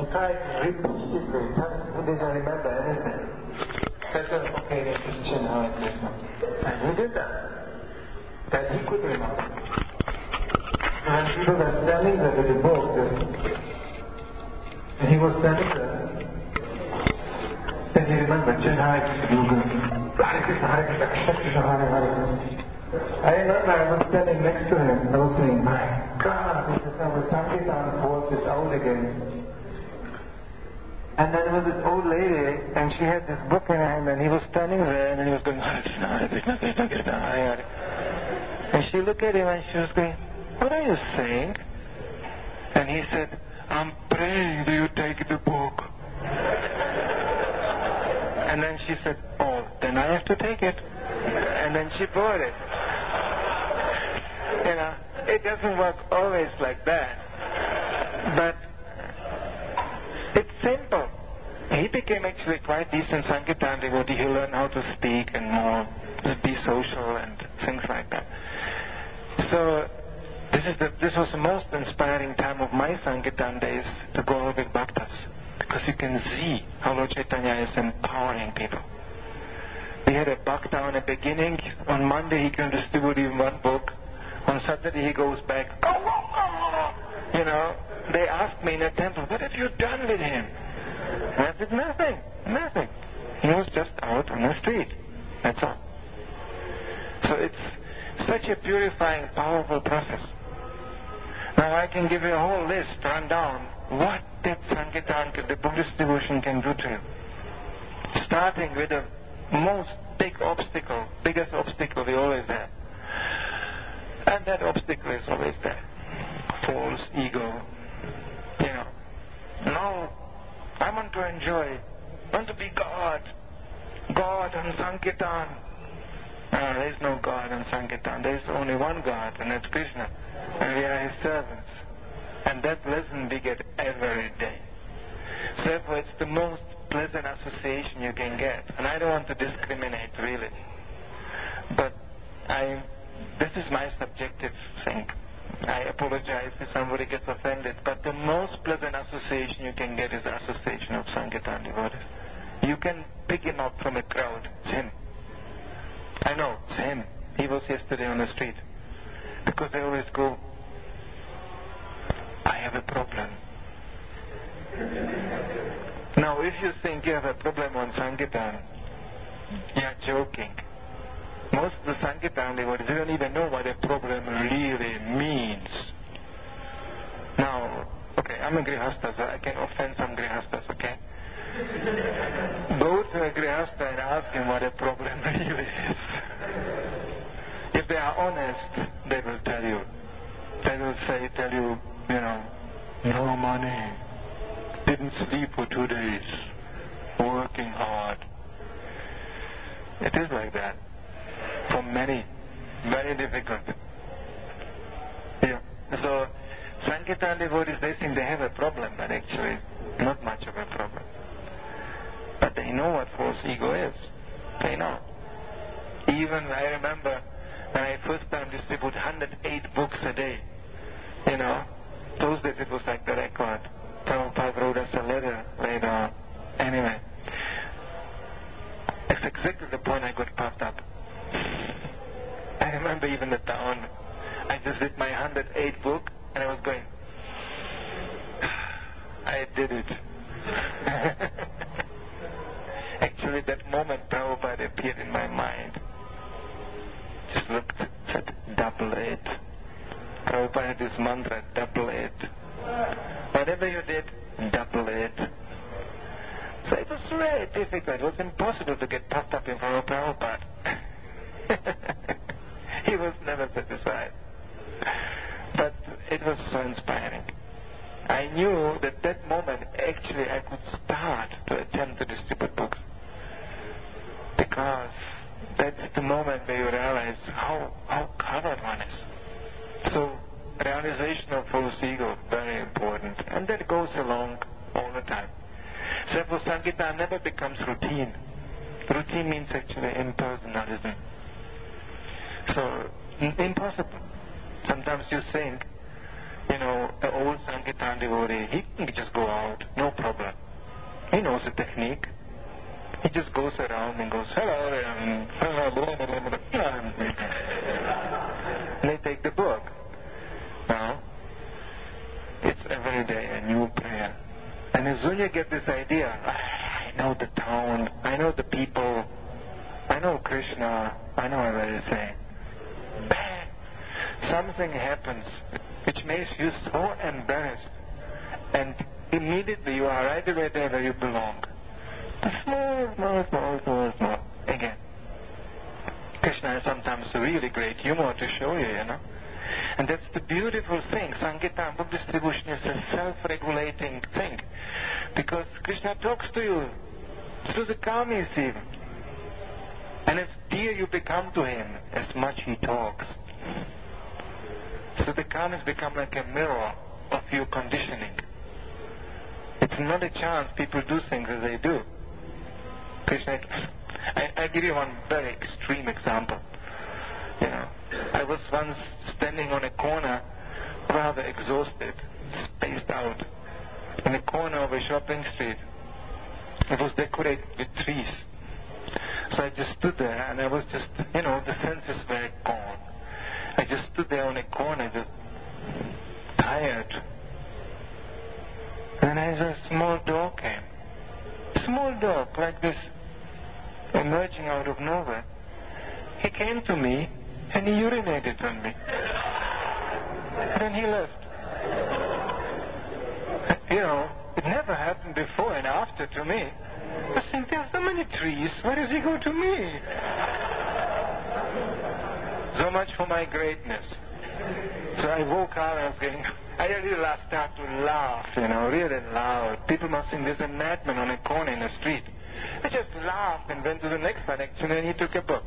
tried repeatedly. He didn't remember anything. So I said, okay, this is Chinhai Krishna. And he did that. That he could remember. And people were standing there with the book. And he was standing there. And he remembered Chinhai Krishna. Hare Krishna, Hare Krishna, Krishna Krishna, Hare Hare. I remember I was standing next to him. I was saying, my God, this is how the Sankirtan force is out again. And then there was this old lady, and she had this book in her hand, and he was standing there, and he was going, Hare Krishna, Hare Krishna, Krishna Krishna, Hare Hare. And she looked at him, and she was going, what are you saying? And he said, I'm praying, do you take the book? And then she said, oh, then I have to take it. And then she bought it. You know, it doesn't work always like that. But it's simple. He became actually quite decent Sankirtan devotee. He learned how to speak and more be social and things like that. So this was the most inspiring time of my Sankirtan days, to go out with bhaktas, because you can see how Lord Chaitanya is empowering people. We had a bhakta on the beginning. On Monday he can distribute even one book. On Saturday he goes back. You know, they asked me in a temple, what have you done with him? And I said, nothing. He was just out on the street. That's all. So it's such a purifying, powerful process. Now I can give you a whole list, run down, what that Sankirtan, the book distribution can do to you. Starting with the most biggest obstacle we always have. And that obstacle is always there. False ego. You know. No, I want to enjoy. I want to be God. God on Sankirtan. There is no God on Sankirtan. There is only one God, and that's Krishna. And we are His servants. And that lesson we get every day. So therefore it's the most pleasant association you can get. And I don't want to discriminate, really. But this is my subjective thing. I apologize if somebody gets offended, but the most pleasant association you can get is the association of Sankirtan devotees. You can pick him up from a crowd. It's him. I know, it's him. He was yesterday on the street. Because they always go, I have a problem. Now, if you think you have a problem on Sankirtan, you're joking. Most of the Sankirtan devotees don't even know what a problem really means. Now, okay, I'm a Grihastha, so I can offend some Grihasthas, okay? Go to a Grihastha and ask him what a problem really is. If they are honest, they will tell you. They will tell you, no money, didn't sleep for 2 days, working hard. It is like that. For many, very difficult. Yeah. So, Sankirtan devotees, they think they have a problem, but actually, not much of a problem. But they know what false ego is. They know. Even, I remember, when I first time distributed 108 books a day, those days it was like the record. Prabhupada wrote us a letter later on. Anyway, it's exactly the point I got puffed up. I remember even the town. I just did my 108 book, and I was going, I did it. Actually, that moment Prabhupada appeared in my mind. Just looked, said, double it. Prabhupada had this mantra, double it. Whatever you did, double it. So it was very difficult. It was impossible to get puffed up in front of Prabhupada. He was never satisfied. But it was so inspiring. I knew that moment, actually, I could start to attempt to distribute books. Because that's the moment where you realize how covered one is. So, realization of false ego, very important. And that goes along all the time. So, therefore, Sankirtan never becomes routine. Routine means actually impersonalism. So, impossible. Sometimes you think, the old Sankirtan devotee, he can just go out, no problem. He knows the technique. He just goes around and goes, hello, and they take the book. Now, it's every day a new prayer. And as soon as you get this idea, I know the town, I know the people, I know Krishna, I know everything. Bang! Something happens which makes you so embarrassed. And immediately you are right away there where you belong. Small. Again. Krishna has sometimes really great humor to show you, And that's the beautiful thing. Sankirtan book distribution is a self-regulating thing. Because Krishna talks to you through the karmis even. And as dear you become to him, as much he talks. So the karmis become like a mirror of your conditioning. It's not a chance people do things as they do. Krishna, I give you one very extreme example. I was once standing on a corner, rather exhausted, spaced out, in a corner of a shopping street. It was decorated with trees. So I just stood there and I was just, the senses were gone. I just stood there on a corner, just tired. And as a small dog came. Small dog, like this, emerging out of nowhere. He came to me and he urinated on me. And then he left. It never happened before and after to me. I think there's so many trees, why does he go to me? So much for my greatness. So I woke up and I was getting, I really started to laugh, really loud. People must think there's a madman on a corner in the street. I just laughed and went to the next one actually, and he took a book.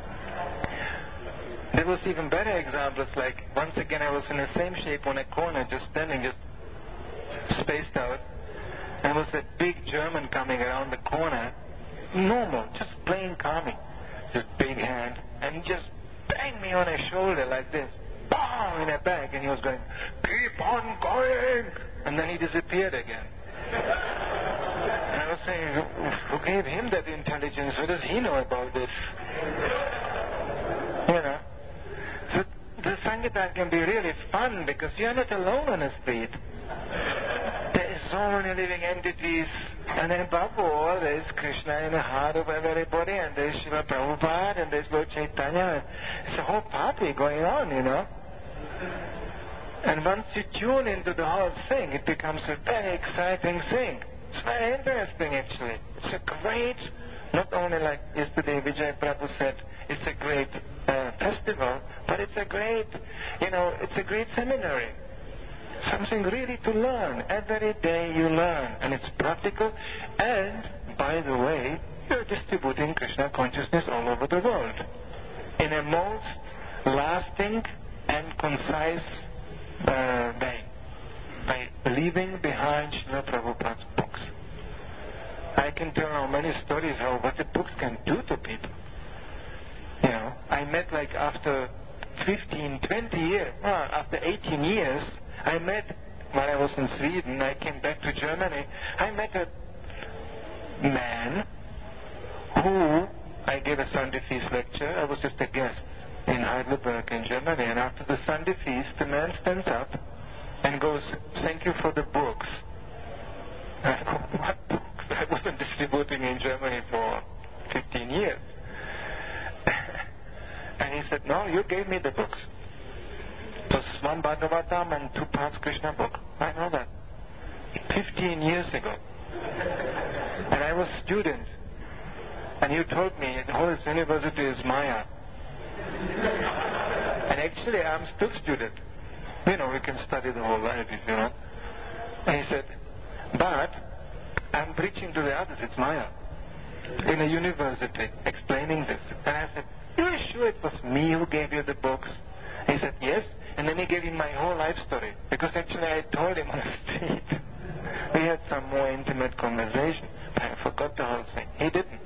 There was even better examples, like once again I was in the same shape on a corner, just standing, just spaced out. And there was a big German coming around the corner, normal, just plain calming, just big hand, and he just banged me on his shoulder like this, bang, in a bag, and he was going, keep on going, and then he disappeared again. And I was saying, who gave him that intelligence? What does he know about this? So the Sankirtan can be really fun because you're not alone on the street. There is so many living entities, and above all, there is Krishna in the heart of everybody, and there's Srila Prabhupada, and there's Lord Chaitanya. It's a whole party going on, And once you tune into the whole thing, it becomes a very exciting thing. It's very interesting, actually. It's a great, not only like yesterday Vijay Prabhu said, it's a great festival, but it's a great, it's a great seminary. Something really to learn. Every day you learn, and it's practical. And, by the way, you're distributing Krishna consciousness all over the world in a most lasting and concise way, by leaving behind Srila Prabhupada's books. I can tell how many stories what the books can do to people. I met after 15, 20 years, after 18 years, I met, while I was in Sweden, I came back to Germany, I met a man who, I gave a Sunday feast lecture, I was just a guest in Heidelberg in Germany, and after the Sunday feast, the man stands up and goes, thank you for the books. And I go, what books? I wasn't distributing in Germany for 15 years. And he said, no, you gave me the books. It was one Bhagavatam and 2 parts Krishna book. I know that. 15 years ago. And I was a student. And you told me the whole university is Maya. And actually I'm still student. We can study the whole life if you want. And he said, but I'm preaching to the others, it's Maya. In a university, explaining this. And I said, you are sure it was me who gave you the books? He said, yes. And then he gave me my whole life story. Because actually I told him on the street. We had some more intimate conversation. But I forgot the whole thing. He didn't.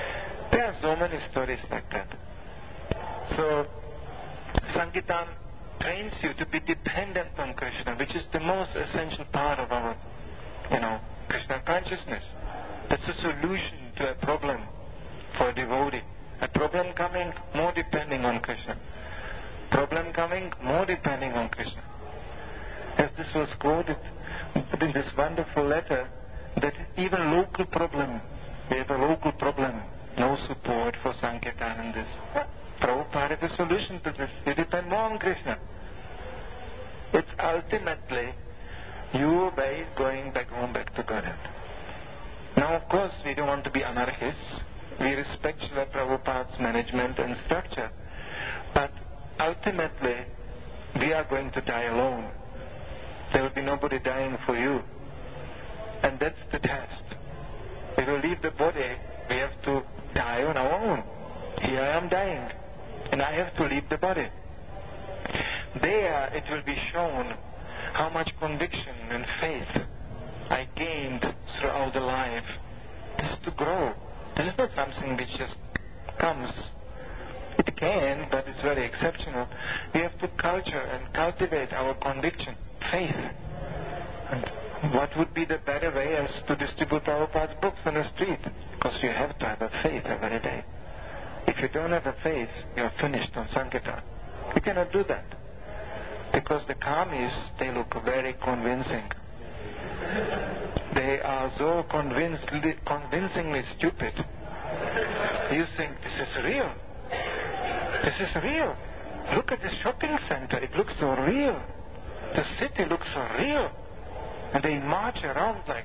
There are so many stories like that. So, Sankirtan trains you to be dependent on Krishna, which is the most essential part of our, Krishna consciousness. That's a solution to a problem for a devotee. A problem coming, more depending on Krishna. Problem coming, more depending on Krishna. As this was quoted in this wonderful letter, that even local problem, we have a local problem, no support for Sankirtan and this. Prabhupada is a solution to this. You depend more on Krishna. It's ultimately your way going back home, back to Godhead. Now, of course, we don't want to be anarchists. We respect Srila Prabhupada's management and structure. But ultimately, we are going to die alone. There will be nobody dying for you. And that's the test. We will leave the body. We have to die on our own. Here I am dying. And I have to leave the body. There it will be shown how much conviction and faith I gained throughout the life. This is to grow. This is not something which just comes. It can, but it's very exceptional. We have to culture and cultivate our conviction, faith. And what would be the better way as to distribute Prabhupada's books on the street? Because you have to have a faith every day. If you don't have a faith, you're finished on Sankirtan. You cannot do that. Because the karmis, they look very convincing. They are so convincingly stupid. You think, this is real. This is real. Look at the shopping center. It looks so real. The city looks so real. And they march around like,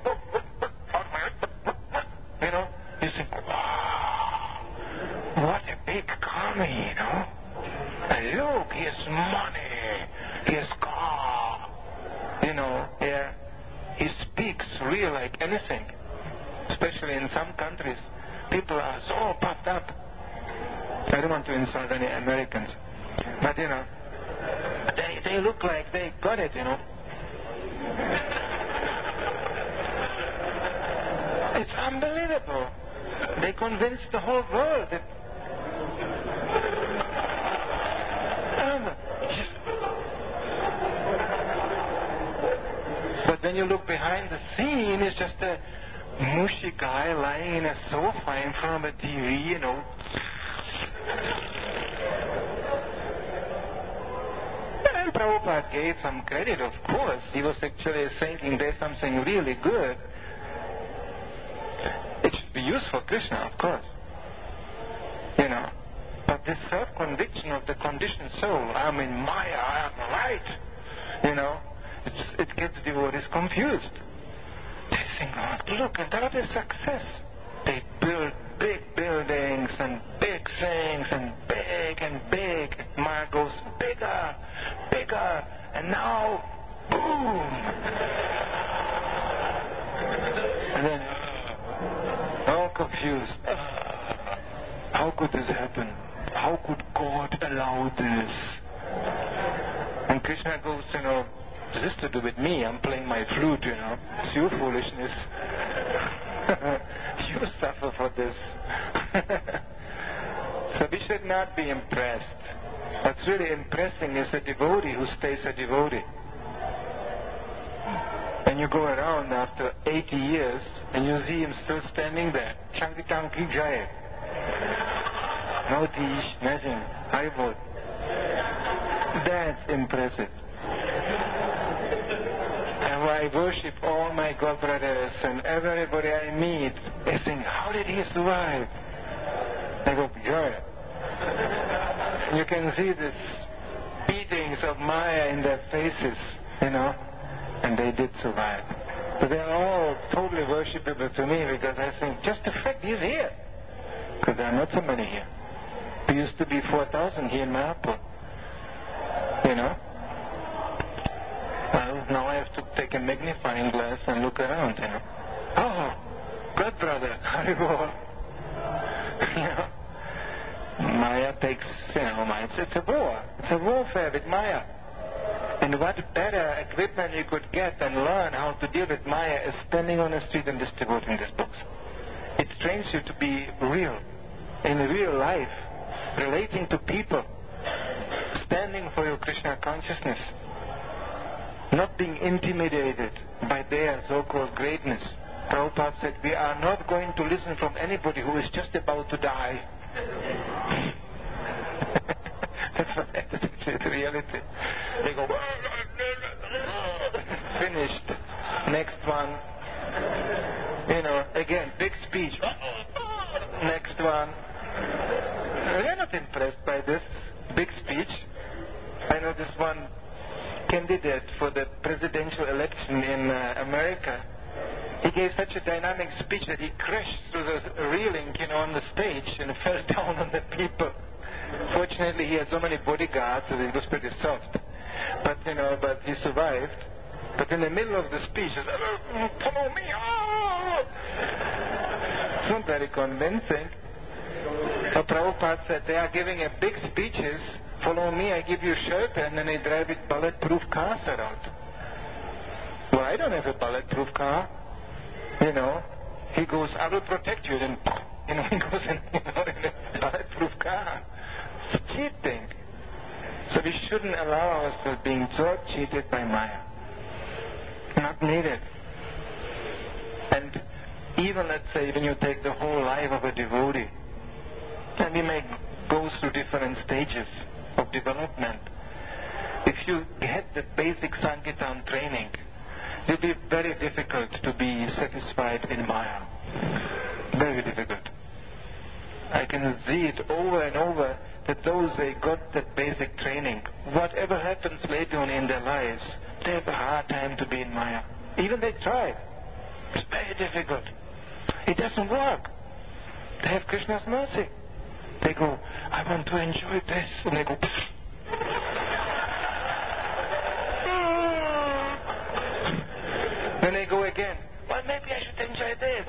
you think, wow, what a big karmi, And look, he has money, he has car, yeah. He speaks real like anything. Especially in some countries, people are so puffed up. I don't want to insult any Americans, but they look like they got it, It's unbelievable. They convinced the whole world that but when you look behind the scene, it's just a mushy guy lying in a sofa in front of a TV, And Prabhupada gave some credit, of course. He was actually thinking there's something really good. It should be used for Krishna, of course. But this self-conviction of the conditioned soul, I'm in Maya, I am right, it gets devotees confused. They think, look at that is success. They build big buildings and big things and big. Maya goes bigger, and now, boom. And then, all confused. How could this happen? How could God allow this? And Krishna goes, this is to do with me. I'm playing my flute, It's your foolishness. You suffer for this. So we should not be impressed. What's really impressing is a devotee who stays a devotee. And you go around after 80 years and you see him still standing there. Sankirtan ki jai. No dish, nothing. Haribol. That's impressive. And I worship all my God brothers and everybody I meet. They think, how did he survive? I go, joy. You can see this beatings of Maya in their faces, and they did survive. But they are all totally worshipable to me because I think, just the fact he's here. Because there are not so many here. There used to be 4,000 here in Mayapur. Well, now I have to take a magnifying glass and look around, Oh, God brother, Haribol. Maya takes, it's a war. It's a warfare with Maya. And what better equipment you could get and learn how to deal with Maya is standing on the street and distributing these books. It trains you to be real, in real life, relating to people, standing for your Krishna consciousness, not being intimidated by their so-called greatness. Prabhupada said, we are not going to listen from anybody who is just about to die. That's what attitude to reality. They go, finished. Next one. Again, big speech. Next one. They're not impressed by this big speech. I know this one candidate for the presidential election in America. He gave such a dynamic speech that he crashed through the railing, on the stage and fell down on the people. Fortunately, he had so many bodyguards that it was pretty soft. But he survived. But in the middle of the speech, he said, follow me. Oh! It's not very convincing. So Prabhupada said, they are giving a big speeches, follow me, I give you shelter, and then they drive with bulletproof cars around. Well, I don't have a bulletproof car. He goes, I will protect you. Then, he goes in a bulletproof car. It's cheating. So we shouldn't allow ourselves being so cheated by Maya. Not needed. And even, let's say, when you take the whole life of a devotee, and we may go through different stages of development. If you get the basic Sankirtan training, it will be very difficult to be satisfied in Maya. Very difficult. I can see it over and over that those they got that basic training, whatever happens later on in their lives, they have a hard time to be in Maya. Even they try. It's very difficult. It doesn't work. They have Krishna's mercy. They go, I want to enjoy this. And they go, then they go again, well, maybe I should enjoy this.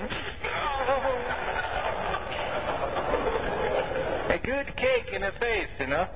A good kick in the face,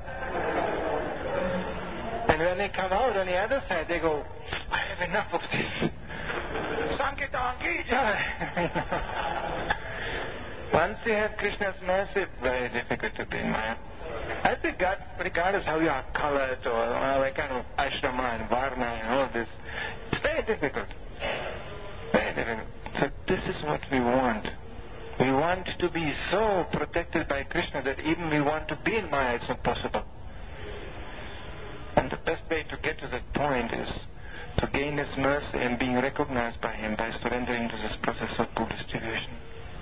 And when they come out on the other side, they go, I have enough of this. Sankirtan ki jai. Once you have Krishna's mercy, very difficult to be in Maya. I think regardless how you are colored or what kind of ashrama and varna and all this, it's very difficult. Very difficult. So this is what we want. We want to be so protected by Krishna that even we want to be in Maya, it's not possible. And the best way to get to that point is to gain His mercy and being recognized by Him by surrendering to this process of Buddhist devotion.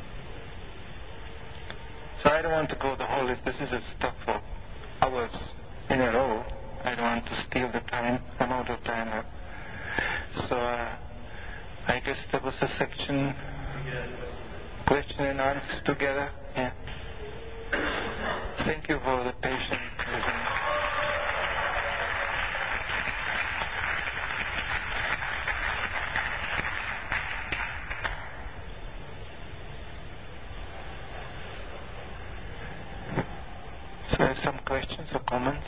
So I don't want to go the whole list. This is a stuff for hours in a row. I don't want to steal the time. I'm out of time now. So I guess there was a section, question and answers together. Yeah. Thank you for the patient listening. So some questions or comments?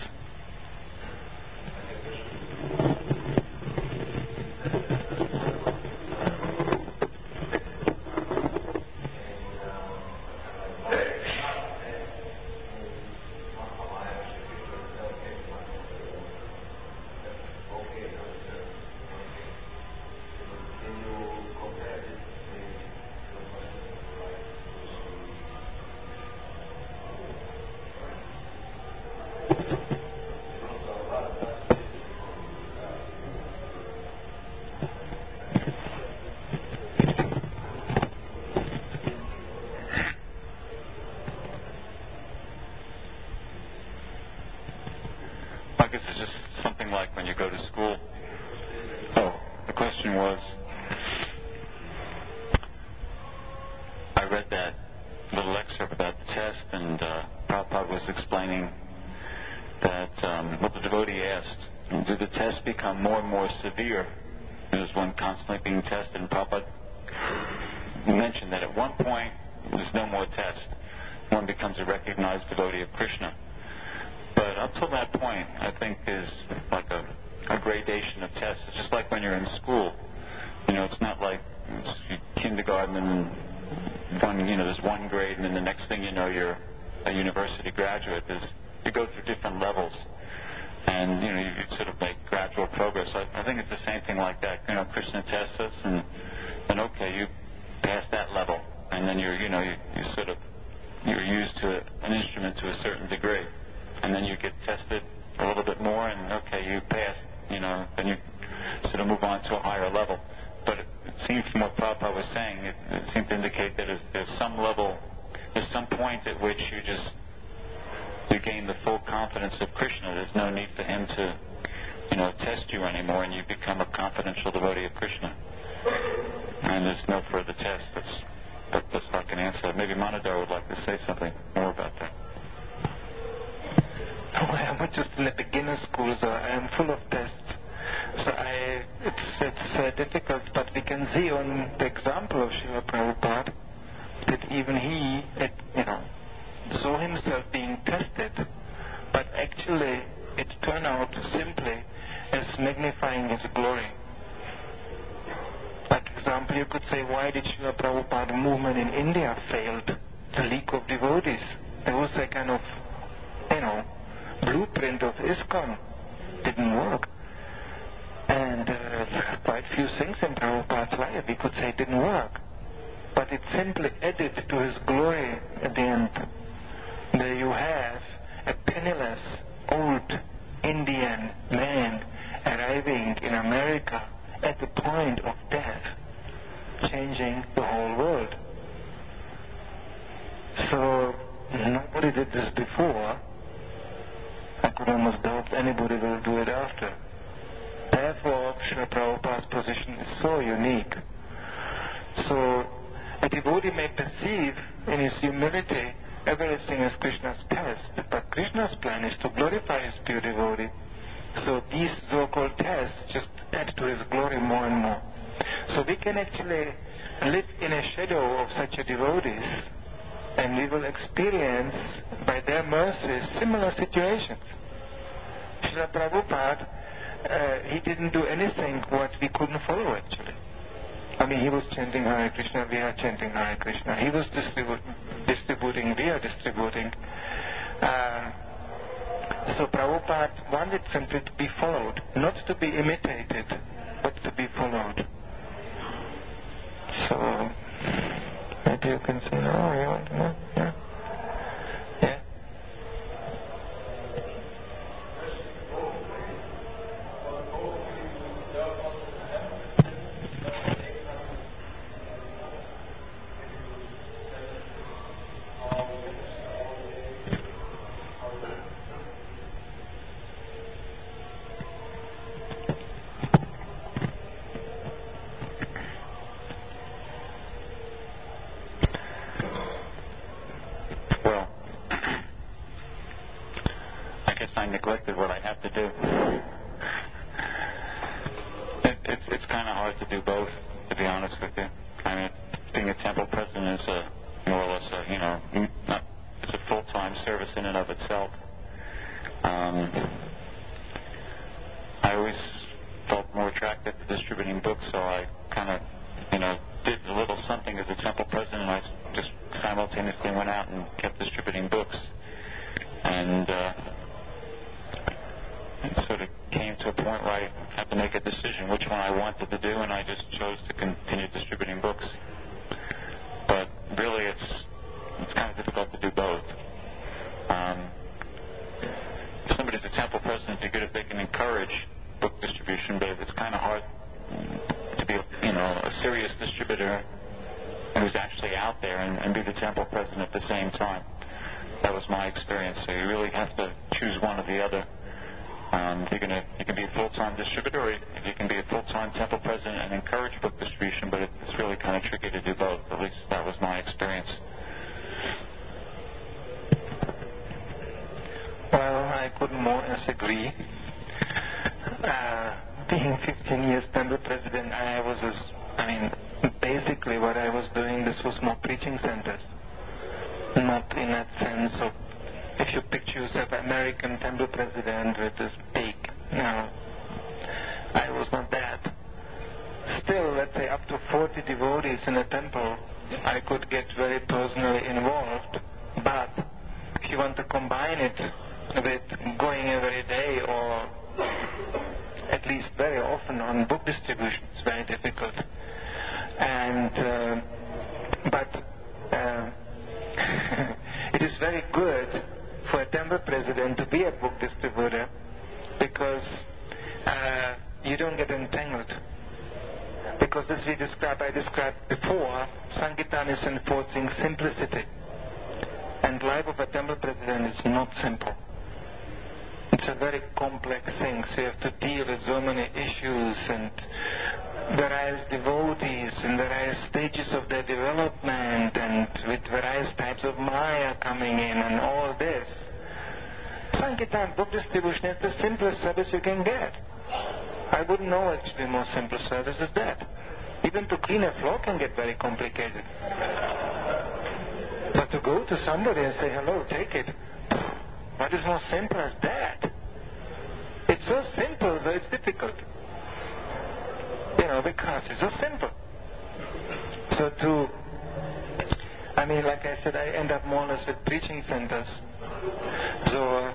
It's just something like when you go to school. Oh, the question was, I read that little excerpt about the test, and Prabhupada was explaining that what the devotee asked, did the test become more and more severe? There was one constantly being tested, and Prabhupada mentioned that at one point there's no more test. One becomes a recognized devotee of Krishna. But up till that point, I think is like a gradation of tests. It's just like when you're in school. It's not like it's kindergarten and there's one grade, and then the next thing you know, you're a university graduate. You go through different levels. and you sort of make gradual progress. I think it's the same thing like that. Krishna tests us, and then okay, you pass that level, and then you're used to an instrument to a certain degree, and then you get tested a little bit more, and okay, you pass, then you sort of move on to a higher level. But it seemed from what Prabhupada was saying, it seemed to indicate that there's some level, there's some point at which you gain the full confidence of Krishna. There's no need for him to, test you anymore, and you become a confidential devotee of Krishna. And there's no further test. That's not going to answer. Maybe Manadhar would like to say something more about that. I am just in the beginner school, so I am full of tests. So it's difficult, but we can see on the example of Srila Prabhupada that even he, saw himself being tested, but actually it turned out simply as magnifying his glory. Like example, you could say, why did Srila Prabhupada movement in India failed? The leak of devotees. There was a kind of, blueprint of ISKCON. Didn't work. And quite few things in Prabhupada's life we could say didn't work. But it simply added to his glory at the end. There you have a penniless old Indian man arriving in America at the point of death, changing the whole world. So nobody did this before. I could almost doubt anybody will do it after. Therefore, Srila Prabhupada's position is so unique. So a devotee may perceive in his humility everything as Krishna's test, but Krishna's plan is to glorify his pure devotee. So these so-called tests just add to his glory more and more. So we can actually live in a shadow of such a devotees, and we will experience by their mercies similar situations. Srila Prabhupada, he didn't do anything what we couldn't follow actually. I mean, he was chanting Hare Krishna, we are chanting Hare Krishna. He was distributing, we are distributing. So Prabhupada wanted simply to be followed, not to be imitated, but to be followed. So, maybe you can say, no, you want to know? Yeah? Yeah? I neglected what I have to do. It's kind of hard to do both, to be honest with you. I mean, being a temple president is more or less it's a full-time service in and of itself. I always felt more attracted to distributing books, so I kind of, did a little something as a temple president. I just simultaneously went out and kept distributing books. And it sort of came to a point where I had to make a decision which one I wanted to do, and I just chose to continue distributing books. But really, it's kind of difficult to do both. If somebody's a temple president, it'd be good if they can encourage book distribution, but it's kind of hard to be, a serious distributor who's actually out there and be the temple president at the same time. That was my experience. So you really have to choose one or the other. You can be a full-time distributor, or you can be a full-time temple president and encourage book distribution, but it's really kind of tricky to do both. At least that was my experience. Well, I couldn't more or less agree. Being 15 years temple president, basically what I was doing, this was more preaching centers. Not in that sense of, if you picture yourself American temple president with this big, I was not that. Still, let's say up to 40 devotees in a temple, I could get very personally involved. But if you want to combine it with going every day or at least very often on book distribution. It's very difficult. And but it is very good for a temple president to be a book distributor because you don't get entangled. Because as I described before, Sankirtan is enforcing simplicity. And life of a temple president is not simple. It's a very complex thing. So you have to deal with so many issues and various devotees in various stages of their development and with various types of Maya coming in and all this. Sankirtan book distribution is the simplest service you can get. I wouldn't know actually more simple service is that. Even to clean a floor can get very complicated. But to go to somebody and say, hello, take it, what is more simple as that? It's so simple that it's difficult. Because it's so simple. So like I said, I end up more or less with preaching centers. So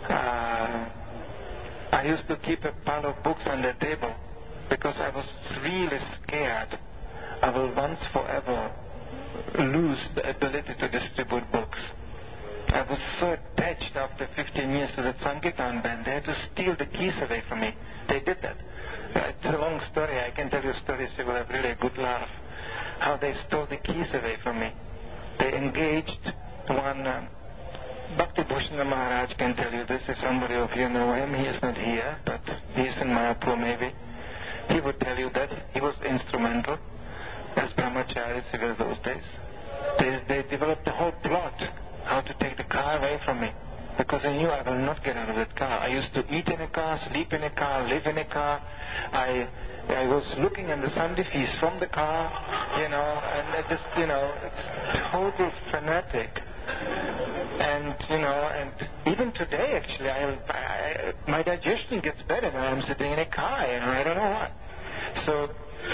I used to keep a pile of books on the table because I was really scared I will once forever lose the ability to distribute books. I was so attached after 15 years to the Sankirtan band. They had to steal the keys away from me. They did that. It's a long story. I can tell you stories. You will have really a good laugh. How they stole the keys away from me. They engaged one... Bhakti Bhushan Maharaj can tell you this. If somebody of you know him, he is not here, but he is in Mayapur maybe. He would tell you that he was instrumental as brahmacharis in those days. They developed a whole plot how to take the car away from me. Because I knew I will not get out of that car. I used to eat in a car, sleep in a car, live in a car. I was looking at the Sunday feast from the car, and I just, it's total fanatic. And even today actually, my digestion gets better when I'm sitting in a car, I don't know why. So,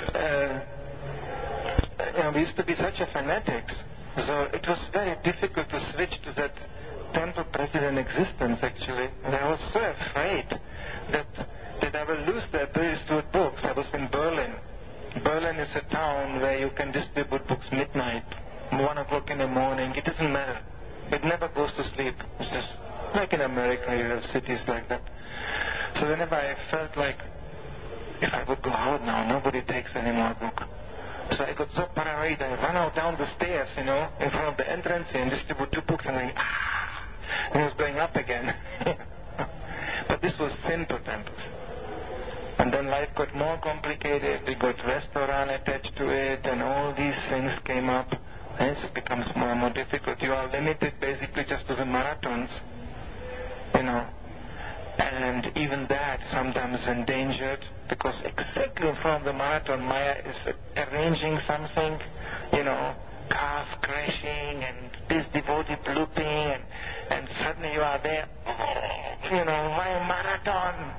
we used to be such a fanatics. So it was very difficult to switch to that temple president existence actually. And I was so afraid that I will lose the ability to read books. I was in Berlin. Berlin is a town where you can distribute books midnight, 1 o'clock in the morning. It doesn't matter. It never goes to sleep. It's just like in America, you have cities like that. So whenever I felt like if I would go out now, nobody takes any more book. So I got so paranoid, I ran out down the stairs, in front of the entrance and distribute 2 books and and I was going up again. But this was simple temples. And then life got more complicated. We got restaurant attached to it and all these things came up. And it becomes more and more difficult. You are limited basically just to the marathons, And even that sometimes endangered because exactly in front of the marathon, Maya is arranging something, cars crashing and this devotee looping and suddenly you are there, my marathon,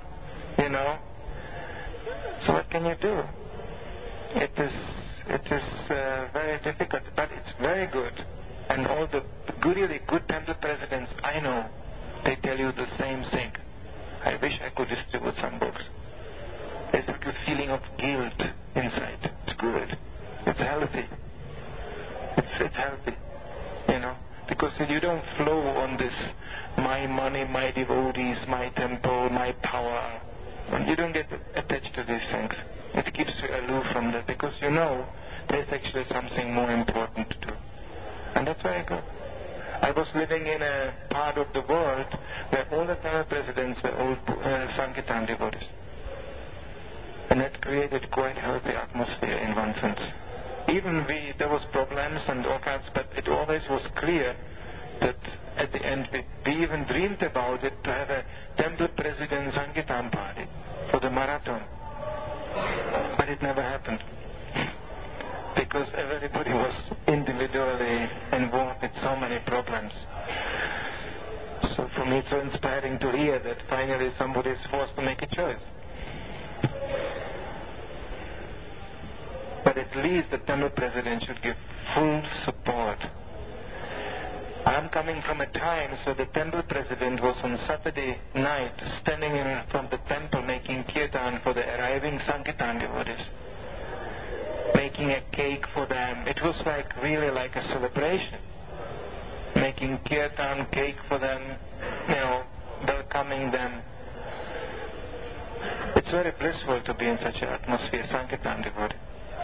So what can you do? It is very difficult, but it's very good. And all the really good temple presidents I know, they tell you the same thing. I wish I could distribute some books. There's a little feeling of guilt inside. It's good. It's healthy. It's healthy, because you don't flow on this, my money, my devotees, my temple, my power. And you don't get attached to these things. It keeps you aloof from that because there's actually something more important to do. And that's where I go. I was living in a part of the world where all the temple presidents were old Sankirtan devotees. And that created quite healthy atmosphere in one sense. Even there was problems and all kinds, but it always was clear that at the end we even dreamed about it to have a temple president Sankirtan party for the marathon. But it never happened. Because everybody was individually involved with so many problems. So for me it's so inspiring to hear that finally somebody is forced to make a choice. But at least the temple president should give full support I'm coming from a time, so the temple president was on Saturday night standing in front of the temple making kirtan for the arriving Sankirtan devotees, making a cake for them. It was really like a celebration, making kirtan, cake for them, welcoming them. It's very blissful to be in such an atmosphere, Sankirtan devotee.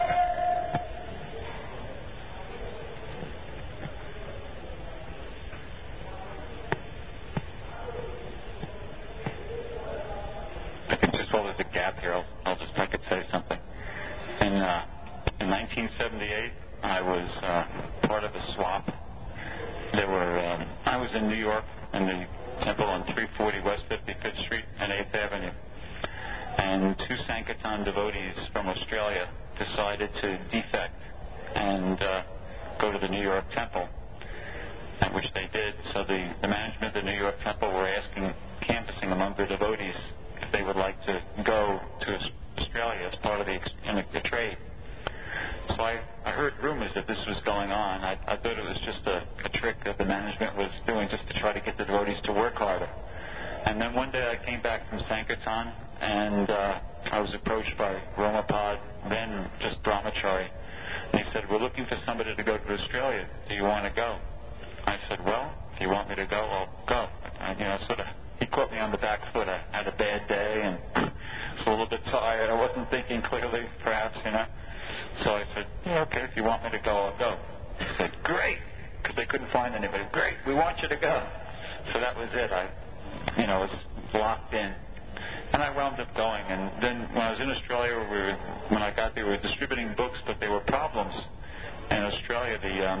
While there's a gap here, I could say something. In 1978, I was part of a swap. I was in New York in the temple on 340 West 55th Street and 8th Avenue, and two Sankirtan devotees from Australia decided to defect and go to the New York temple, which they did. So the management of the New York temple were canvassing among the devotees if they would like to go to Australia as part of the trade. So I heard rumors that this was going on. I thought it was just a trick that the management was doing just to try to get the devotees to work harder. And then one day I came back from Sankirtan, and I was approached by Romapad, then just Brahmachari. And he said, "We're looking for somebody to go to Australia. Do you want to go?" I said, "Well, if you want me to go, I'll go." He caught me on the back foot. I had a bad day and was a little bit tired. I wasn't thinking clearly, perhaps, So I said, "Okay, if you want me to go, I'll go." He said, "Great," because they couldn't find anybody. "Great, we want you to go." So that was it. I was locked in. And I wound up going. And then when I was in Australia, when I got there, we were distributing books, but there were problems in Australia.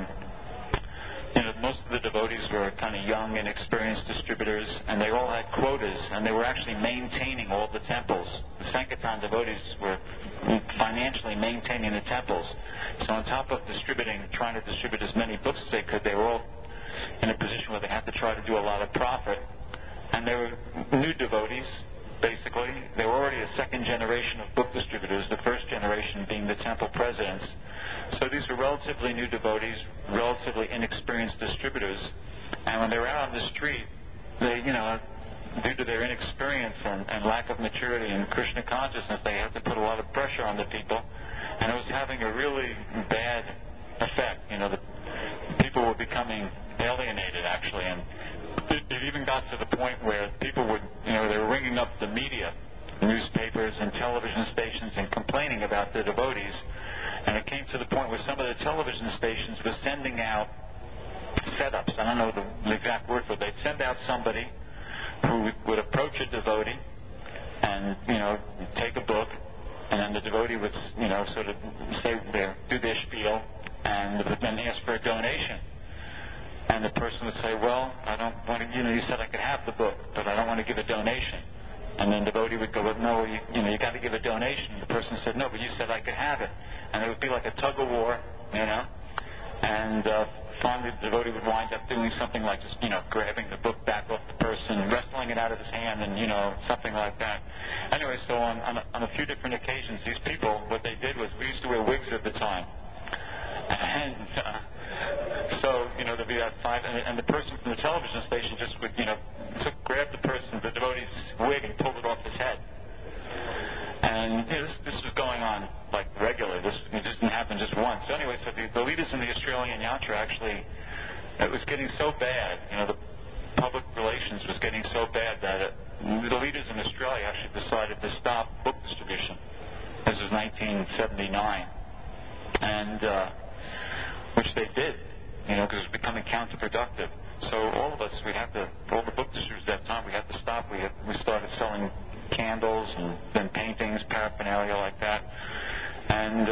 Most of the devotees were kind of young, inexperienced distributors, and they all had quotas, and they were actually maintaining all the temples. The Sankirtan devotees were financially maintaining the temples. So on top of trying to distribute as many books as they could, they were all in a position where they had to try to do a lot of profit. And they were new devotees, basically. They were already a second generation of book distributors, the first generation being the temple presidents. So these were relatively new devotees, relatively inexperienced distributors. And when they were out on the street, they, due to their inexperience and lack of maturity in Krishna consciousness, they had to put a lot of pressure on the people. And it was having a really bad effect. The people were becoming alienated, actually. And it even got to the point where people would, they were ringing up the media, newspapers and television stations, and complaining about the devotees. And it came to the point where some of the television stations were sending out setups. I don't know the exact word for it. They'd send out somebody who would approach a devotee and, take a book, and then the devotee would, sort of do their spiel, and would then ask for a donation. And the person would say, "Well, I don't want to, you said I could have the book, but I don't want to give a donation." And then the devotee would go, "Well, no, you got to give a donation." The person said, "No, but you said I could have it." And it would be like a tug of war, And finally the devotee would wind up doing something like just, grabbing the book back off the person, wrestling it out of his hand, and, something like that. Anyway, so on a few different occasions, these people, what they did was, we used to wear wigs at the time. And so, there'd be that five, and the person from the television station just would, grabbed the devotee's wig and pulled it off his head. And this was going on like regularly. It didn't happen just once. So anyway, so the leaders in the Australian Yantra actually, it was getting so bad. The public relations was getting so bad that the leaders in Australia actually decided to stop book distribution. This was 1979, and which they did, because it was becoming counterproductive. So all of us, all the book distributors at that time, we had to stop. We started selling candles and then paintings, paraphernalia like that. And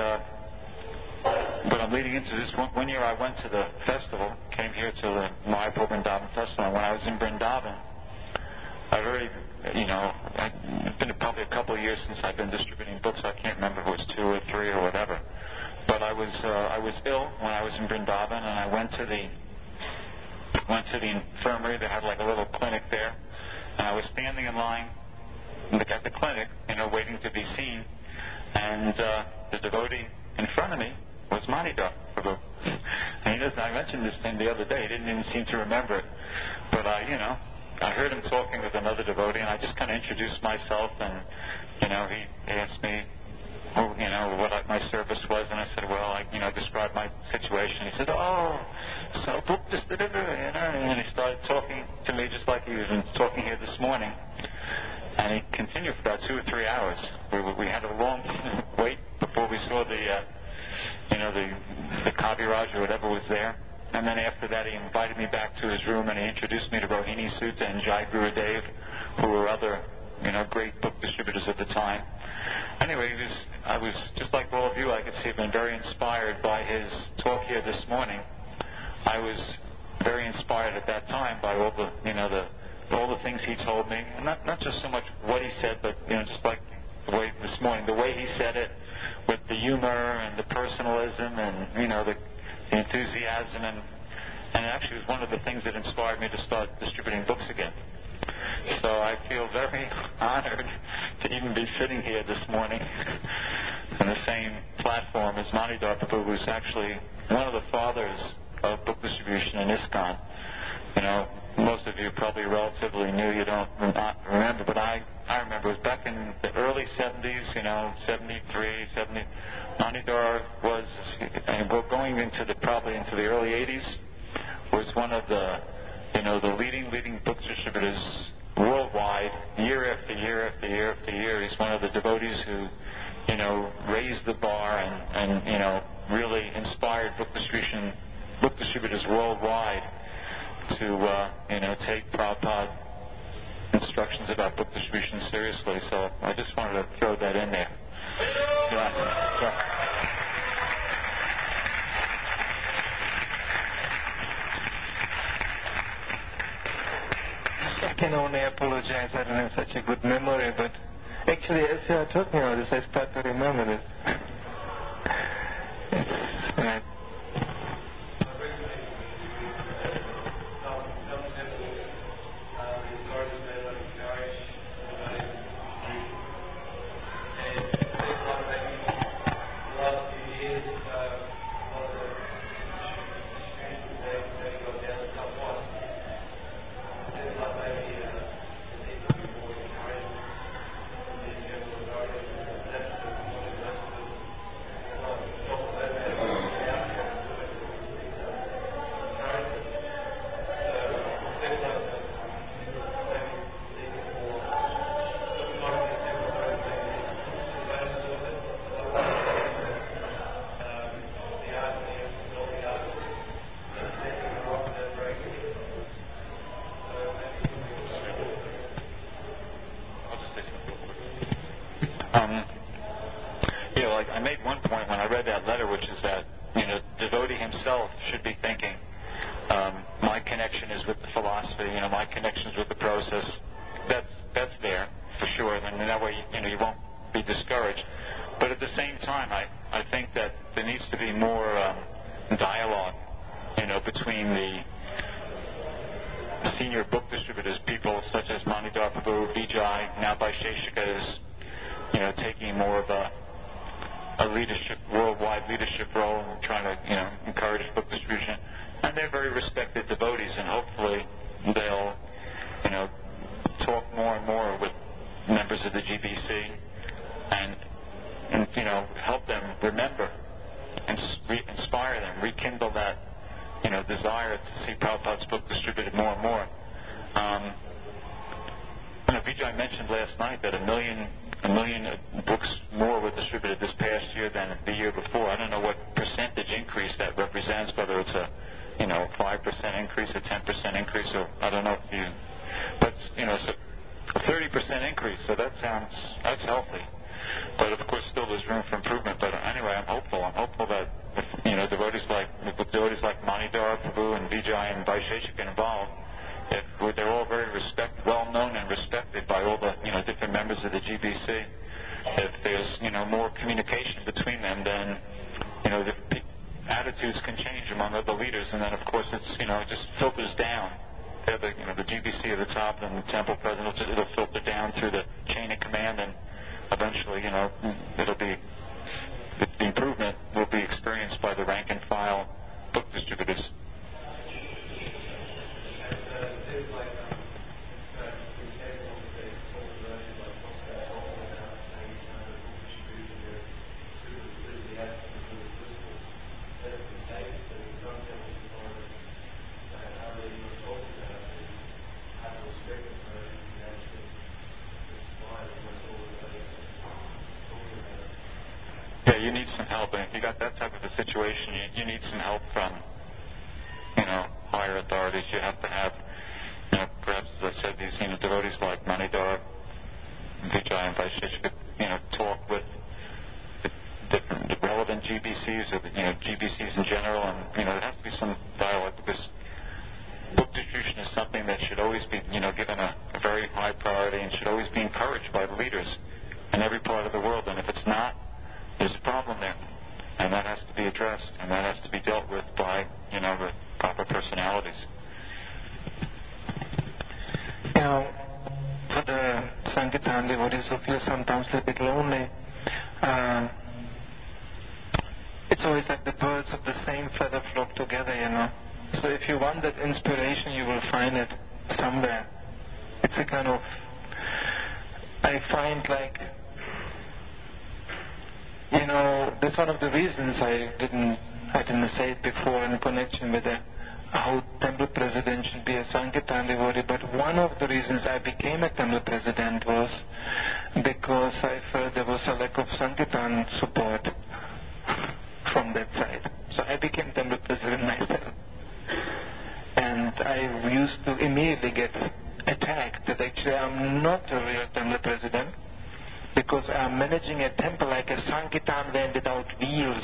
but I'm leading into this. One year I went to the festival, came here to the Mayapur Vrindavan Festival, and when I was in Vrindavan, I've already, it's been probably a couple of years since I've been distributing books. I can't remember if it was 2 or 3 or whatever. But I was ill when I was in Vrindavan, and I went to the infirmary. They had like a little clinic there, and I was standing in line at the clinic, waiting to be seen, and the devotee in front of me was Manidhar Prabhu. And he doesn't, I mentioned this to him the other day. He didn't even seem to remember it. But I heard him talking with another devotee, and I just kind of introduced myself, and, he asked me, what my service was, and I said, well, I described my situation. He said, oh, so book just and he started talking to me just like he was talking here this morning. And he continued for about 2 or 3 hours. We had a long wait before we saw the Kaviraj or whatever was there. And then after that, he invited me back to his room, and he introduced me to Rohini Sutta and Jai Gurudev, who were other, great book distributors at the time. Anyway, I was just like all of you. I could see, been very inspired by his talk here this morning. I was very inspired at that time by all the, all the things he told me, and not just so much what he said, but just like the way this morning, the way he said it, with the humor and the personalism and the enthusiasm, and it actually was one of the things that inspired me to start distributing books again. So I feel very honored to even be sitting here this morning on the same platform as Manidhar Prabhu, who's actually one of the fathers of book distribution in ISKCON. Most of you probably relatively new, you don't remember, but I remember it was back in the early 70s, 73, 70. Manidhar was, and we're going probably into the early 80s, was one of the, the leading book distributors worldwide, year after year after year after year. He's one of the devotees who, raised the bar and really inspired book distributors worldwide to, take Prabhupada instructions about book distribution seriously. So I just wanted to throw that in there. I can only apologize. I don't have such a good memory, but actually, as you are talking about this, I start to remember this. It's right. I made one point when I read that letter, which is that, devotee himself should be thinking, my connection is with the philosophy, my connection is with the process. That's there, for sure, and that way, you won't be discouraged. But at the same time, I think that there needs to be more dialogue, between the senior book distributors, people such as Manidhar Prabhu, Vijay, now Vaisheshika is, taking more of a worldwide leadership role and trying to, encourage book distribution. And they're very respected devotees, and hopefully they'll, talk more and more with members of the GBC and help them remember and inspire them, rekindle that, desire to see Prabhupada's book distributed more and more. Vijay mentioned last night that a million books more were distributed this past year than the year before. I don't know what percentage increase that represents, whether it's a 5% increase, a 10% increase, or I don't know if you, but it's a 30% increase. So that's healthy. But of course, still there's room for improvement. But anyway, I'm hopeful. I'm hopeful that if, devotees like Manidhar Prabhu and Vijay and Vaisheshika involved, if they're all very well known and respected by all the different members of the GBC, if there's more communication between them, then the attitudes can change among other leaders, and then of course it's it just filters down. They're the GBC at the top, and the temple president it'll filter down through the chain of command, and eventually it'll be the improvement will be experienced by the rank and file distributors. Yeah, you need some help, and if you got that type of a situation, you need some help from, higher authorities. You have to have, perhaps, as I said, these, devotees like Manidhar, Vijay, and Vaisheshika could, talk with the relevant GBCs or, GBCs in general, and, there has to be some dialogue because book distribution is something that should always be, given a very high priority and should always be encouraged by the leaders in every part of the world, and if it's not, there's a problem there, and that has to be addressed, and that has to be dealt with by, the proper personalities. For the Sankirtan devotees who feel sometimes a bit lonely, it's always like the birds of the same feather flock together, So if you want that inspiration, you will find it somewhere. It's a kind of, I find like, that's one of the reasons I didn't say it before in connection with how temple president should be a Sankirtan devotee, but one of the reasons I became a temple president was because I felt there was a lack of Sankirtan support from that side. So I became temple president myself. And I used to immediately get attacked that actually I'm not a real temple president, because I'm managing a temple like a Sankirtan van without wheels,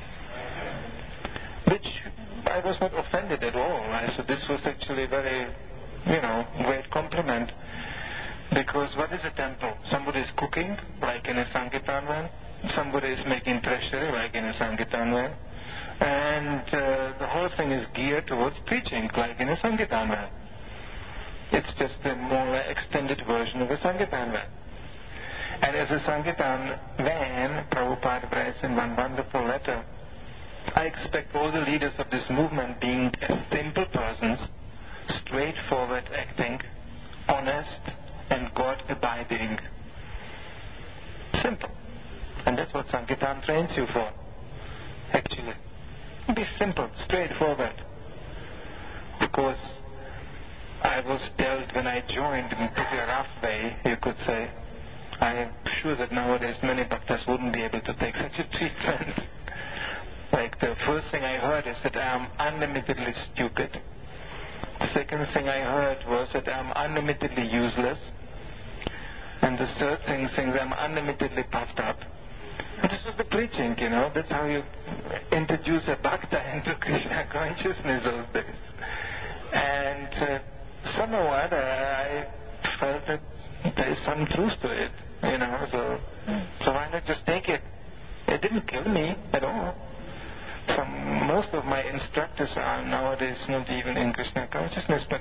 which I was not offended at all. So this was actually a very, great compliment, because what is a temple? Somebody is cooking, like in a Sankirtan van. Somebody is making treasury, like in a Sankirtan van. And the whole thing is geared towards preaching, like in a Sankirtan van. It's just a more extended version of a Sankirtan van. And as a Sankirtan van, Prabhupada writes in one wonderful letter, I expect all the leaders of this movement being simple persons, straightforward acting, honest, and God-abiding. Simple. And that's what Sankirtan trains you for, actually. Be simple, straightforward. Because I was dealt, when I joined in a pretty rough way, you could say. I am sure that nowadays many bhaktas wouldn't be able to take such a treatment. Like the first thing I heard is that I am unlimitedly stupid. The second thing I heard was that I am unlimitedly useless. And the third thing that I am unlimitedly puffed up. And this was the preaching, That's how you introduce a bhakta into Krishna consciousness those days. And somehow or other I felt that there is some truth to it. So why not just take it? It didn't kill me at all. Most of my instructors are nowadays not even in Krishna consciousness, but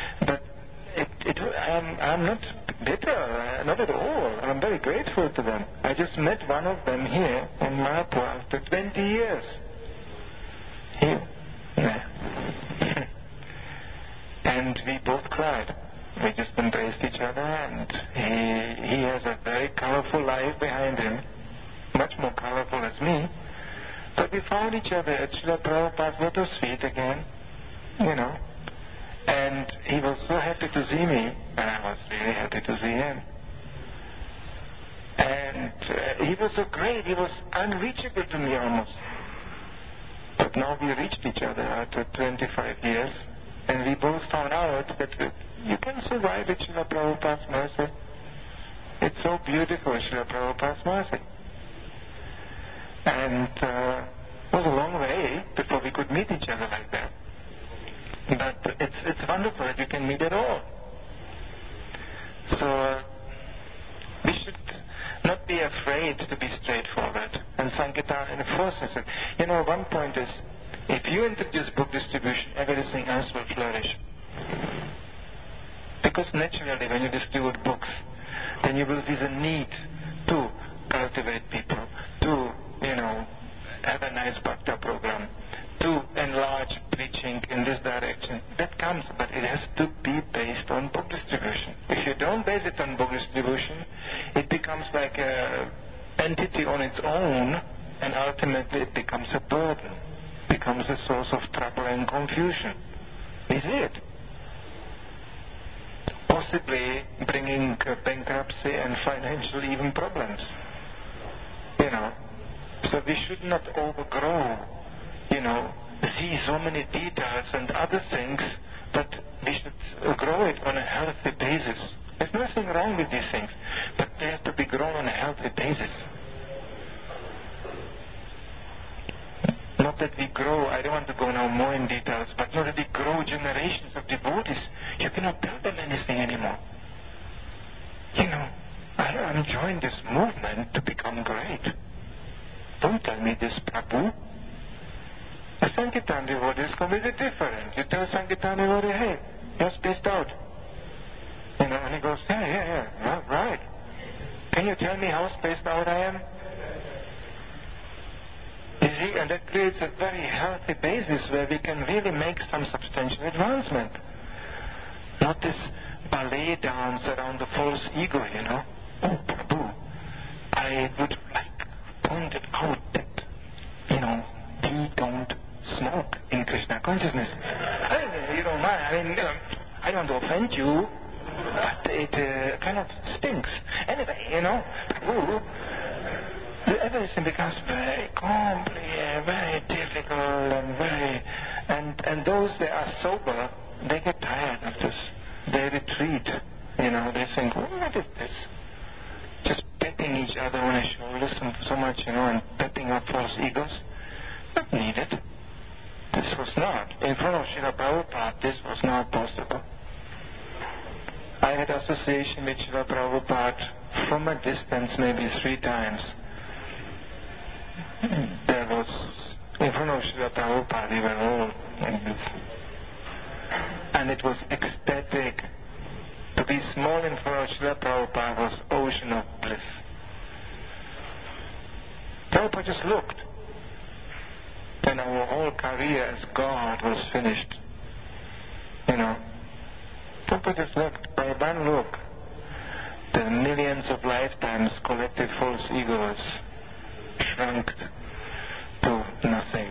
I'm not bitter, not at all. I'm very grateful to them. I just met one of them here in Mayapur after 20 years. And we both cried. We just embraced each other, and he has a very colorful life behind him, much more colorful as me. But we found each other at Srila Prabhupada's lotus feet again, And he was so happy to see me, and I was really happy to see him. And he was so great, he was unreachable to me almost. But now we reached each other after 25 years, and we both found out that you can survive with Srila Prabhupada's mercy. It's so beautiful, Srila Prabhupada's mercy. And it was a long way before we could meet each other like that. But it's wonderful that you can meet at all. So we should not be afraid to be straightforward. And Sankirtan enforces it. One point is, if you introduce book distribution, everything else will flourish. Because naturally, when you distribute books, then you will see the need to cultivate people, to, have a nice bhakta program, to enlarge preaching in this direction. That comes, but it has to be based on book distribution. If you don't base it on book distribution, it becomes like an entity on its own, and ultimately it becomes a burden, becomes a source of trouble and confusion. Is it? Possibly bringing bankruptcy and financial even problems. So we should not overgrow, see so many details and other things, but we should grow it on a healthy basis. There's nothing wrong with these things, but they have to be grown on a healthy basis. Not that we grow, I don't want to go now more in details, but not that we grow generations of devotees. You cannot tell them anything anymore. I'm joining this movement to become great. Don't tell me this, Prabhu. A Sankirtan devotee is completely different. You tell Sankirtan devotee, hey, you're spaced out. And he goes, yeah, right. Can you tell me how spaced out I am? You see, and that creates a very healthy basis where we can really make some substantial advancement. Not this ballet dance around the false ego, Oh, Prabhu, I would point it out that, we don't smoke in Krishna consciousness. You don't mind, I don't want to offend you, but it kind of stinks. Anyway, Prabhu, everything becomes very complicated, very difficult, and those that are sober, they get tired of this. They retreat. They think, what is this? Just patting each other on the shoulders and so much, and patting up false egos. Not needed. This was not. In front of Srila Prabhupada, this was not possible. I had association with Srila Prabhupada from a distance, maybe 3 times. There was, in front of Srila Prabhupada, we were all like this. And it was ecstatic. To be small in front of Srila Prabhupada was ocean of bliss. Prabhupada just looked. And our whole career as God was finished. Prabhupada just looked. By one look, the millions of lifetimes collective false egos shrunk to nothing.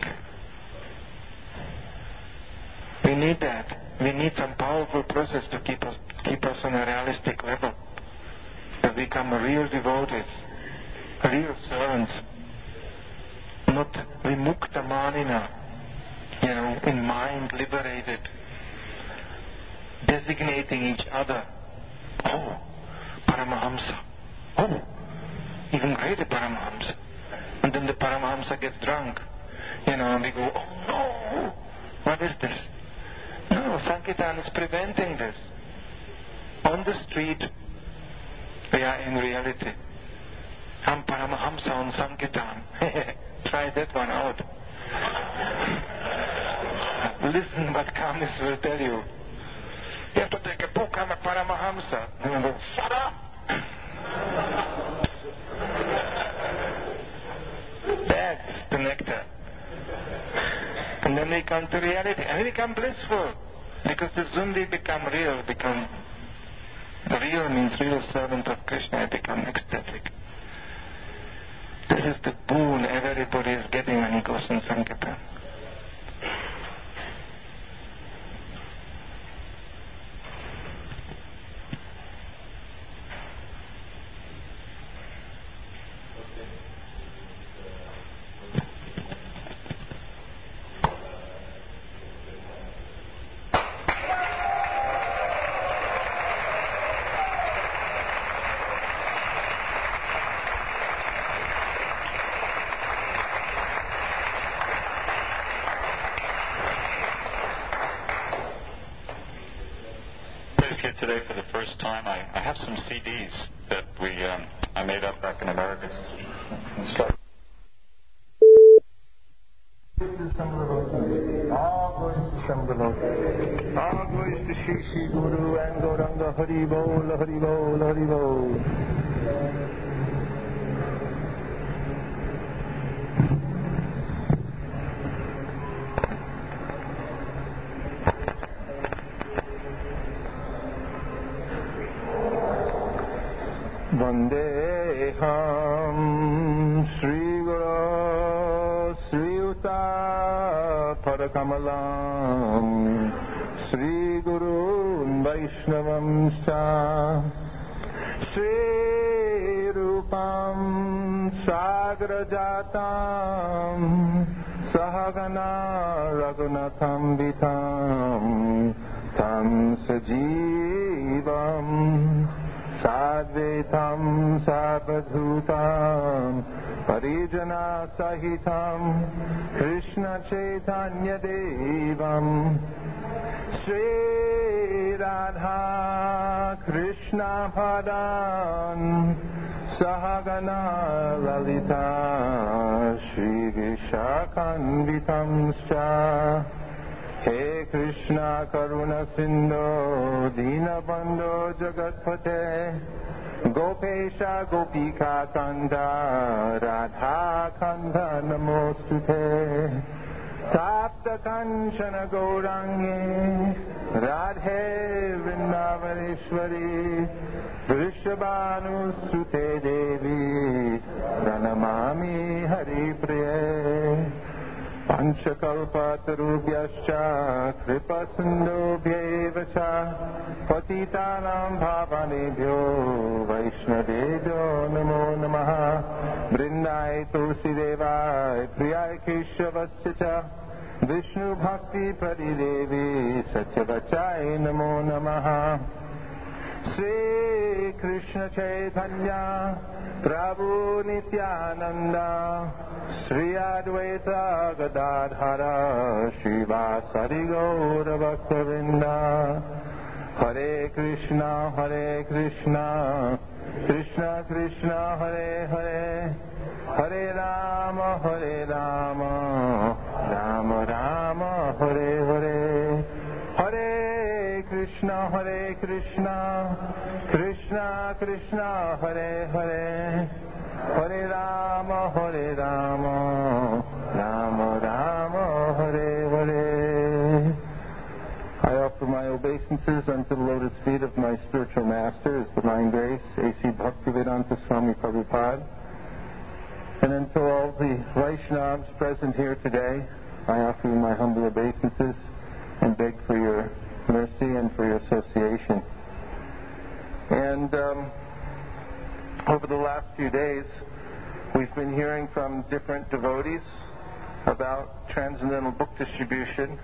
We need that. We need some powerful process to keep us on a realistic level. To become real devotees, real servants, not vimukta manina, in mind liberated, designating each other. Oh, Paramahamsa. Oh, even greater Paramahamsa. And then the Paramahamsa gets drunk, and we go, oh no, what is this? No, Sankirtan is preventing this. On the street, we are in reality. I'm Paramahamsa on Sankirtan. Try that one out. Listen what Kamis will tell you. You have to take a book, I'm a Paramahamsa. And you go, shut up! That's the nectar. And then we come to reality, and we become blissful. Because as soon we become real, real means real servant of Krishna, I become ecstatic. This is the boon everybody is getting when he goes in Sankirtan. Today for the first time, I have some CDs that I made up back in America. All glories to Shri Guru and Gauranga Hari Bol, Hari Bol, Hari Bol. Vandeham Sri Guru Sri Uta Parakamalam Sri Guru Vaishnavam Sa Sri Rupam Sagrajatam Sahagana Raghunatham Vitam Tam Sajivam Sadvetam Sabadhutam Parijana Sahitam Krishna Chaitanya Devam Sri Radha Krishna Padan Sahagana Lalita Shri Vishakhanvitam Scha He Krishna Karuna Sindhu Dinabandhu Jagatpate Gopesha Gopika Kanda Radha Kanda Namostute Tapta Kanchana Gaurangi Radhe Vrindavaneshwari Vrishabhanu Sute Devi Pranamami Hari Priye Panchakalpatarubhyascha Kripasindubhyeva cha Patitanam Bhavanebhyo Vaishnavebhyo Namo Namaha Vrindai Tulsi Devai Priyai Keshavasya cha Vishnu Bhakti Paridevi Satyavachai Namo Namaha Sri Krishna Chaitanya Prabhu Nityananda Sri Advaita Gadadhara Srivasari Gaura Bhaktavinda Hare Krishna Krishna Krishna Hare Hare Hare Rama Rama Rama Hare Hare Hare Krishna Krishna Krishna Hare Hare Hare Rama Rama Rama Hare Hare. I offer my obeisances unto the lotus feet of my spiritual master, His Divine Grace, A.C. Bhaktivedanta Swami Prabhupada. And unto all the Vaishnavas present here today, I offer you my humble obeisances and beg for your mercy and for your association. And over the last few days, we've been hearing from different devotees about transcendental book distribution.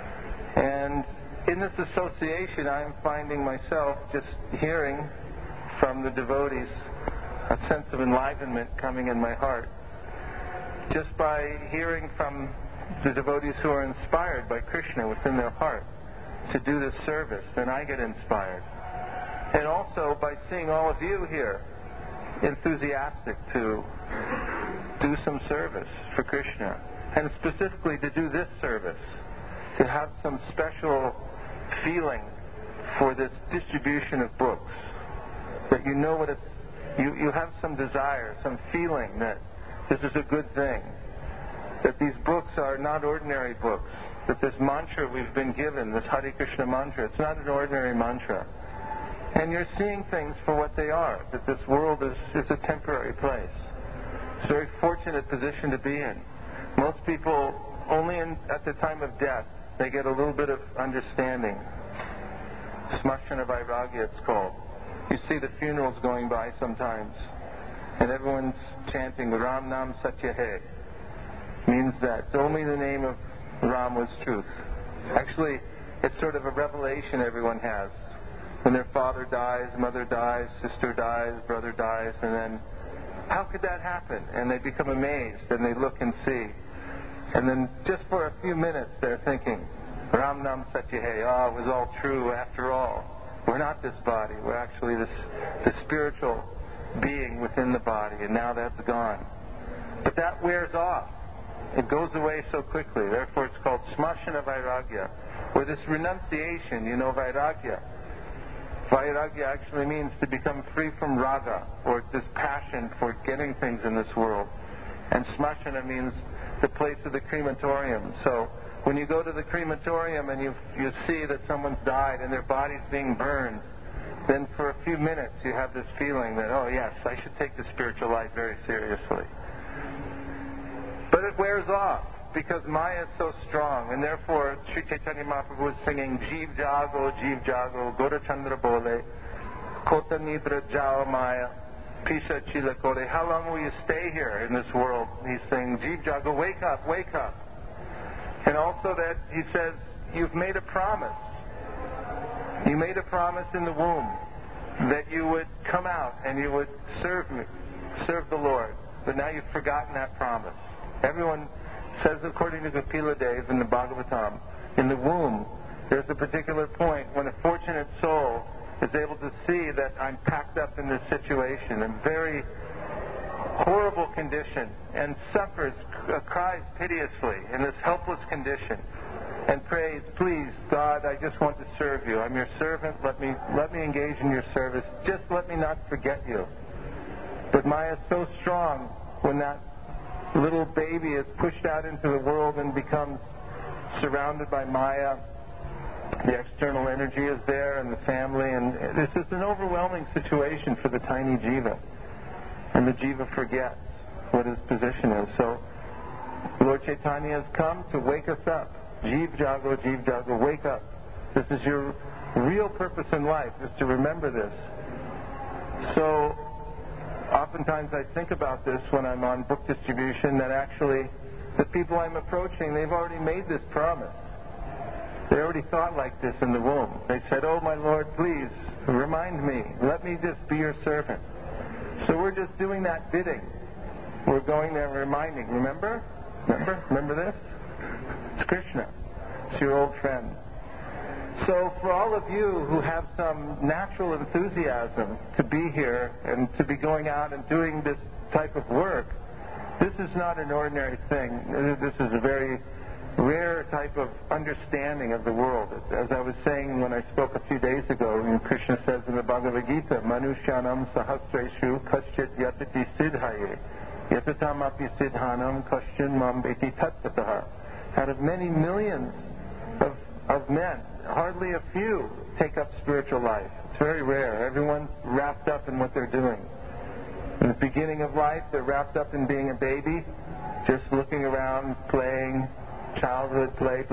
And in this association, I'm finding myself just hearing from the devotees a sense of enlivenment coming in my heart. Just by hearing from the devotees who are inspired by Krishna within their heart to do this service, then I get inspired. And also by seeing all of you here enthusiastic to do some service for Krishna, and specifically to do this service, to have some special feeling for this distribution of books, that you know what it's, you have some desire, some feeling that this is a good thing, that these books are not ordinary books, that this mantra we've been given, this Hare Krishna mantra, it's not an ordinary mantra. And you're seeing things for what they are, that this world is a temporary place. It's a very fortunate position to be in. Most people, only at the time of death, they get a little bit of understanding. Smashana Vairagya, it's called. You see the funerals going by sometimes, and everyone's chanting Ram Nam Satya Hai. Means that only the name of Ram was truth. Actually, it's sort of a revelation everyone has. When their father dies, mother dies, sister dies, brother dies, and then, how could that happen? And they become amazed, and they look and see. And then just for a few minutes, they're thinking, Ram Nam Satya Hai, it was all true after all. We're not this body. We're actually this spiritual being within the body, and now that's gone. But that wears off. It goes away so quickly. Therefore, it's called Smashana Vairagya, where this renunciation, Vairagya. Vairagya actually means to become free from raga, or this passion for getting things in this world. And Smashana means the place of the crematorium. So when you go to the crematorium and you see that someone's died and their body's being burned, then for a few minutes you have this feeling that, oh yes, I should take the spiritual life very seriously. But it wears off because Maya is so strong, and therefore Sri Chaitanya Mahaprabhu is singing Jeev Jago, Gora Chandra Bole, Kota Nidra Jao Maya, Pisha Chila Kore. How long will you stay here in this world? He's saying, Jeev Jago, wake up, wake up. And also that he says, you've made a promise. You made a promise in the womb that you would come out and you would serve me, serve the Lord. But now you've forgotten that promise. Everyone says, according to Kapila Dev in the Bhagavatam, in the womb, there's a particular point when a fortunate soul is able to see that I'm packed up in this situation, a very horrible condition, and suffers, cries piteously in this helpless condition, and prays, please, God, I just want to serve you. I'm your servant. Let me engage in your service. Just let me not forget you. But Maya is so strong when that little baby is pushed out into the world and becomes surrounded by Maya. The external energy is there and the family, and this is an overwhelming situation for the tiny jiva. And the jiva forgets what his position is. So Lord Chaitanya has come to wake us up. Jeev Jago, wake up. This is your real purpose in life, is to remember this. So oftentimes I think about this when I'm on book distribution, that actually the people I'm approaching, they've already made this promise. They already thought like this in the womb. They said, oh my Lord, please remind me. Let me just be your servant. So we're just doing that bidding. We're going there and reminding. Remember this? It's Krishna. It's your old friend. So for all of you who have some natural enthusiasm to be here and to be going out and doing this type of work, this is not an ordinary thing. This is a very rare type of understanding of the world. As I was saying when I spoke a few days ago, Krishna says in the Bhagavad Gita, Manushyanam sahasreshu kaschit yatati siddhaye yatatam api siddhanam kaschin mam beti tattataha. Out of many millions of men, hardly a few take up spiritual life. It's very rare. Everyone's wrapped up in what they're doing. In the beginning of life, they're wrapped up in being a baby, just looking around, playing, childhood, play.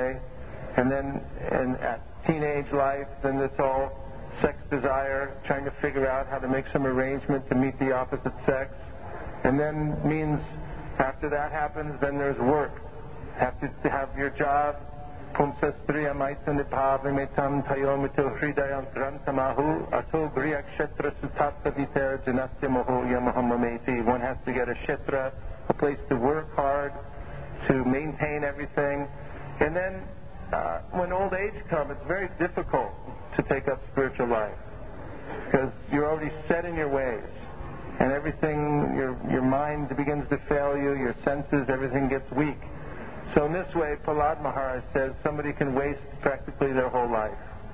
And then at teenage life, then it's all sex desire, trying to figure out how to make some arrangement to meet the opposite sex. And then means after that happens, then there's work. Have to have your job. Pumsastriya maitani bhavimetam tayomito hridayam grantamahu ato griya kshetra sutatta viter janasya moho yamahamameti. One has to get a kshetra, a place to work hard, to maintain everything. And then when old age comes, it's very difficult to take up spiritual life because you're already set in your ways. And everything, your mind begins to fail you, your senses, everything gets weak. So in this way, Prahlad Maharaj says somebody can waste practically their whole life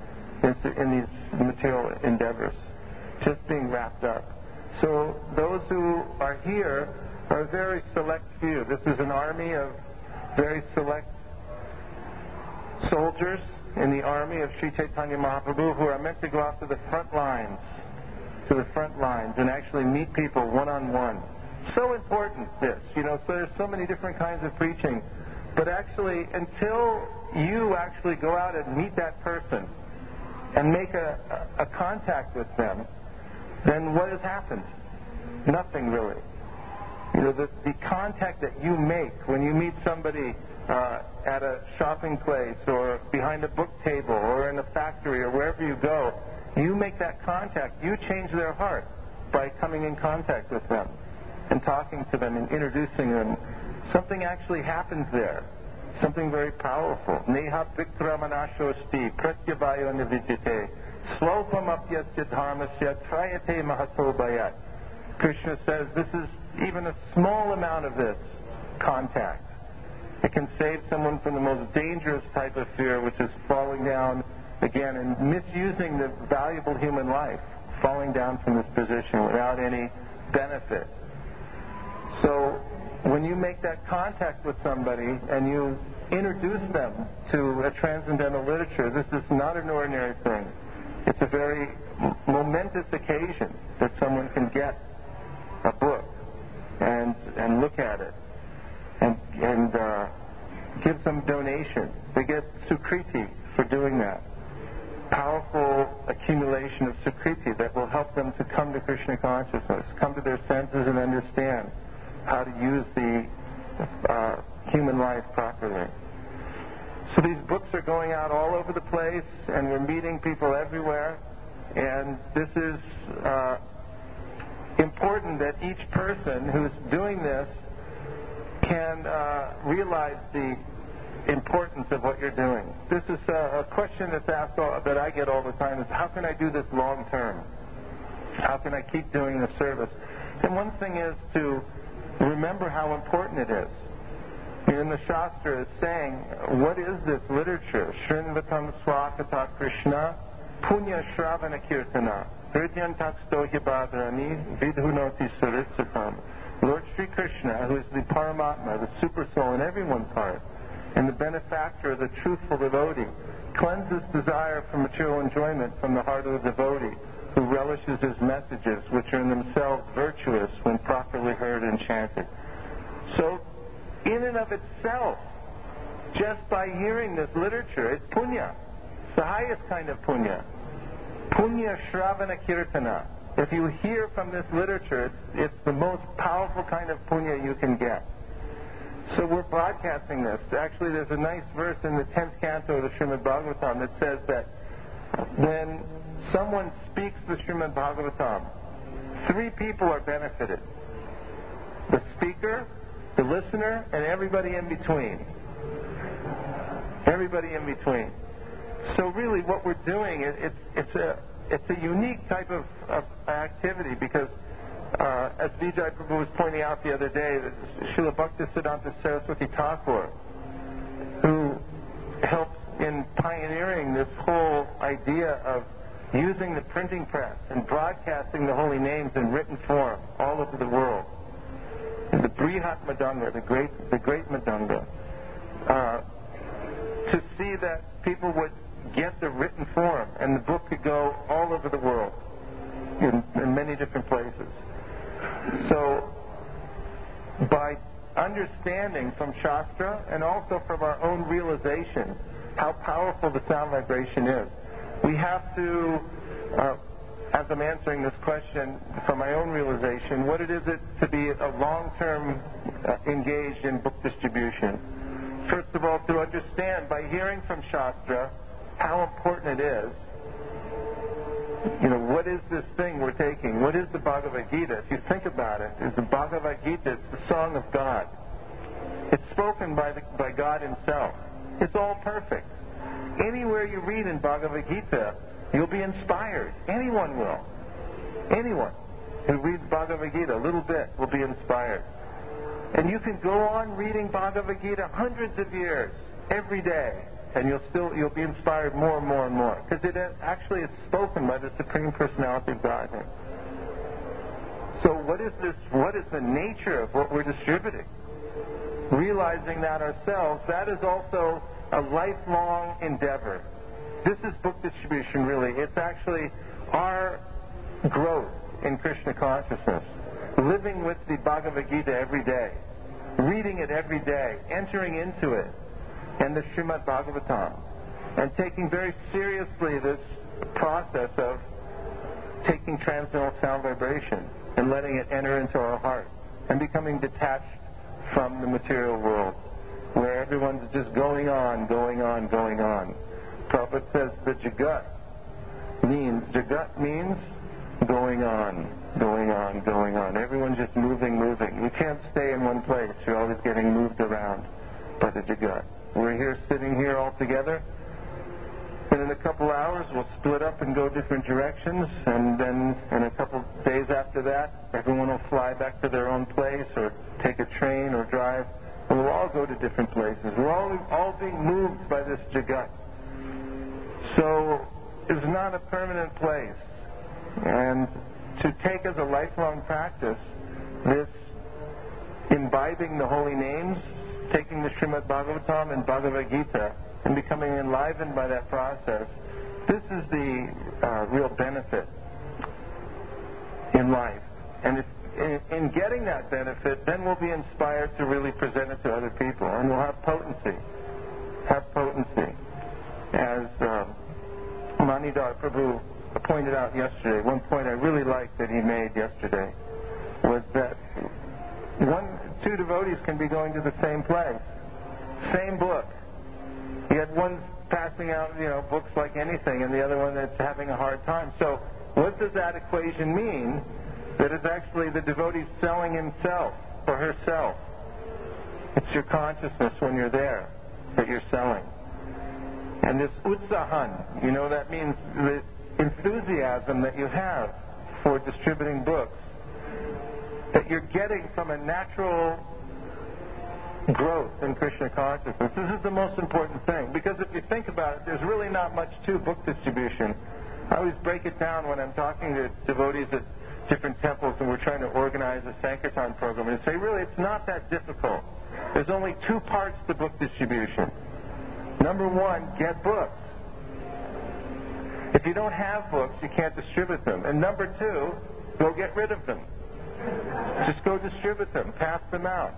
in these material endeavors, just being wrapped up. So those who are here are a very select few. This is an army of very select soldiers in the army of Sri Chaitanya Mahaprabhu who are meant to go out to the front lines, and actually meet people one-on-one. So important, this. So there's so many different kinds of preaching. But actually, until you actually go out and meet that person and make a contact with them, then what has happened? Nothing really. The contact that you make when you meet somebody at a shopping place or behind a book table or in a factory or wherever you go, you make that contact. You change their heart by coming in contact with them and talking to them and introducing them. Something actually happens there. Something very powerful. Neha vikramanashosti pratyabhayo nivijite slopamapyasya dharmasya trayate mahato bayat. Krishna says this is even a small amount of this contact. It can save someone from the most dangerous type of fear, which is falling down again and misusing the valuable human life, falling down from this position without any benefit. So when you make that contact with somebody and you introduce them to a transcendental literature, this is not an ordinary thing. It's a very momentous occasion that someone can get a book and look at it and give some donation. They get sukriti for doing that. Powerful accumulation of sukriti that will help them to come to Krishna consciousness, come to their senses and understand how to use the human life properly. So these books are going out all over the place, and we're meeting people everywhere. And this is important that each person who's doing this can realize the importance of what you're doing. This is a question that's asked that I get all the time is, how can I do this long term? How can I keep doing the service? And one thing is to remember how important it is. In the Shastra is saying, what is this literature? Shrinvatam Swakata Krishna Punya Shravana Kirtana Hridyantak Stohyabadrani Vidhunoti Suritsatam. Lord Sri Krishna, who is the Paramatma, the super soul in everyone's heart, and the benefactor of the truthful devotee, cleanses desire for material enjoyment from the heart of the devotee, who relishes his messages, which are in themselves virtuous when properly heard and chanted. So, in and of itself, just by hearing this literature, it's punya. It's the highest kind of punya. Punya Shravana Kirtana. If you hear from this literature, it's the most powerful kind of punya you can get. So we're broadcasting this. Actually, there's a nice verse in the 10th canto of the Srimad Bhagavatam that says that when someone speaks the Srimad Bhagavatam, 3 people are benefited. The speaker, the listener, and everybody in between. Everybody in between. So really what we're doing, it's a unique type of activity because as Vijay Prabhu was pointing out the other day, Srila Bhaktisiddhanta Saraswati Thakur, who helped in pioneering this whole idea of using the printing press and broadcasting the holy names in written form all over the world. And the Brihat Madanga, the great Madanga, to see that people would get the written form and the book could go all over the world in many different places. So by understanding from Shastra and also from our own realization how powerful the sound vibration is, we have to, as I'm answering this question from my own realization, what it is to be a long-term engaged in book distribution. First of all, to understand by hearing from Shastra how important it is. What is this thing we're taking? What is the Bhagavad Gita? If you think about it, the Bhagavad Gita is the song of God. It's spoken by God himself. It's all perfect. Anywhere you read in Bhagavad Gita, you'll be inspired. Anyone will. Anyone who reads Bhagavad Gita a little bit will be inspired. And you can go on reading Bhagavad Gita hundreds of years, every day, and you'll be inspired more and more and more. Because it's spoken by the Supreme Personality of Godhead. So what is this? What is the nature of what we're distributing? Realizing that ourselves, that is also a lifelong endeavor. This is book distribution, really. It's actually our growth in Krishna consciousness. Living with the Bhagavad Gita every day. Reading it every day. Entering into it. And the Srimad Bhagavatam. And taking very seriously this process of taking transcendental sound vibration and letting it enter into our heart. And becoming detached from the material world. Where everyone's just going on. Prabhupada says the Jagat means going on. Everyone's just moving. You can't stay in one place. You're always getting moved around by the Jagat. We're here, sitting here all together, and in a couple hours we'll split up and go different directions, and then in a couple days after that, everyone will fly back to their own place or take a train or drive. And we'll all go to different places. We're all being moved by this Jagat. So it's not a permanent place. And to take as a lifelong practice this imbibing the holy names, taking the Srimad Bhagavatam and Bhagavad Gita, and becoming enlivened by that process, This is the real benefit in life. And in getting that benefit, then we'll be inspired to really present it to other people, and we'll have potency. As Manidhar Prabhu pointed out yesterday, one point I really liked that he made yesterday was that two devotees can be going to the same place, same book. You had one passing out, books like anything, and the other one that's having a hard time. So what does that equation mean? That it's actually the devotee selling himself or herself. It's your consciousness when you're there that you're selling. And this utsahan, that means the enthusiasm that you have for distributing books, that you're getting from a natural growth in Krishna consciousness. This is the most important thing, because if you think about it, there's really not much to book distribution. I always break it down when I'm talking to devotees at different temples and we're trying to organize a Sankirtan program, and say, really, it's not that difficult. There's only two parts to book distribution. Number one, get books. If you don't have books, you can't distribute them. And number two, go get rid of them. Just go distribute them, pass them out.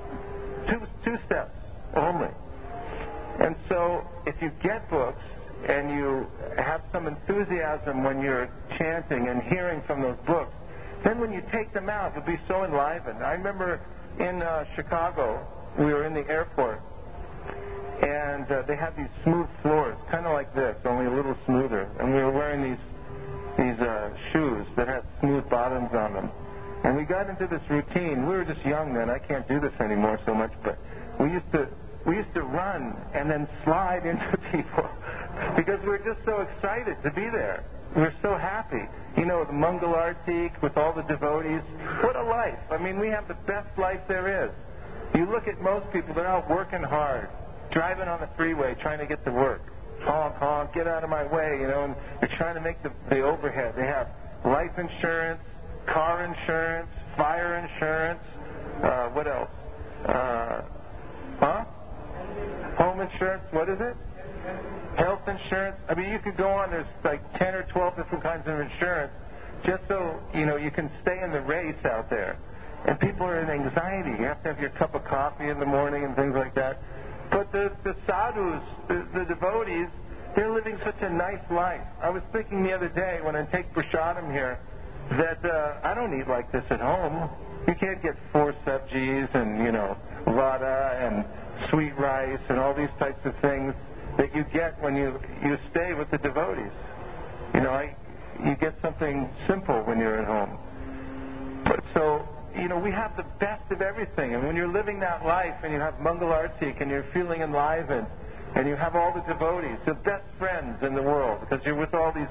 Two steps only. And so if you get books and you have some enthusiasm when you're chanting and hearing from those books, then when you take them out, you'll be so enlivened. I remember in Chicago, we were in the airport, and they had these smooth floors, kind of like this, only a little smoother. And we were wearing these shoes that had smooth bottoms on them. And we got into this routine. We were just young then. I can't do this anymore so much, but we used to run and then slide into people because we were just so excited to be there. We were so happy. The Mangal Arti with all the devotees. What a life. I mean, we have the best life there is. You look at most people, they're out working hard, driving on the freeway, trying to get to work. Honk, honk, get out of my way, and they're trying to make the overhead. They have life insurance, car insurance, fire insurance, what else? Home insurance, what is it? Health insurance. I mean, you could go on, there's like 10 or 12 different kinds of insurance just so, you can stay in the race out there. And people are in anxiety. You have to have your cup of coffee in the morning and things like that. But the sadhus, the devotees, they're living such a nice life. I was thinking the other day when I take prasadam here that I don't eat like this at home. You can't get 4 sabjis and, vada and sweet rice and all these types of things that you get when you stay with the devotees. You get something simple when you're at home. But so, we have the best of everything. And when you're living that life and you have Mangal Artik and you're feeling enlivened and you have all the devotees, the best friends in the world, because you're with all these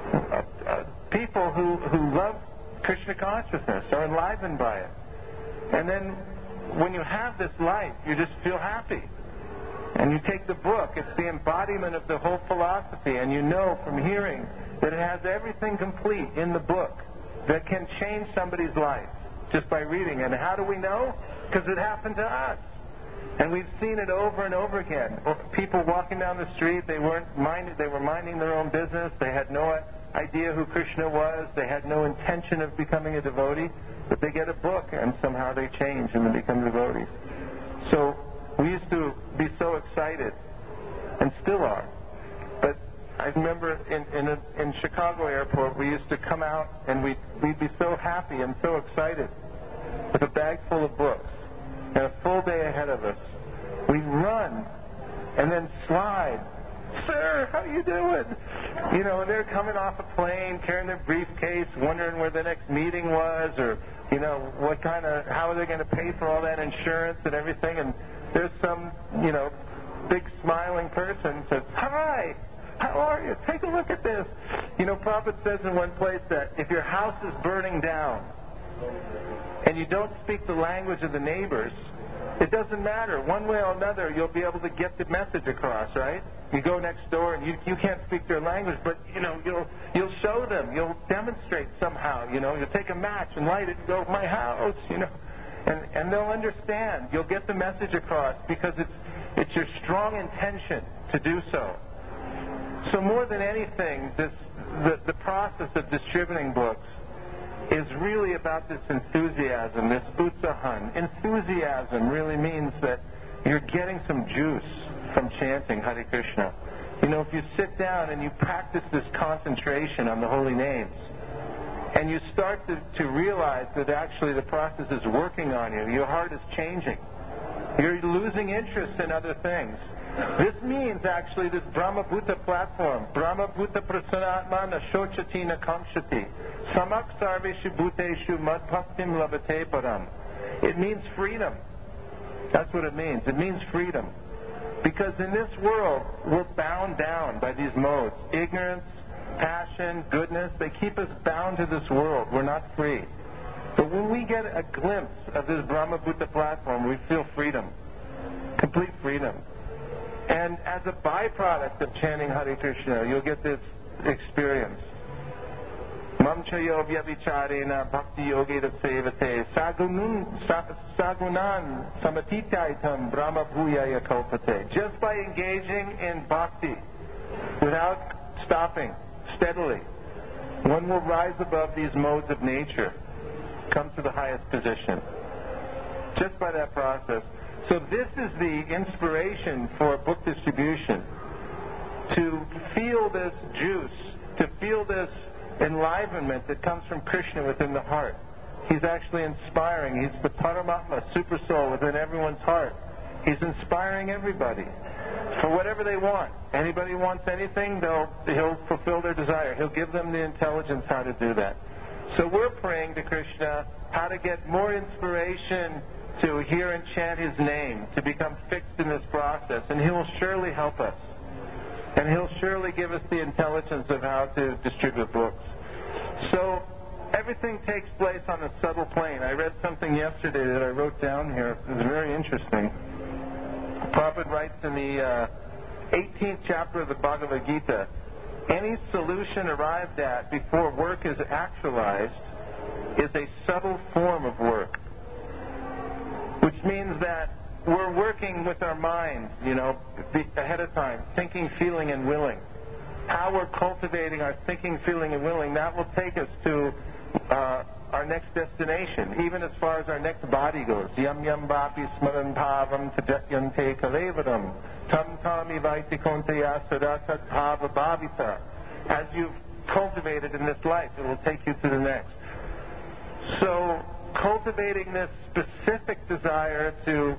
people who love Krishna consciousness, are enlivened by it. And then when you have this life, you just feel happy. And you take the book, it's the embodiment of the whole philosophy, and you know from hearing that it has everything complete in the book that can change somebody's life just by reading it. And how do we know? Because it happened to us. And we've seen it over and over again. People walking down the street, they were minding their own business, they had no idea who Krishna was, they had no intention of becoming a devotee, but they get a book and somehow they change and they become devotees. So we used to be so excited, and still are. But I remember in Chicago airport, we used to come out and we'd be so happy and so excited with a bag full of books and a full day ahead of us. We'd run and then slide. Sir, how you doing? And they're coming off a plane, carrying their briefcase, wondering where the next meeting was, or, how are they going to pay for all that insurance and everything. And there's some, big smiling person says, "Hi, how are you? Take a look at this." Prabhupada says in one place that if your house is burning down and you don't speak the language of the neighbors, it doesn't matter. One way or another, you'll be able to get the message across, right? You go next door and you can't speak their language, but, you'll show them. You'll demonstrate somehow, You'll take a match and light it and go, "My house," And they'll understand. You'll get the message across because it's your strong intention to do so. So more than anything, the process of distributing books is really about this enthusiasm, this utsahan. Enthusiasm really means that you're getting some juice from chanting Hare Krishna. You know, if you sit down and you practice this concentration on the holy names, and you start to realize that actually the process is working on you, your heart is changing, you're losing interest in other things. This means actually this Brahma Bhuta platform, Brahma Bhuta Prasanatma na Shochati na Kamshati, Samak Sarveshu Bhuteshu Mad Bhaktim Labate Param. It means freedom. That's what it means. It means freedom. Because in this world, we're bound down by these modes. Ignorance, passion, goodness, they keep us bound to this world. We're not free. But when we get a glimpse of this Brahma Bhuta platform, we feel freedom. Complete freedom. And as a byproduct of chanting Hare Krishna, you'll get this experience. Mamchayo vyavicharena bhakti yogeda sevate sagunan samatitaitam brahma bhuyaya kalpate. Just by engaging in bhakti without stopping, steadily, one will rise above these modes of nature, come to the highest position. Just by that process. So this is the inspiration for book distribution. To feel this juice, to feel this enlivenment that comes from Krishna within the heart. He's actually inspiring. He's the Paramatma, super soul within everyone's heart. He's inspiring everybody for whatever they want. Anybody wants anything, he'll fulfill their desire. He'll give them the intelligence how to do that. So we're praying to Krishna how to get more inspiration to hear and chant His name, to become fixed in this process. And He will surely help us. And He'll surely give us the intelligence of how to distribute books. So everything takes place on a subtle plane. I read something yesterday that I wrote down here. It was very interesting. Prabhupada writes in the 18th chapter of the Bhagavad Gita, any solution arrived at before work is actualized is a subtle form of work. Which means that we're working with our minds, ahead of time, thinking, feeling, and willing. How we're cultivating our thinking, feeling, and willing, that will take us to our next destination, even as far as our next body goes. Yam yam vapi smaran bhavam tajatyante kalevaram tam tami vaitikonteya sadatat bhava bhavita. As you've cultivated in this life, it will take you to the next. So, cultivating this specific desire to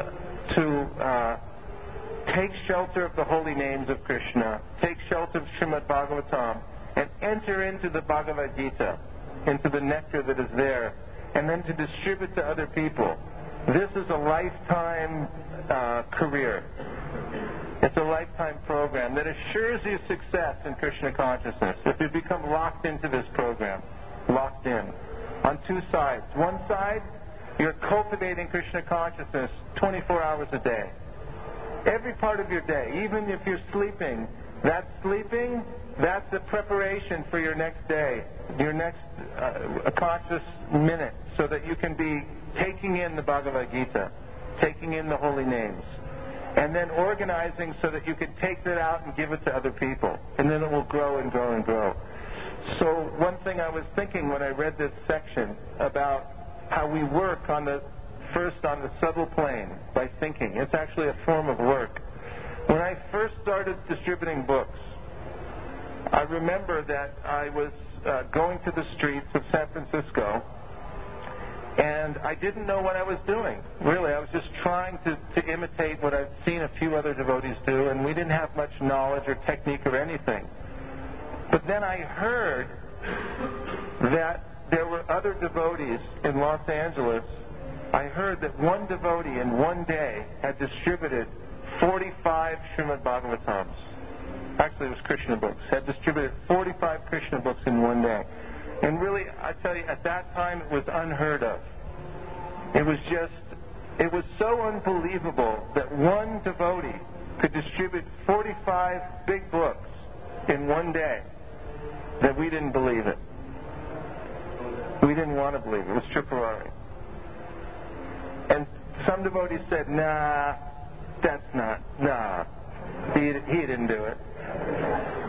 take shelter of the holy names of Krishna, take shelter of Srimad Bhagavatam, and enter into the Bhagavad Gita, into the nectar that is there, and then to distribute to other people. This is a lifetime career. It's a lifetime program that assures you success in Krishna consciousness if you become locked into this program, locked in. On two sides. One side, you're cultivating Krishna consciousness 24 hours a day. Every part of your day, even if you're sleeping, that's the preparation for your next day, your next conscious minute, so that you can be taking in the Bhagavad Gita, taking in the holy names, and then organizing so that you can take that out and give it to other people, and then it will grow and grow and grow. So one thing I was thinking when I read this section about how we work on the subtle plane by thinking. It's actually a form of work. When I first started distributing books, I remember that I was going to the streets of San Francisco, and I didn't know what I was doing. Really, I was just trying to imitate what I've seen a few other devotees do, and we didn't have much knowledge or technique or anything. But then I heard that there were other devotees in Los Angeles. I heard that one devotee in one day had distributed 45 Srimad Bhagavatams. Actually, it was Krishna books. Had distributed 45 Krishna books in one day. And really, I tell you, at that time, it was unheard of. It was so unbelievable that one devotee could distribute 45 big books in one day that we didn't believe it. We didn't want to believe it. It was Tripurari. And some devotees said, nah, he didn't do it.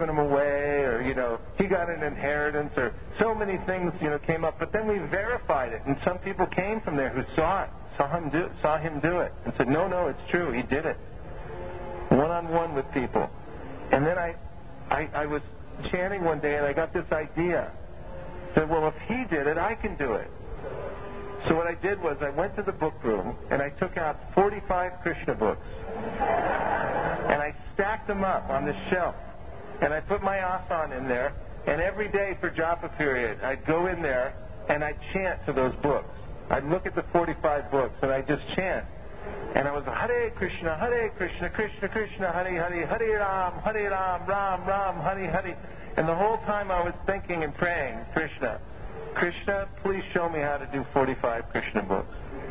given him away, or, he got an inheritance, or so many things, came up. But then we verified it, and some people came from there who saw it, saw him do it, and said, no, it's true, he did it. One-on-one with people. And then I was chanting one day, and I got this idea that, well, if he did it, I can do it. So what I did was I went to the book room, and I took out 45 Krishna books, and I stacked them up on the shelf, and I put my asana in there, and every day for japa period, I'd go in there, and I'd chant to those books. I'd look at the 45 books, and I'd just chant. And I was Hare Krishna, Krishna Krishna, Hare Hare, Hare Ram, Ram Ram, Hare Hare. And the whole time I was thinking and praying, Krishna, please show me how to do 45 Krishna books.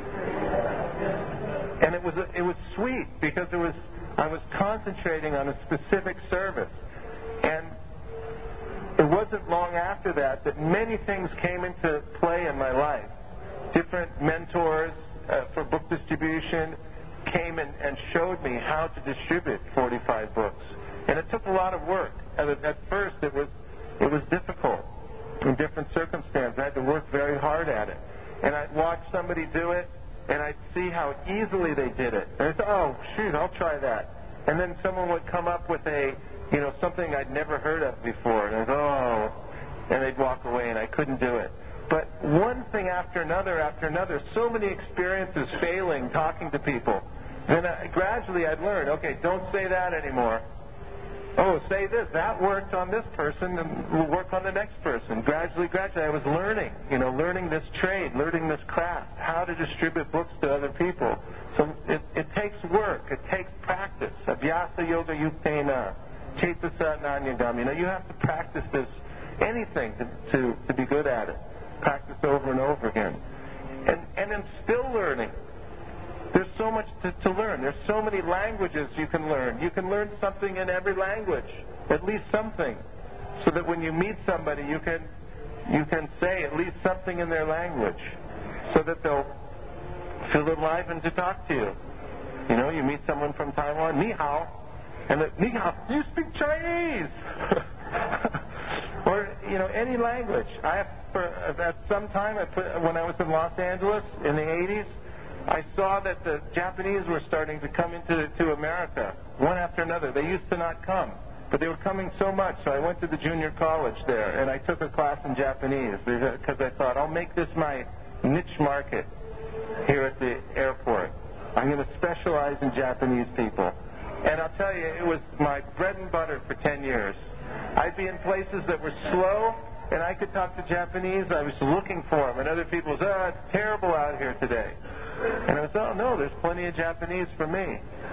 And it was sweet because I was concentrating on a specific service. And it wasn't long after that many things came into play in my life. Different mentors for book distribution came and showed me how to distribute 45 books. And it took a lot of work. At first it was difficult in different circumstances. I had to work very hard at it. And I'd watch somebody do it, and I'd see how easily they did it. And I'd say, oh, shoot, I'll try that. And then someone would come up with something I'd never heard of before. And I'd go, oh, and they'd walk away, and I couldn't do it. But one thing after another, so many experiences failing, talking to people. Then gradually I'd learn, okay, don't say that anymore. Oh, say this. That worked on this person, and will work on the next person. Gradually, I was learning, learning this trade, learning this craft, how to distribute books to other people. So it takes work. It takes practice. Abhyasa yoga yuktena, cetasa nanyagami. You have to practice this, anything to be good at it. Practice over and over again. And I'm still learning. There's so much to learn. There's so many languages you can learn. You can learn something in every language, at least something, so that when you meet somebody, you can say at least something in their language, so that they'll feel enlivened to talk to you. You meet someone from Taiwan, ni hao, and ni hao, you speak Chinese, or any language. At some time, when I was in Los Angeles in the 80s. I saw that the Japanese were starting to come to America, one after another. They used to not come, but they were coming so much. So I went to the junior college there, and I took a class in Japanese because I thought, I'll make this my niche market here at the airport. I'm going to specialize in Japanese people. And I'll tell you, it was my bread and butter for 10 years. I'd be in places that were slow, and I could talk to Japanese. I was looking for them, and other people said, oh, it's terrible out here today. And I said, oh, no, there's plenty of Japanese for me.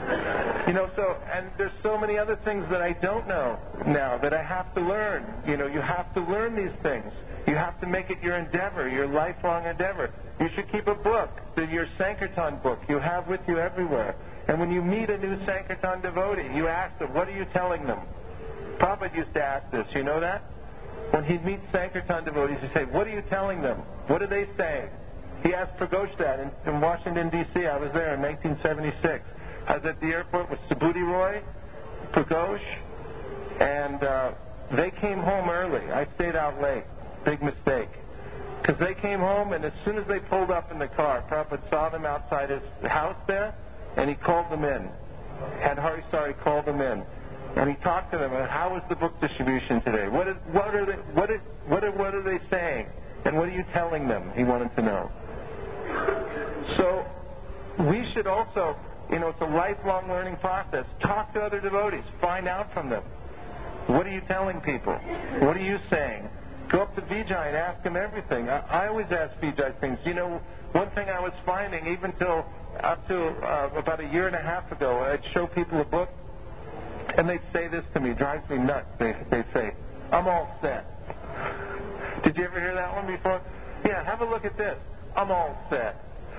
And there's so many other things that I don't know now that I have to learn. You have to learn these things. You have to make it your endeavor, your lifelong endeavor. You should keep a book, your Sankirtan book you have with you everywhere. And when you meet a new Sankirtan devotee, you ask them, what are you telling them? Prabhupada used to ask this, you know that? When he'd meet Sankirtan devotees, he'd say, what are you telling them? What are they saying? He asked Pragosh that in Washington, D.C. I was there in 1976. I was at the airport with Subhuti Roy, Pragosh, and they came home early. I stayed out late. Big mistake. Because they came home, and as soon as they pulled up in the car, Prabhupada saw them outside his house there, and he called them in. Had Harisari called them in. And he talked to them about how was the book distribution today? What are they saying? And what are you telling them? He wanted to know. So we should also, it's a lifelong learning process. Talk to other devotees. Find out from them. What are you telling people? What are you saying? Go up to Vijay and ask him everything. I always ask Vijay things. One thing I was finding, even till up to about a year and a half ago, I'd show people a book, and they'd say this to me. It drives me nuts. They'd say, I'm all set. Did you ever hear that one before? Yeah, have a look at this. I'm all set.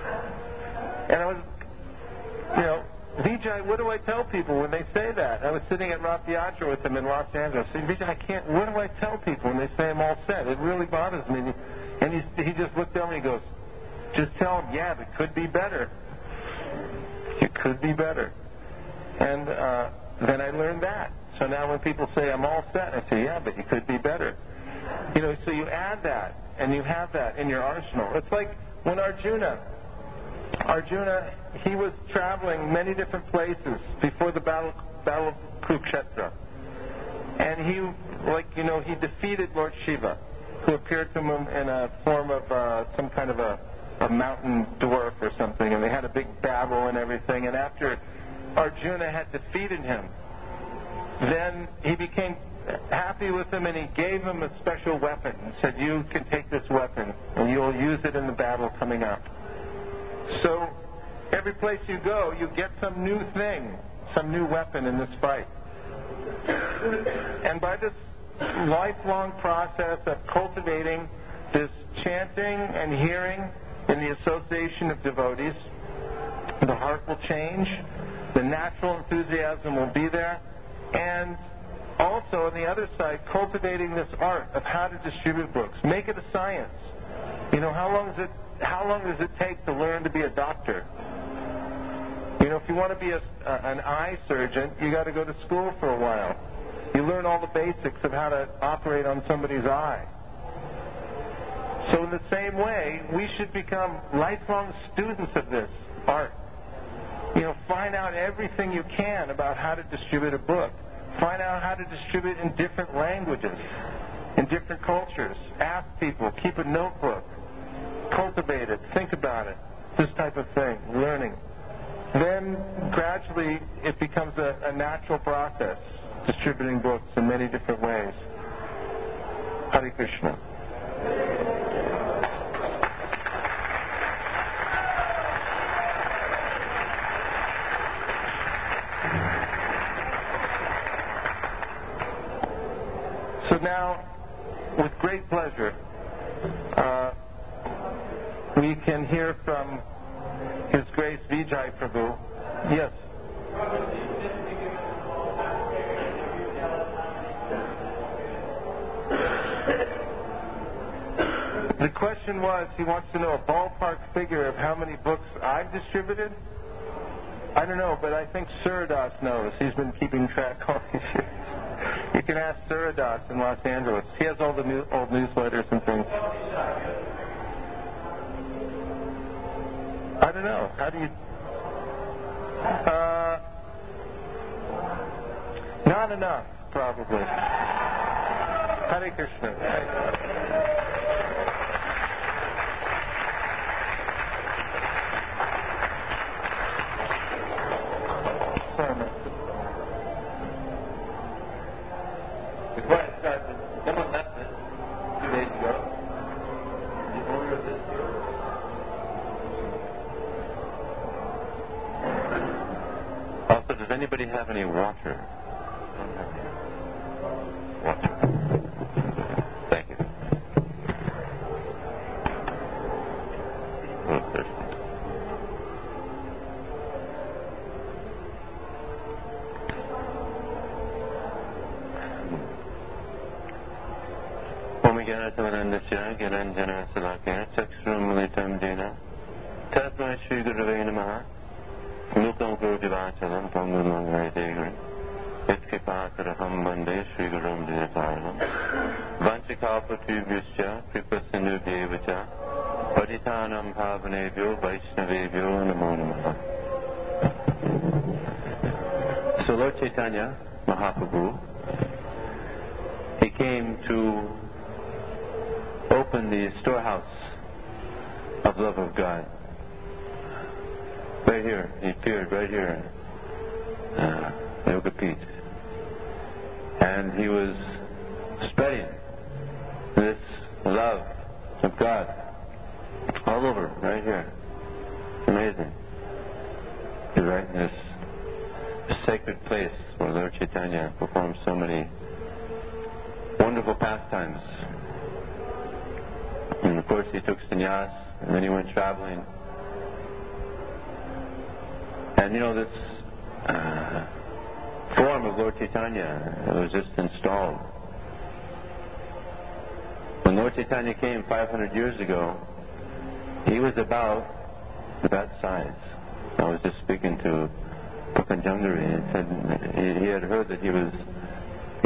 And I was, Vijay, what do I tell people when they say that? I was sitting at Rath Yatra with him in Los Angeles. I said, Vijay, what do I tell people when they say I'm all set? It really bothers me. And he just looked at me and he goes, just tell them, yeah, it could be better. It could be better. And then I learned that. So now when people say, I'm all set, I say, yeah, but you could be better. So you add that, and you have that in your arsenal. It's like when Arjuna, he was traveling many different places before the battle of Kurukshetra. And he defeated Lord Shiva, who appeared to him in a form of some kind of a mountain dwarf or something, and they had a big battle and everything. And after Arjuna had defeated him, then he became happy with him, and he gave him a special weapon and said, you can take this weapon and you'll use it in the battle coming up. So every place you go, you get some new thing, some new weapon in this fight. And by this lifelong process of cultivating this chanting and hearing in the association of devotees, the heart will change, the natural enthusiasm will be there, and also on the other side, cultivating this art of how to distribute books. Make it a science. How long does it take to learn to be a doctor? If you want to be an eye surgeon, you got to go to school for a while. You learn all the basics of how to operate on somebody's eye. So in the same way, we should become lifelong students of this art. Find out everything you can about how to distribute a book. Find out how to distribute in different languages, in different cultures. Ask people, keep a notebook, cultivate it, think about it, this type of thing, learning. Then gradually it becomes a natural process, distributing books in many different ways. Hare Krishna. So now, with great pleasure, we can hear from His Grace Vijay Prabhu. Yes. The question was, he wants to know a ballpark figure of how many books I've distributed. I don't know, but I think Suradas knows. He's been keeping track all these years. You can ask Suradas in Los Angeles. He has all the old newsletters and things. I don't know. How do you... not enough, probably. Hare Krishna. Before I start, someone left this 2 days ago. The owner of this here. Also, does anybody have any water? Water. Thank you. Oh, thirsty. Omigyanatavanandasya Gyananjana Salakya Chakshurumalitam Jena Tasmai Shri Gurave Namaha Mukam Kurudivachalam Pangurmangai Degri Itkipasaraham Bande Shri Gurum Diyaparam Vanchikalpatubhyuscha Kripasinudyevacha Paditanam Bhavanebhyo Vaishnavebhyo Namo Namaha. So Lord Chaitanya Mahaprabhu, he came to open the storehouse of love of God. Right here, he appeared right here in Yoga Pit. And he was spreading this love of God all over, right here. It's amazing. You're right in this sacred place where Lord Chaitanya performed so many wonderful pastimes. And of course he took sannyas, and then he went traveling. And this form of Lord Chaitanya was just installed. When Lord Chaitanya came 500 years ago, he was about that size. I was just speaking to Patanjali, and said he had heard that he was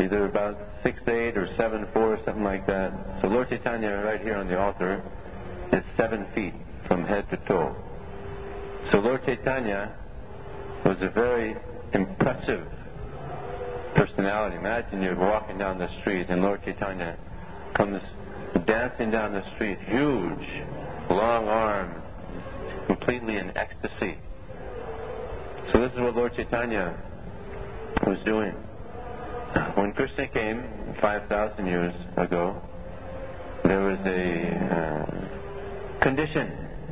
either about 6'8" or 7'4", something like that. So Lord Chaitanya, right here on the altar, is 7 feet from head to toe. So Lord Chaitanya was a very impressive personality. Imagine you're walking down the street and Lord Chaitanya comes dancing down the street, huge, long arms, completely in ecstasy. So this is what Lord Chaitanya was doing. When Krishna came 5,000 years ago, there was a condition.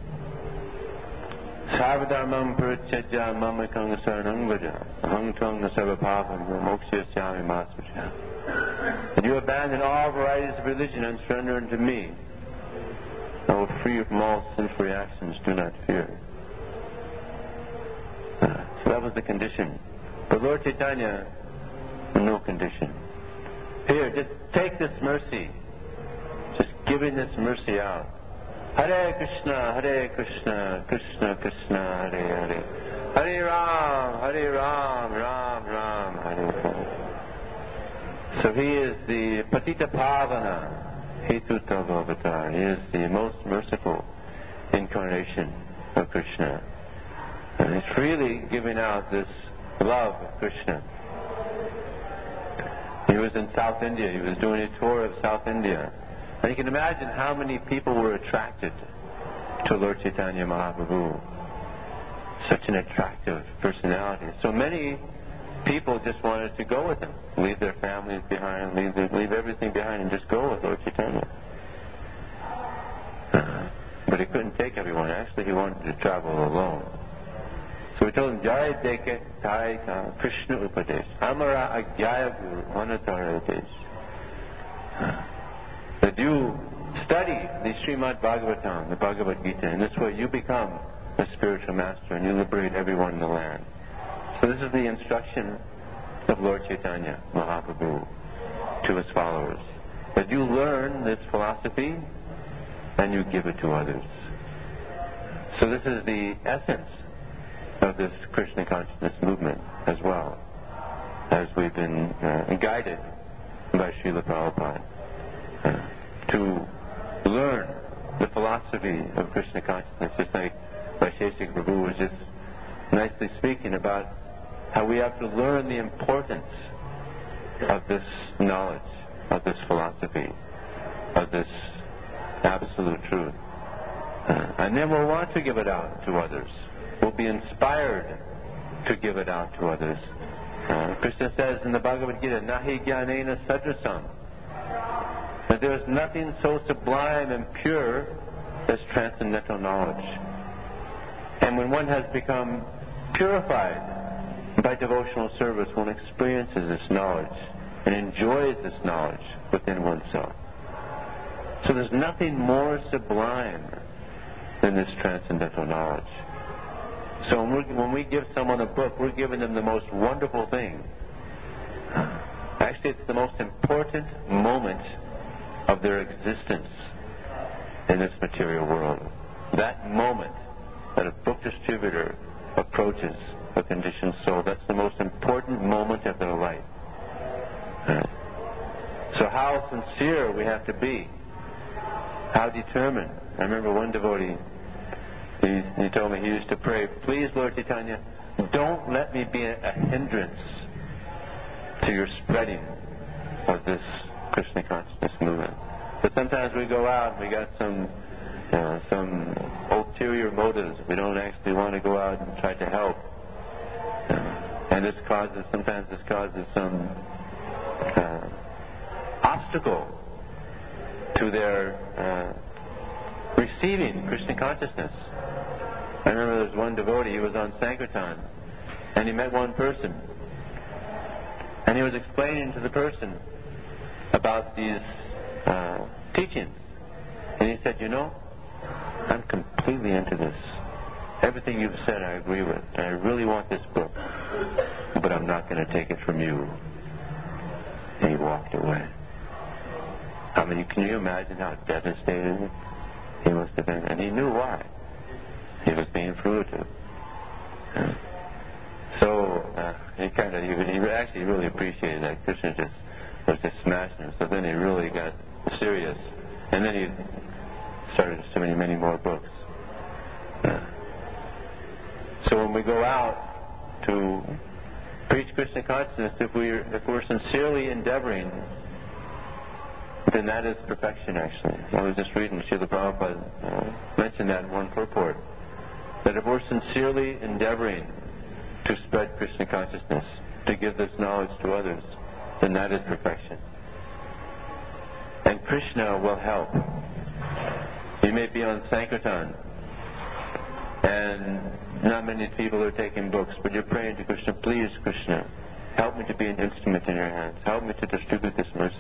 Sarvadharmam parityajya mamakang saranang vraja aham tvang sarvabhavam mokshasyami masvaja. And you abandon all varieties of religion and surrender unto me. I will free you from all sinful reactions. Do not fear. So that was the condition. But Lord Chaitanya, no condition. Here, just take this mercy. Just giving this mercy out. Hare Krishna, Krishna Krishna, Hare Hare. Hare Ram, Ram Ram, Hare Hare. So he is the Patita Pavana, Hetutav Avatar. He is the most merciful incarnation of Krishna. And he's freely giving out this love of Krishna. He was in South India. He was doing a tour of South India. And you can imagine how many people were attracted to Lord Chaitanya Mahaprabhu. Such an attractive personality. So many people just wanted to go with him, leave their families behind, leave everything behind and just go with Lord Chaitanya. But he couldn't take everyone. Actually, he wanted to travel alone. So we told him, Jaya Deke Taika Krishna Upadesh Amara Agyaya Guru Manataradesh. That you study the Srimad Bhagavatam, the Bhagavad Gita, and this way you become a spiritual master and you liberate everyone in the land. So this is the instruction of Lord Chaitanya Mahaprabhu to his followers. That you learn this philosophy and you give it to others. So this is the essence of this Krishna consciousness movement as well, as we've been guided by Srila Prabhupada to learn the philosophy of Krishna consciousness, just like Vaisheshika Prabhu was just nicely speaking about how we have to learn the importance of this knowledge, of this philosophy, of this absolute truth. And then we'll want to give it out to others. We'll be inspired to give it out to others. Krishna says in the Bhagavad Gita, Nahi Jnanena Sadrasam, that there is nothing so sublime and pure as transcendental knowledge. And when one has become purified by devotional service, one experiences this knowledge and enjoys this knowledge within oneself. So there's nothing more sublime than this transcendental knowledge. So when we give someone a book, we're giving them the most wonderful thing. Actually, it's the most important moment of their existence in this material world. That moment that a book distributor approaches a conditioned soul, that's the most important moment of their life. So how sincere we have to be, how determined. I remember one devotee, he told me he used to pray, please, Lord Chaitanya, don't let me be a hindrance to your spreading of this Krishna consciousness movement. But sometimes we go out and we got some ulterior motives. We don't actually want to go out and try to help. And sometimes this causes some obstacle to their receiving Krishna consciousness. I remember there was one devotee, he was on Sankirtan, and he met one person. And he was explaining to the person about these teachings. And he said, I'm completely into this. Everything you've said I agree with. And I really want this book. But I'm not going to take it from you. And he walked away. I mean, can you imagine how devastated he must have been? And he knew why. He was being fruitive. So he actually really appreciated that Krishna just was just smashing them. So then he really got serious. And then he started distributing many more books. So when we go out to preach Krishna consciousness, if we're sincerely endeavoring, then that is perfection, actually. I was just reading Srila Prabhupada mentioned that in one purport, that if we're sincerely endeavoring to spread Krishna consciousness, to give this knowledge to others, then that is perfection. And Krishna will help. You may be on Sankirtan, and not many people are taking books, but you're praying to Krishna, please, Krishna, help me to be an instrument in your hands. Help me to distribute this mercy.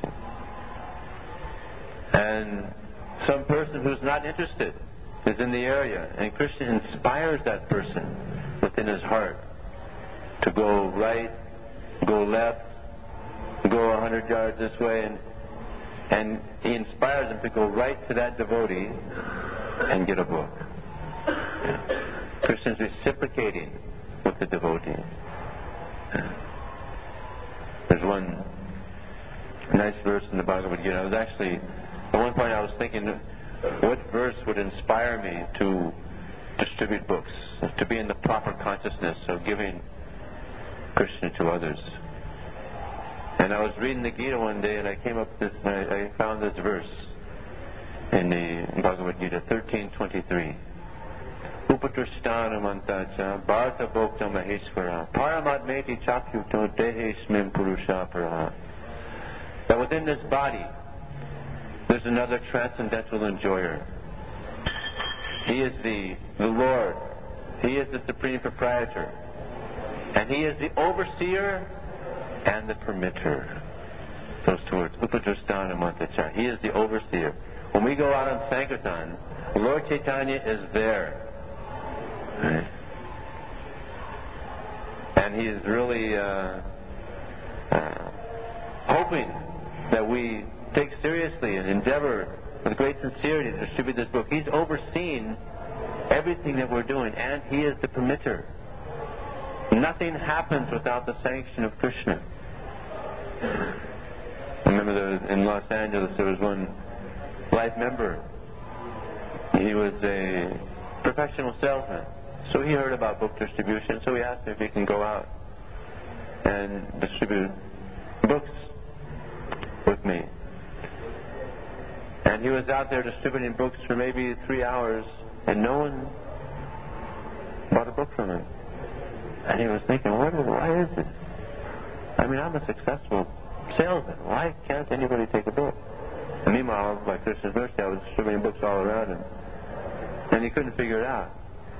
And some person who's not interested is in the area, and Krishna inspires that person within his heart to go right, go left, go 100 yards this way, and he inspires them to go right to that devotee and get a book. Krishna is reciprocating with the devotee. There's one nice verse in the Bhagavad Gita. I was actually, at one point I was thinking, what verse would inspire me to distribute books, to be in the proper consciousness of giving Krishna to others. And I was reading the Gita one day, and I came up with this, I found this verse in the Bhagavad Gita, 13:23. Upatrishthanamantacha bharata bhokta maheshvara paramatmeti chakyuto dehesmim purushapara. That within this body there's another transcendental enjoyer. He is the Lord. He is the supreme proprietor. And he is the overseer and the permitter. Those two words. Upatrishthanamantacha. He is the overseer. When we go out on Sankirtan, Lord Chaitanya is there. Right? And he is really hoping that we take seriously and endeavor with great sincerity to distribute this book. He's overseeing everything that we're doing, and he is the permitter. Nothing happens without the sanction of Krishna. I remember in Los Angeles there was one life member. He was a professional salesman. So he heard about book distribution, so he asked me if he can go out and distribute books with me. And he was out there distributing books for maybe 3 hours, and no one bought a book from him. And he was thinking, why is this? I mean, I'm a successful salesman. Why can't anybody take a book? And meanwhile, by Krishna's mercy, I was distributing books all around him. And he couldn't figure it out.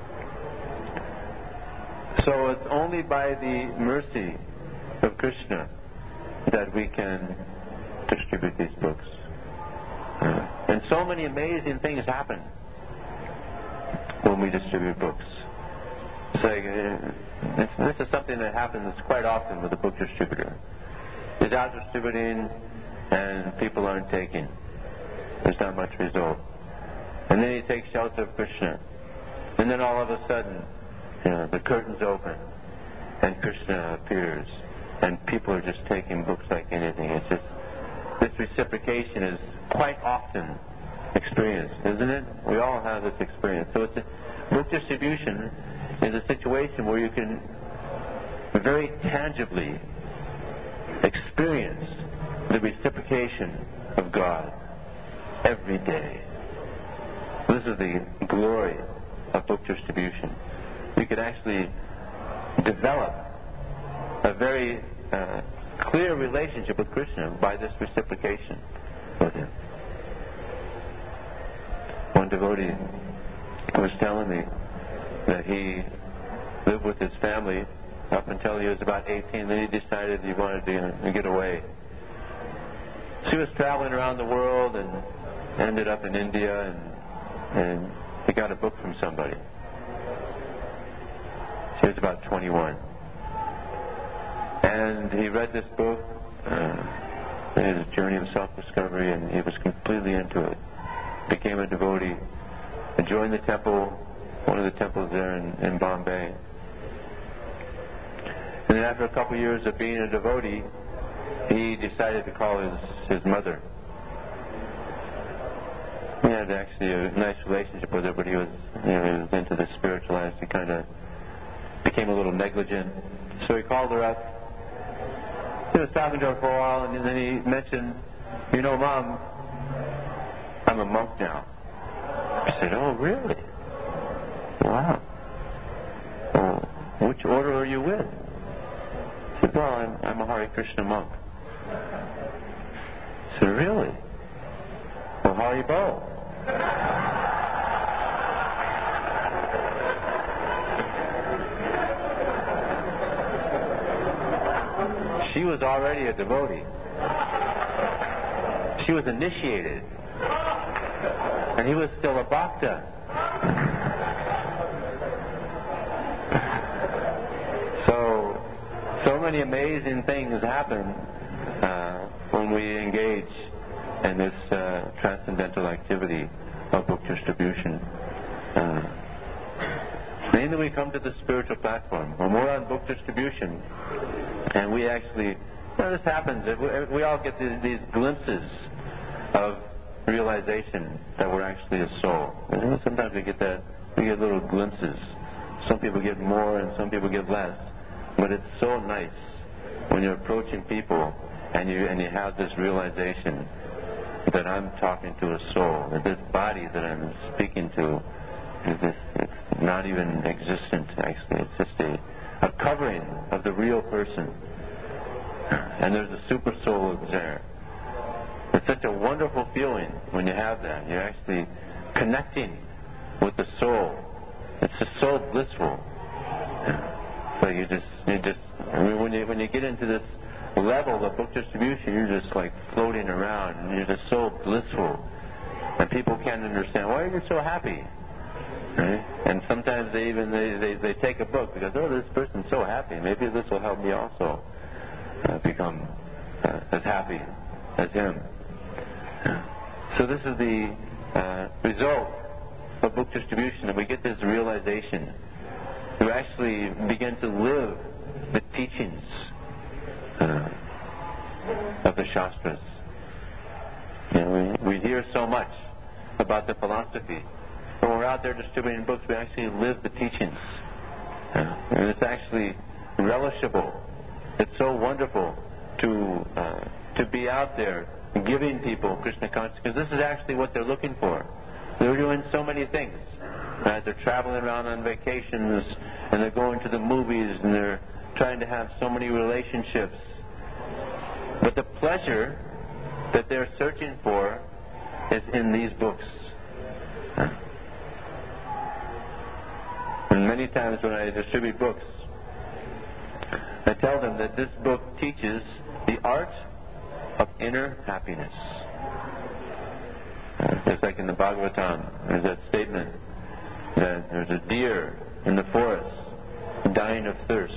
So it's only by the mercy of Krishna that we can distribute these books. And so many amazing things happen when we distribute books. It's like, this is something that happens quite often with a book distributor. He's out distributing and people aren't taking. There's not much result. And then he takes shelter of Krishna. And then all of a sudden, the curtains open and Krishna appears and people are just taking books like anything. It's just, this reciprocation is quite often experienced, isn't it? We all have this experience. So book distribution is a situation where you can very tangibly experience the reciprocation of God every day. This is the glory of book distribution. You can actually develop a very clear relationship with Krishna by this reciprocation with him. One devotee was telling me that he lived with his family up until he was about 18. Then he decided he wanted to get away. So he was traveling around the world and ended up in India, and he got a book from somebody. He was about 21. And he read this book, his journey of self-discovery, and he was completely into it. Became a devotee, and joined the temple, one of the temples there in Bombay. And then after a couple of years of being a devotee, he decided to call his mother. He had actually a nice relationship with her, but he was into the spiritual life. He kind of became a little negligent. So he called her up. He was talking to her for a while, and then he mentioned, Mom, I'm a monk now. I said, oh, really? Wow. Well, which order are you with? I said, well, I'm a Hare Krishna monk. I said, really? Well, Haribo. She was already a devotee. She was initiated. And he was still a bhakta. So many amazing things happen when we engage in this transcendental activity of book distribution. Mainly we come to the spiritual platform. When we're on book distribution, and we actually, this happens, we all get these glimpses of realization that we're actually a soul. And sometimes we get little glimpses. Some people get more and some people get less. But it's so nice when you're approaching people and you have this realization that I'm talking to a soul, that this body that I'm speaking to it's not even existent actually. It's just a covering of the real person. And there's a super soul there. It's such a wonderful feeling when you have that. You're actually connecting with the soul. It's just so blissful. So when you get into this level of book distribution, you're just like floating around, and you're just so blissful, and people can't understand why are you so happy. Right? And sometimes they take a book because this person's so happy. Maybe this will help me also become as happy as him. So this is the result of book distribution, that we get this realization. We actually begin to live the teachings of the Shastras. We hear so much about the philosophy. When we're out there distributing books, we actually live the teachings. And it's actually relishable. It's so wonderful to be out there giving people Krishna consciousness, because this is actually what they're looking for. They're doing so many things. They're traveling around on vacations, and they're going to the movies, and they're trying to have so many relationships. But the pleasure that they're searching for is in these books. And many times when I distribute books, I tell them that this book teaches the art of inner happiness. Just like in the Bhagavatam, there's that statement that there's a deer in the forest dying of thirst.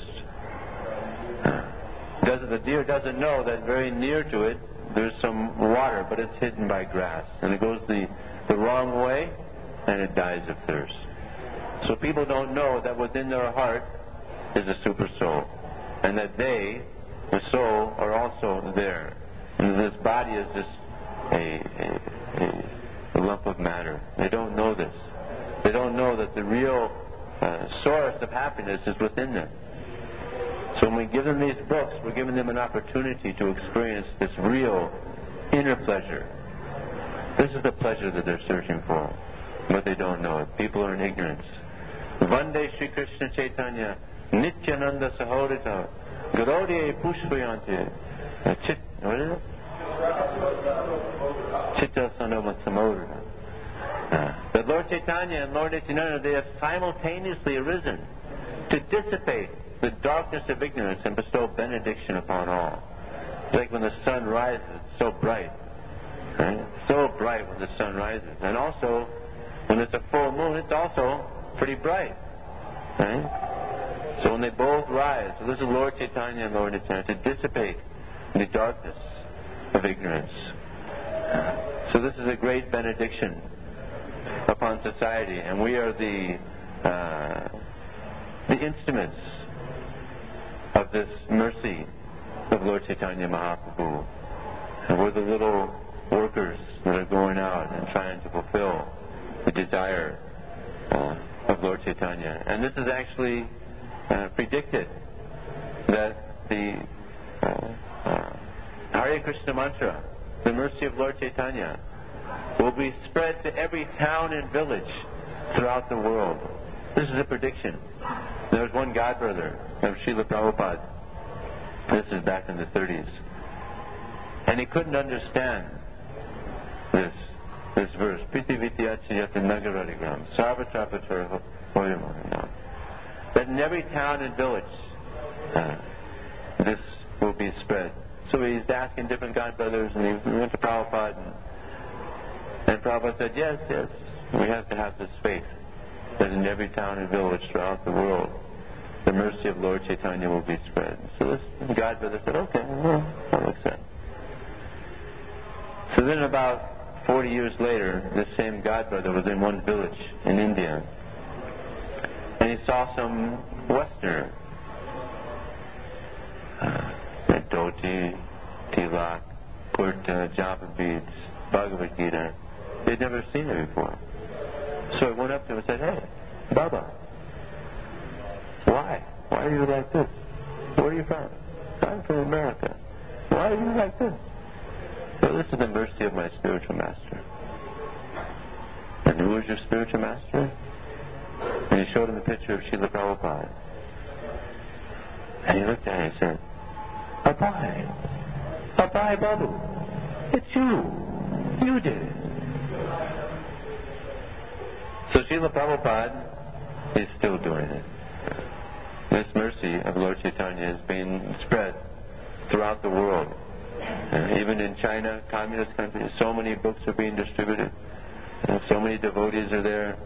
The deer doesn't know that very near to it there's some water, but it's hidden by grass. And it goes the wrong way, and it dies of thirst. So people don't know that within their heart is a super soul, and that they, the soul, are also there. And this body is just a lump of matter. They don't know this. They don't know that the real source of happiness is within them. So when we give them these books, we're giving them an opportunity to experience this real inner pleasure. This is the pleasure that they're searching for, but they don't know it. People are in ignorance. Vande Shri Krishna Chaitanya Nityananda Sahodita Gaudiya Pushpayante what is it? Chitta Sanoma Samodana. That Lord Chaitanya and Lord Nityananda, they have simultaneously arisen to dissipate the darkness of ignorance and bestow benediction upon all. It's like when the sun rises, it's so bright. Right? So bright when the sun rises. And also, when it's a full moon, it's also pretty bright. Right? So when they both rise, so this is Lord Chaitanya and Lord Nityananda, to dissipate the darkness of ignorance. So this is a great benediction upon society, and we are the instruments of this mercy of Lord Chaitanya Mahaprabhu. And we're the little workers that are going out and trying to fulfill the desire of Lord Chaitanya. And this is actually predicted that the Hare Krishna mantra, the mercy of Lord Chaitanya, will be spread to every town and village throughout the world. This is a prediction. There was one godbrother of Srila Prabhupada. This is back in the 30s. And he couldn't understand this verse. Priti Vityachayata Nagaradigram Sarvatrapatura Hoyamohanam. That in every town and village this will be spread. So he's asking different godbrothers, and he went to Prabhupada, and Prabhupada said, yes, we have to have this faith that in every town and village throughout the world the mercy of Lord Chaitanya will be spread. So this godbrother said, okay, well, I'll accept. So then about 40 years later, this same godbrother was in one village in India, and he saw some Westerner, Dhoti, Tilak, Kurta, Japa beads, Bhagavad Gita. They'd never seen it before. So I went up to him and said, hey, Baba, why? Why are you like this? Where are you from? I'm from America. Why are you like this? Well, this is the mercy of my spiritual master. And who is your spiritual master? And he showed him the picture of Srila Prabhupada. And he looked at it and said, Abai Babu, it's you. You did it. So Srila Prabhupada is still doing it. This mercy of Lord Chaitanya is being spread throughout the world. Even in China, communist countries, so many books are being distributed. So many devotees are there.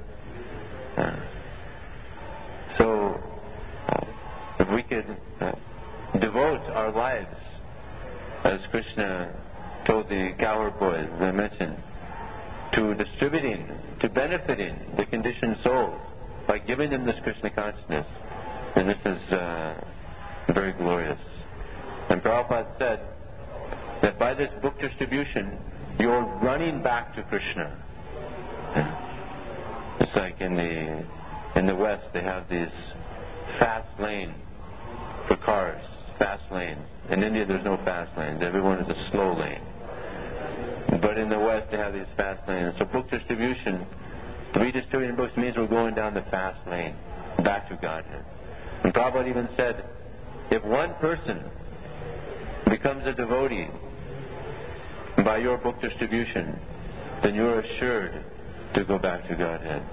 So if we could devote our lives, as Krishna told the cowherd boys, as I mentioned, to distributing, to benefiting the conditioned souls by giving them this Krishna consciousness, and this is very glorious. And Prabhupada said that by this book distribution, you're running back to Krishna. It's like in the West, they have these fast lane for cars, fast lane. In India, there's no fast lanes. Everyone is a slow lane. But in the West, they have these fast lanes. So book distribution, redistributing books means we're going down the fast lane, back to Godhead. And Prabhupada even said, if one person becomes a devotee by your book distribution, then you're assured to go back to Godhead.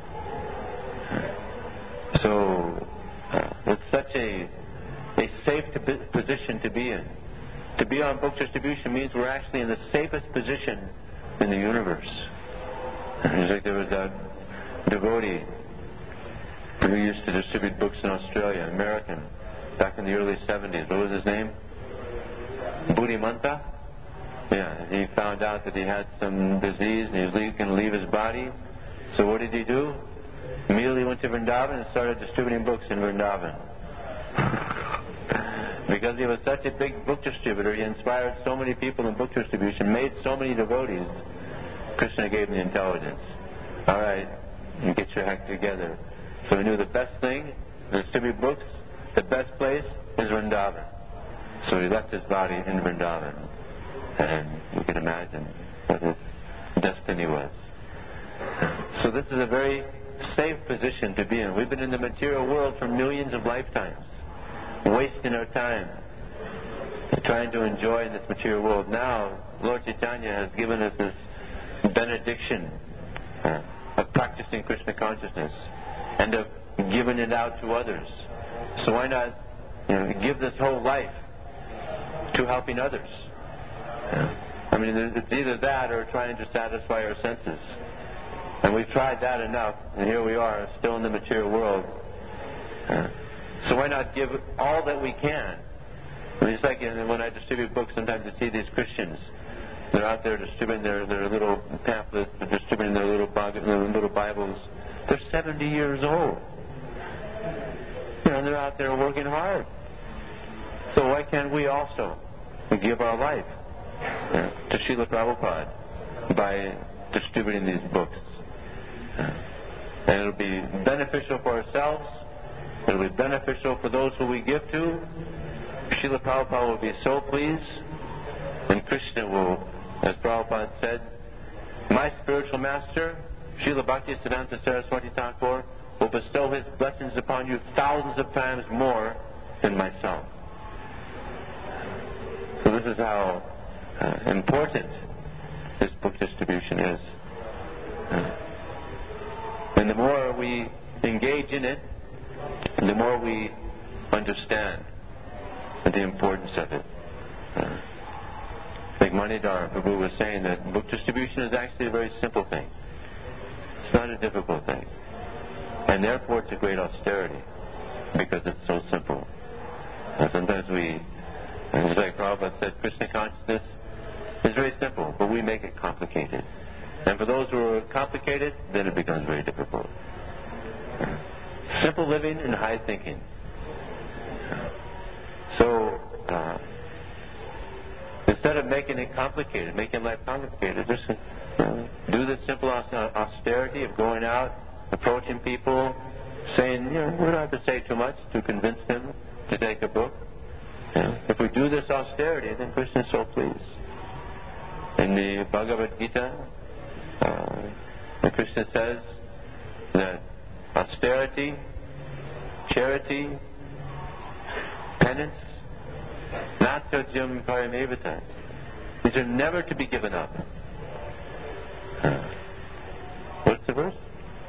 So it's such a safe position to be in. To be on book distribution means we're actually in the safest position in the universe. It's like there was that devotee who used to distribute books in Australia, American, back in the early 70s. What was his name? Buddhimanta? Yeah, he found out that he had some disease and he was going to leave his body. So what did he do? Immediately went to Vrindavan and started distributing books in Vrindavan. Because he was such a big book distributor, he inspired so many people in book distribution, made so many devotees. Krishna gave him the intelligence. All right, you get your act together. So he knew the best thing to distribute books, the best place is Vrindavan. So he left his body in Vrindavan. And you can imagine what his destiny was. So this is a very safe position to be in. We've been in the material world for millions of lifetimes, wasting our time trying to enjoy in this material world. Now, Lord Chaitanya has given us this benediction of practicing Krishna consciousness and of giving it out to others. So why not give this whole life to helping others? I mean, it's either that or trying to satisfy our senses. And we've tried that enough, and here we are, still in the material world. So why not give all that we can? I mean, it's like when I distribute books, sometimes I see these Christians. They're out there distributing their little pamphlets, they're distributing their little Bibles. They're 70 years old. And they're out there working hard. So why can't we also give our life to Srila Prabhupada by distributing these books. And it'll be beneficial for ourselves. It'll be beneficial for those who we give to. Srila Prabhupada will be so pleased. And Krishna will, as Prabhupada said, my spiritual master, Srila Bhaktisiddhanta Saraswati Thakur, will bestow his blessings upon you thousands of times more than myself. So this is how important this book distribution is. And the more we engage in it, the more we understand the importance of it. Like Manidhar Prabhu was saying, that book distribution is actually a very simple thing. It's not a difficult thing. And therefore it's a great austerity, because it's so simple. Sometimes we, just like Prabhupada said, Krishna consciousness is very simple, but we make it complicated. And for those who are complicated, then it becomes very difficult. Simple living and high thinking. So, instead of making it complicated, making life complicated, just do the simple austerity of going out, approaching people, saying, we don't have to say too much to convince them to take a book. If we do this austerity, then Krishna is so pleased. In the Bhagavad Gita, Krishna says that austerity, charity, penance, natyajam paramevata, these are never to be given up. What's the verse?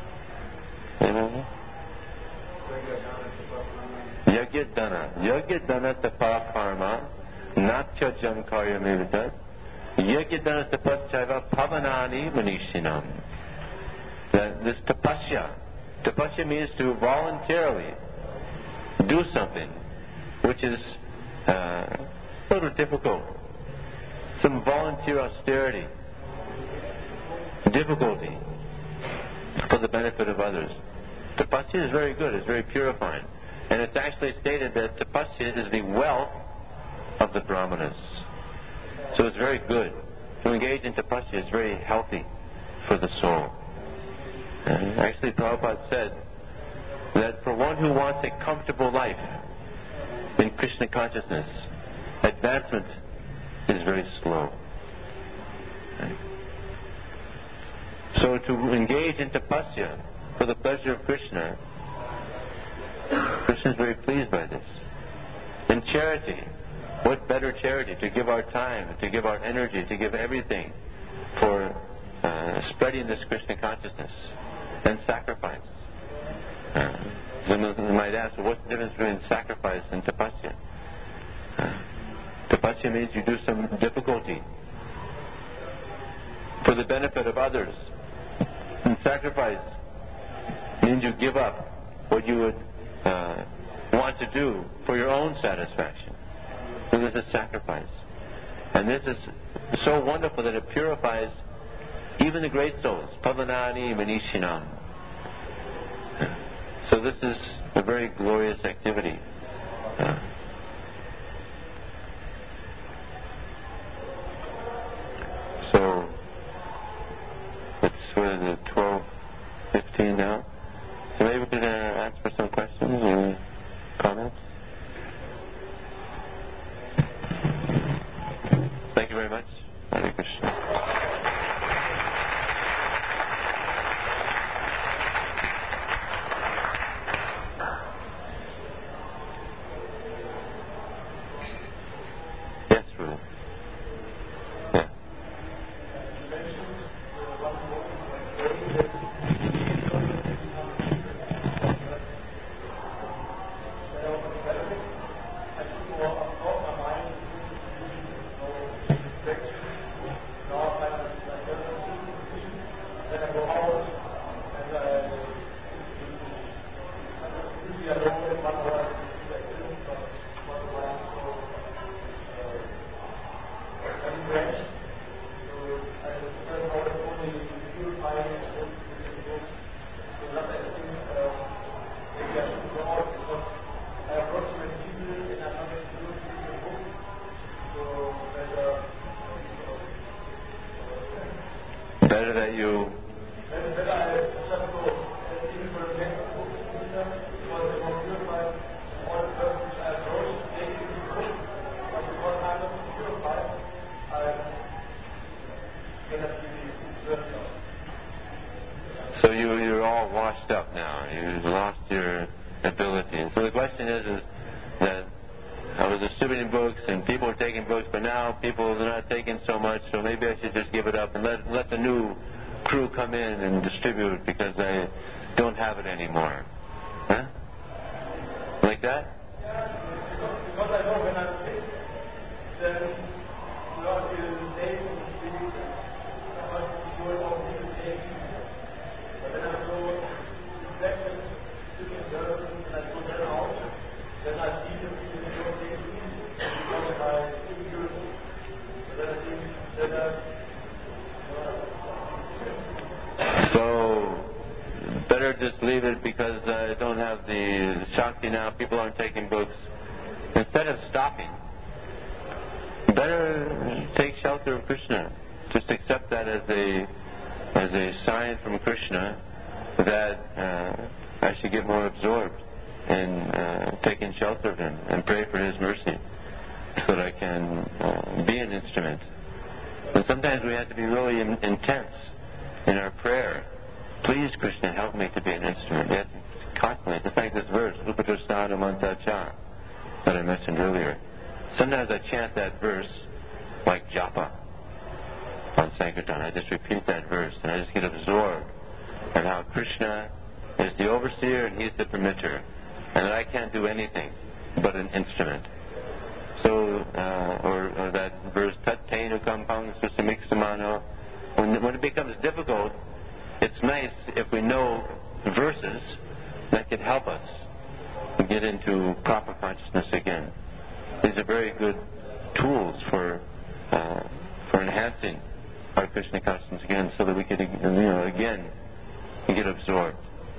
Yagyadana tapa karma natyajam karyamevata yagyadana tapachaiva pavanani manishinam. This tapasya means to voluntarily do something which is a little difficult. Some volunteer austerity, difficulty for the benefit of others. Tapasya is very good, it's very purifying. And it's actually stated that tapasya is the wealth of the brahmanas. So it's very good. To engage in tapasya is very healthy for the soul. And actually, Prabhupada said that for one who wants a comfortable life in Krishna consciousness, advancement is very slow. So to engage in tapasya for the pleasure of Krishna, Krishna is very pleased by this. In charity, what better charity? To give our time, to give our energy, to give everything for spreading this Krishna consciousness. And sacrifice. Someone might ask, well, what's the difference between sacrifice and tapasya? Tapasya means you do some difficulty for the benefit of others. And sacrifice means you give up what you would want to do for your own satisfaction. So this is sacrifice. And this is so wonderful that it purifies even the great souls. Pavanani manishinam. So this is a very glorious activity. So it's sort of 12:15 now. So maybe we could ask for some questions or comments. Thank you very much. Hare Krishna. better that you... So you're all washed up now. You've lost your ability. And so the question is that I was distributing books and people were taking books, but now people are not taking so much, so maybe I should just give it up and let the new crew come in and distribute because I don't have it anymore. Huh? Like that? Because I know when I'm sick, then throughout the day and the week, I must be doing all these things. But then I go reflected, sitting there, and I go there out, then I see the people doing things because of my insecurity. But then I think that So better just leave it because I don't have the Shakti now. People aren't taking books. Instead of stopping, better take shelter of Krishna. Just accept that as a sign from Krishna that I should get more absorbed in taking shelter of Him and pray for His mercy so that I can be an instrument. And sometimes we have to be really intense in our prayer. Please, Krishna, help me to be an instrument. Yes, constantly. Just like this verse, Upatosthana Mantacha, that I mentioned earlier. Sometimes I chant that verse like japa on Sankirtan. I just repeat that verse and I just get absorbed in how Krishna is the overseer and He's the permitter, and that I can't do anything but an instrument. So, or that verse, Tat Tenu Kampang Susamiksamano. When it becomes difficult, it's nice if we know verses that can help us get into proper consciousness again. These are very good tools for enhancing our Krishna consciousness again, so that we can, again get absorbed.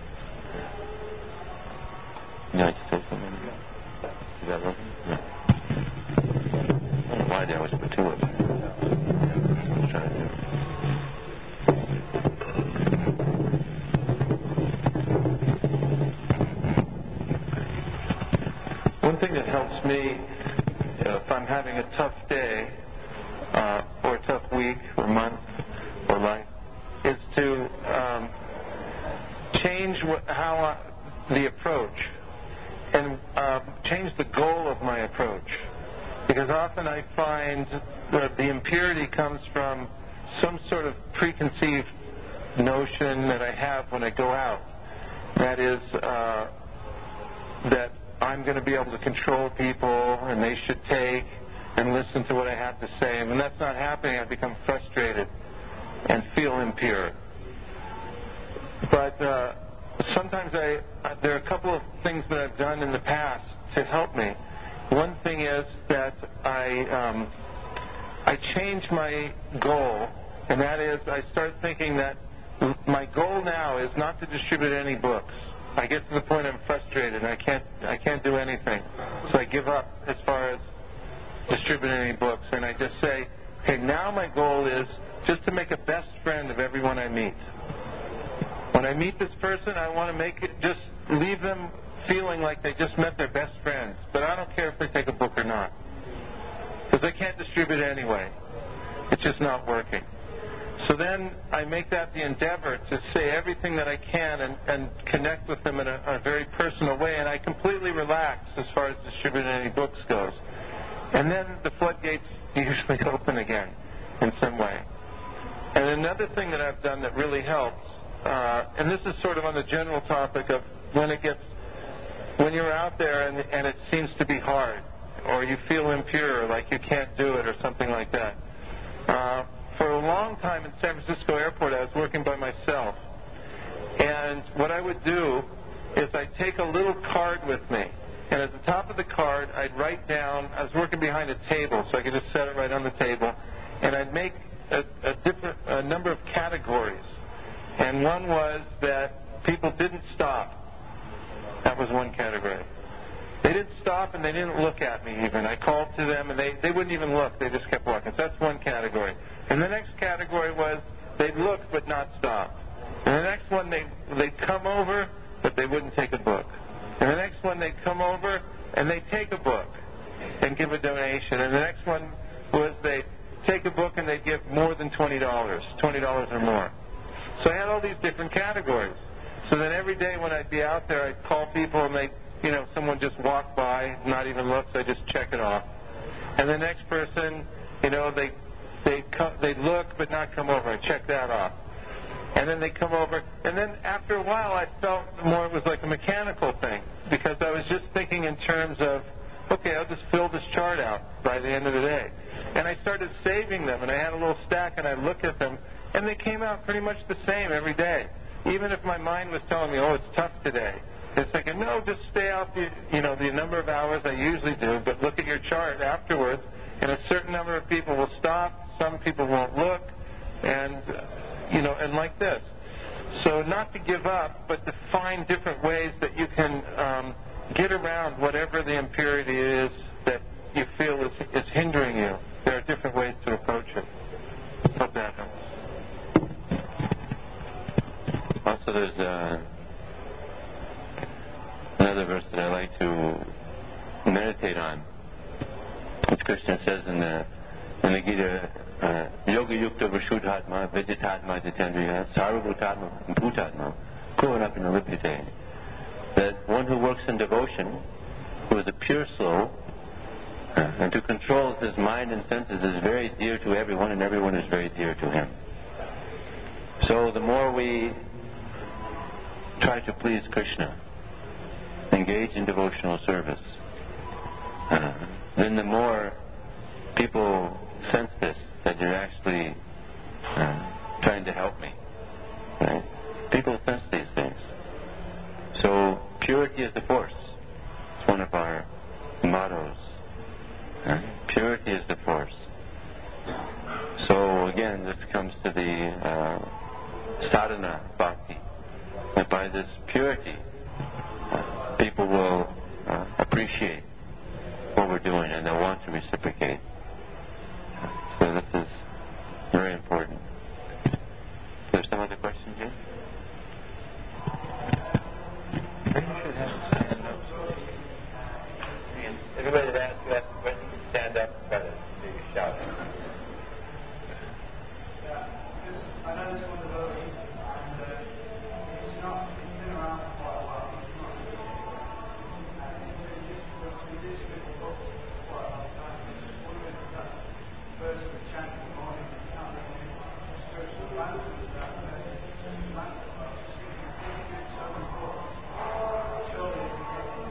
You like to say something? Is that working? No. I don't know why they always put two of them. I'm trying to do it. One thing that helps me if I'm having a tough day or a tough week or month or life is to change the approach and change the goal of my approach. Because often I find that the impurity comes from some sort of preconceived notion that I have when I go out. That is that I'm going to be able to control people and they should take and listen to what I have to say. And when that's not happening, I become frustrated and feel impure. But sometimes there are a couple of things that I've done in the past to help me. One thing is that I change my goal, and that is I start thinking that my goal now is not to distribute any books. I get to the point I'm frustrated and I can't do anything. So I give up as far as distributing any books, and I just say, okay, now my goal is just to make a best friend of everyone I meet. When I meet this person, I want to just leave them feeling like they just met their best friends. But I don't care if they take a book or not, because I can't distribute it anyway. It's just not working. So then I make that the endeavor to say everything that I can and connect with them in a very personal way, and I completely relax as far as distributing any books goes. And then the floodgates usually open again in some way. And another thing that I've done that really helps, and this is sort of on the general topic of when you're out there and it seems to be hard, or you feel impure, like you can't do it or something like that. For a long time in San Francisco Airport, I was working by myself. And what I would do is I'd take a little card with me. And at the top of the card, I'd write down, I was working behind a table, so I could just set it right on the table. And I'd make a number of categories. And one was that people didn't stop. That was one category. They didn't stop and they didn't look at me even. I called to them and they wouldn't even look. They just kept walking. So that's one category. And the next category was they'd look but not stop. And the next one, they'd come over, but they wouldn't take a book. And the next one, they'd come over, and they'd take a book and give a donation. And the next one was they'd take a book and they'd give more than $20 or more. So I had all these different categories. So then every day when I'd be out there, I'd call people and someone just walked by, not even look, so I just check it off. And the next person, they'd look but not come over. I check that off. And then they'd come over. And then after a while, I felt more it was like a mechanical thing because I was just thinking in terms of, okay, I'll just fill this chart out by the end of the day. And I started saving them, and I had a little stack, and I'd look at them, and they came out pretty much the same every day. Even if my mind was telling me, oh, it's tough today. It's thinking, no, just stay out the number of hours I usually do, but look at your chart afterwards, and a certain number of people will stop, some people won't look, and like this. So not to give up, but to find different ways that you can get around whatever the impurity is that you feel is hindering you. There are different ways to approach it. Hope that helps. Also, there's another verse that I like to meditate on. As Krishna says in the Gita, Yoga Yukta Vashuddhatma Vejitatma Jitendriya Sarvabhutatma Bhutatma Kuvanapina Lipyate. That one who works in devotion, who is a pure soul, and who controls his mind and senses is very dear to everyone, and everyone is very dear to him. So the more we try to please Krishna, engage in devotional service, then the more people sense this, that you're actually trying to help me. Right? People sense these things. So purity is the force. It's one of our mottos. Purity is the force. So again, this comes to the sadhana bhakti. That by this purity, people will appreciate what we're doing and they'll want to reciprocate. So this is very important. Is there some other questions here? Everybody that asks you a question, stand up and try to maybe shout. I know this one devotee, and it's been around for quite a while. It's not and it's been a book for quite a long time. I'm just wondering if that person that chants in the morning can't have any spiritual advantage of that message. It's so important. Surely it's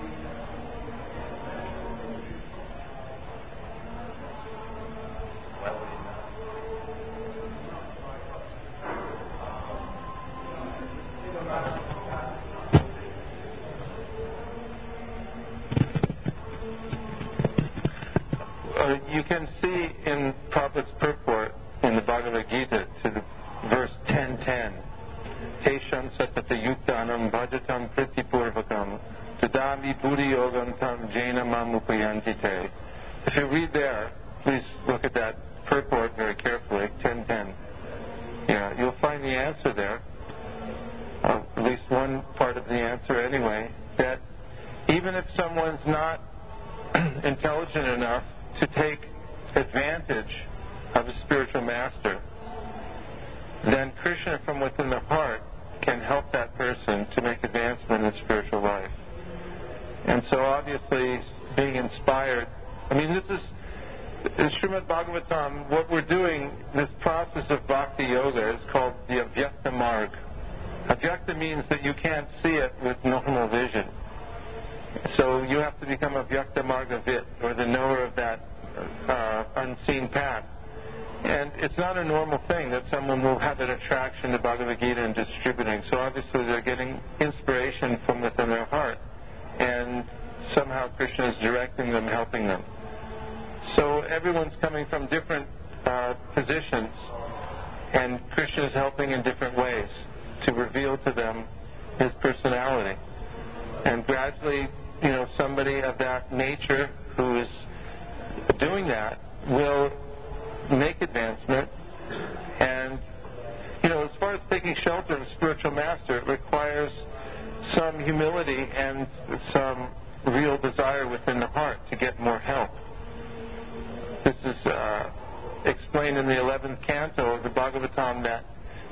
you can see in Prabhupada's purport in the Bhagavad Gita to the verse 10:10, Tesham satata yuktanam bhajatam pritipurvakam tadami buddhi yogam tam jena mamupayantite. If you read there, please look at that purport very carefully, 10:10. Yeah, you'll find the answer there, at least one part of the answer anyway, that even if someone's not intelligent enough to take advantage of a spiritual master, then Krishna from within the heart can help that person to make advancement in spiritual life. And so obviously being inspired, this is Srimad Bhagavatam, what we're doing, this process of Bhakti Yoga is called the Avyakta Marg. Avyakta means that you can't see it with normal vision. So you have to become Avyakta Margavit, or the knower of that unseen path. And it's not a normal thing that someone will have an attraction to Bhagavad Gita and distributing. So obviously they're getting inspiration from within their heart. And somehow Krishna is directing them, helping them. So everyone's coming from different positions, and Krishna is helping in different ways to reveal to them his personality. And gradually, somebody of that nature who is doing that will make advancement. And, far as taking shelter of a spiritual master, it requires some humility and some real desire within the heart to get more help. This is explained in the 11th canto of the Bhagavatam, that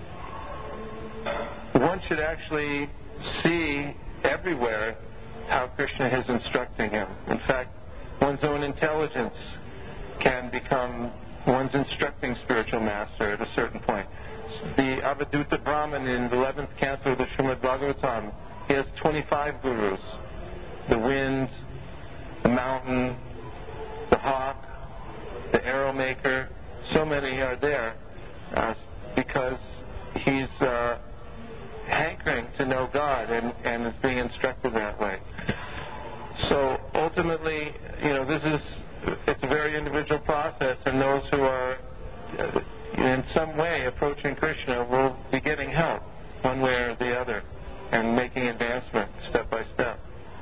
one should actually see everywhere how Krishna is instructing him. In fact, one's own intelligence can become one's instructing spiritual master at a certain point. The Avadhuta Brahman in the 11th canto of the Srimad Bhagavatam, he has 25 gurus. The wind, the mountain, the hawk, the arrow maker, so many are there because he's hankering to know God and is being instructed that way. So ultimately, it's a very individual process, and those who are in some way approaching Krishna will be getting help one way or the other and making advancement step by step.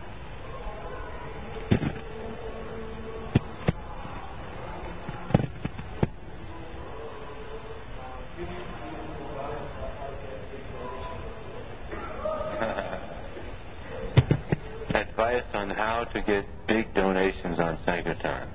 Advice on how to get big donations on Sankirtan.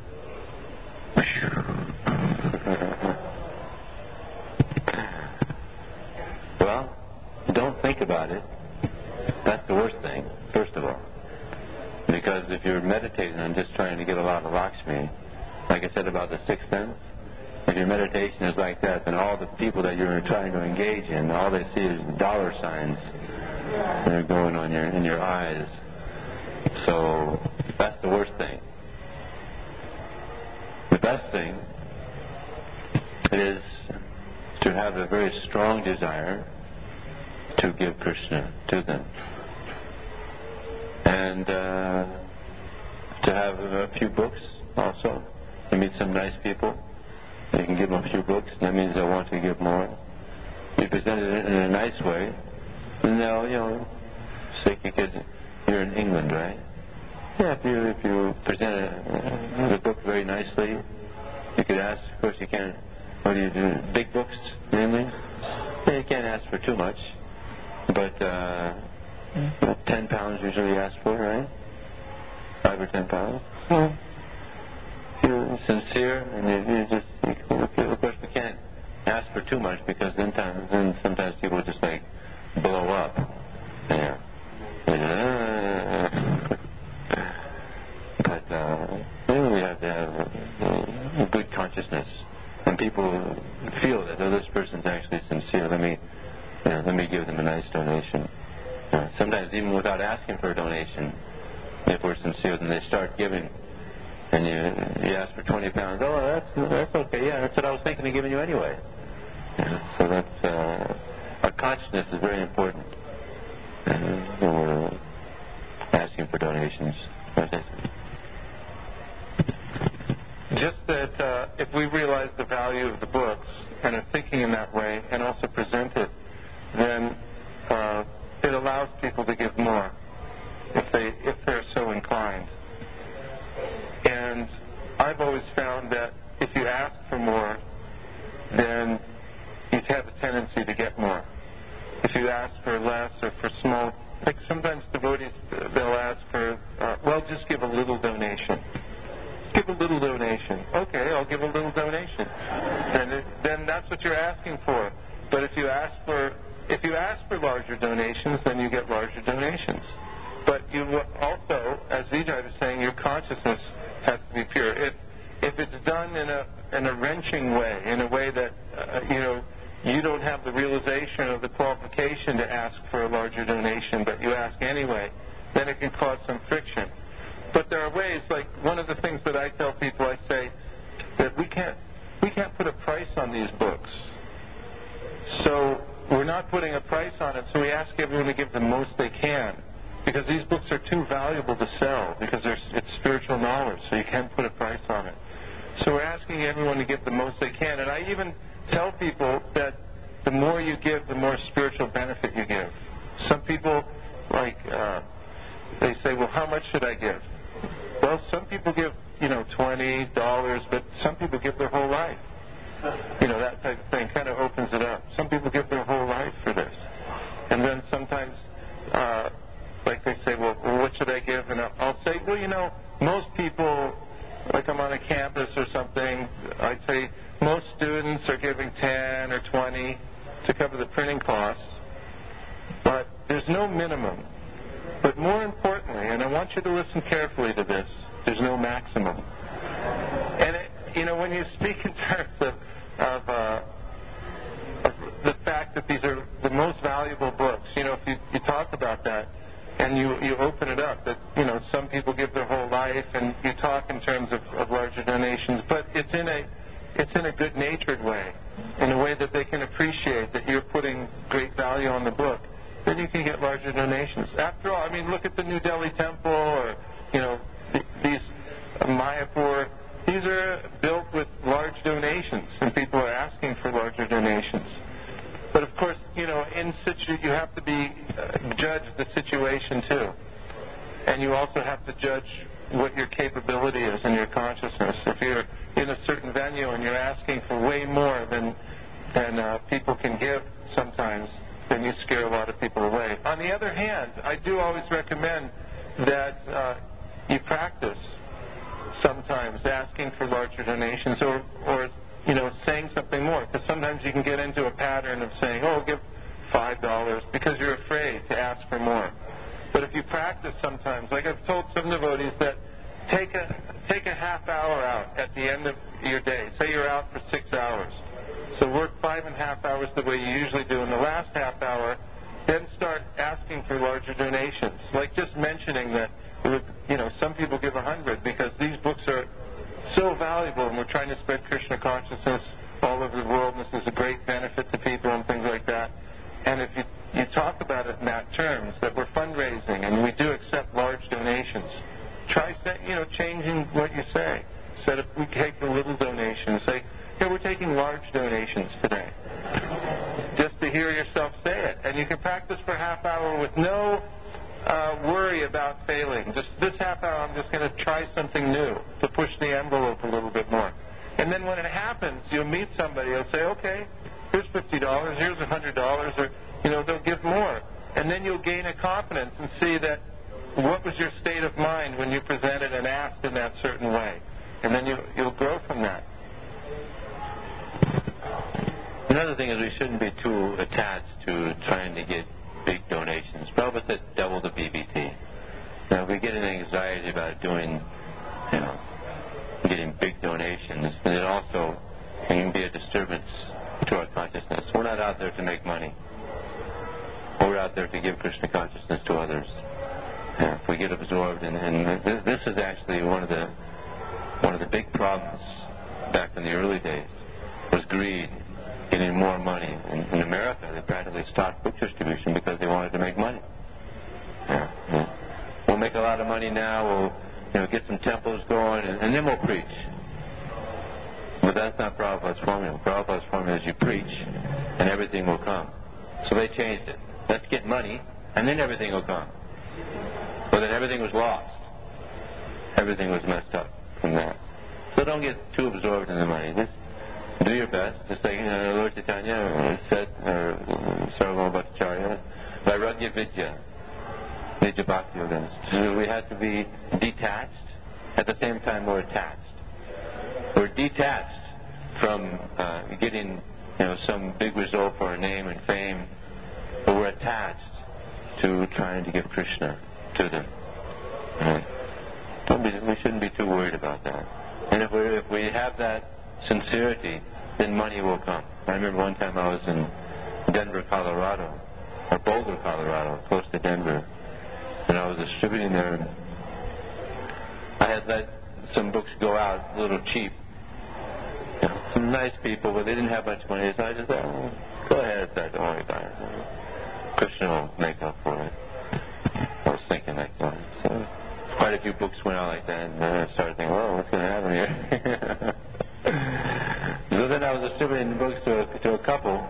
Well, don't think about it. That's the worst thing, first of all. Because if you're meditating on just trying to get a lot of Lakshmi, like I said about the sixth sense, if your meditation is like that, then all the people that you're trying to engage in, all they see is dollar signs that are going on in your eyes. So that's the worst thing. The best thing is to have a very strong desire to give Krishna to them. And to have a few books also. You meet some nice people, you can give them a few books, that means they'll want to give more. You present it in a nice way, and they'll, say you're in England, right? Yeah, if you present the book very nicely, you could ask, of course you can't, what do you do, big books mainly? Yeah, you can't ask for too much, but 10 pounds usually you ask for, right? 5 or 10 pounds. If you're sincere, and of course we can't ask for too much, because then sometimes people just blow up. Yeah. But we have to have a good consciousness, and people feel that this person's actually sincere. Let me give them a nice donation. Sometimes even without asking for a donation, if we're sincere, then they start giving, and you ask for 20 pounds. Oh, that's okay. Yeah, that's what I was thinking of giving you anyway. So that's our consciousness is very important when we're asking for donations. Just that if we realize the value of the books and are thinking in that way and also present it, then it allows people to give more if they're so inclined. And I've always found that if you ask for more, then you have a tendency to get more. If you ask for less or for small, like sometimes devotees, they'll ask for, just give a little donation. Give a little donation. Okay, I'll give a little donation. And then that's what you're asking for. But if you ask for larger donations, then you get larger donations. But you also, as Vijay was saying, your consciousness has to be pure. If it's done in a wrenching way, in a way that you don't have the realization of the qualification to ask for a larger donation, but you ask anyway, then it can cause some friction. But there are ways, like one of the things that I tell people, I say that we can't put a price on these books. So we're not putting a price on it, so we ask everyone to give the most they can, because these books are too valuable to sell, because it's spiritual knowledge, so you can't put a price on it. So we're asking everyone to give the most they can. And I even tell people that the more you give, the more spiritual benefit you give. Some people, they say, well, how much should I give? Well, some people give, $20, but some people give their whole life. that type of thing kind of opens it up. Some people give their whole life for this. And then sometimes, like they say, well, what should I give? And I'll say, well, most people, like I'm on a campus or something, I'd say most students are giving 10 or 20 to cover the printing costs. But there's no minimum. But more importantly, and I want you to listen carefully to this, there's no maximum. And, when you speak in terms of the fact that these are the most valuable books, if you talk about that and you open it up, that, some people give their whole life, and you talk in terms of larger donations, but it's in a good-natured way, in a way that they can appreciate that you're putting great value on the book, then you can get larger donations. After all, look at the New Delhi Temple or, these Mayapur. These are built with large donations, and people are asking for larger donations. But of course, you have to judge the situation too. And you also have to judge what your capability is and your consciousness. If you're in a certain venue and you're asking for way more than people can give sometimes, then you scare a lot of people away. On the other hand, I do always recommend that you practice sometimes asking for larger donations or saying something more, because sometimes you can get into a pattern of saying, give $5 because you're afraid to ask for more. But if you practice sometimes, like I've told some devotees, that take a half hour out at the end of your day. Say you're out for 6 hours. So work 5.5 hours the way you usually do. In the last half hour, then start asking for larger donations. Like just mentioning that, some people give 100 because these books are so valuable, and we're trying to spread Krishna consciousness all over the world, and this is a great benefit to people and things like that. And if you talk about it in that terms, that we're fundraising and we do accept large donations, try changing what you say. Instead of we take the little donations, say, we're taking large donations today. Just to hear yourself say it. And you can practice for a half hour with no worry about failing. Just this half hour, I'm just going to try something new to push the envelope a little bit more. And then when it happens, you'll meet somebody. They'll say, okay, here's $50, here's $100, or they'll give more. And then you'll gain a confidence and see that what was your state of mind when you presented and asked in that certain way. And then you'll grow from that. Another thing is we shouldn't be too attached to trying to get big donations. Prabhupada said double the BBT. Now, if we get an anxiety about getting big donations, then it also can be a disturbance to our consciousness. We're not out there to make money. We're out there to give Krishna consciousness to others. If we get absorbed, and this is actually one of the big problems back in the early days, was greed, getting more money. In America, they practically stopped book distribution because they wanted to make money. We'll make a lot of money now. We'll get some temples going, and then we'll preach. But that's not Prabhupada's formula. Prabhupada's formula is you preach, and everything will come. So they changed it. Let's get money, and then everything will come. But then everything was lost. Everything was messed up from that. So don't get too absorbed in the money. Just do your best. Just like Lord Chaitanya said, or Sarvabhauma Bhattacharya, Vairagya Vidya, Nija Bhakti Yoga. So we have to be detached. At the same time, we're attached. We're detached from getting some big result for our name and fame, but we're attached to trying to give Krishna to them. We shouldn't be too worried about that. And if we have that sincerity, then money will come. I remember one time I was in Denver, Colorado, or Boulder, Colorado, close to Denver, and I was distributing there. And I had let some books go out a little cheap. Some nice people, but they didn't have much money, so I just said, go ahead, don't worry about it. Krishna will make up for it. I was thinking like that. So quite a few books went out like that, and then I started thinking, what's going to happen here? So then I was distributing books to a couple,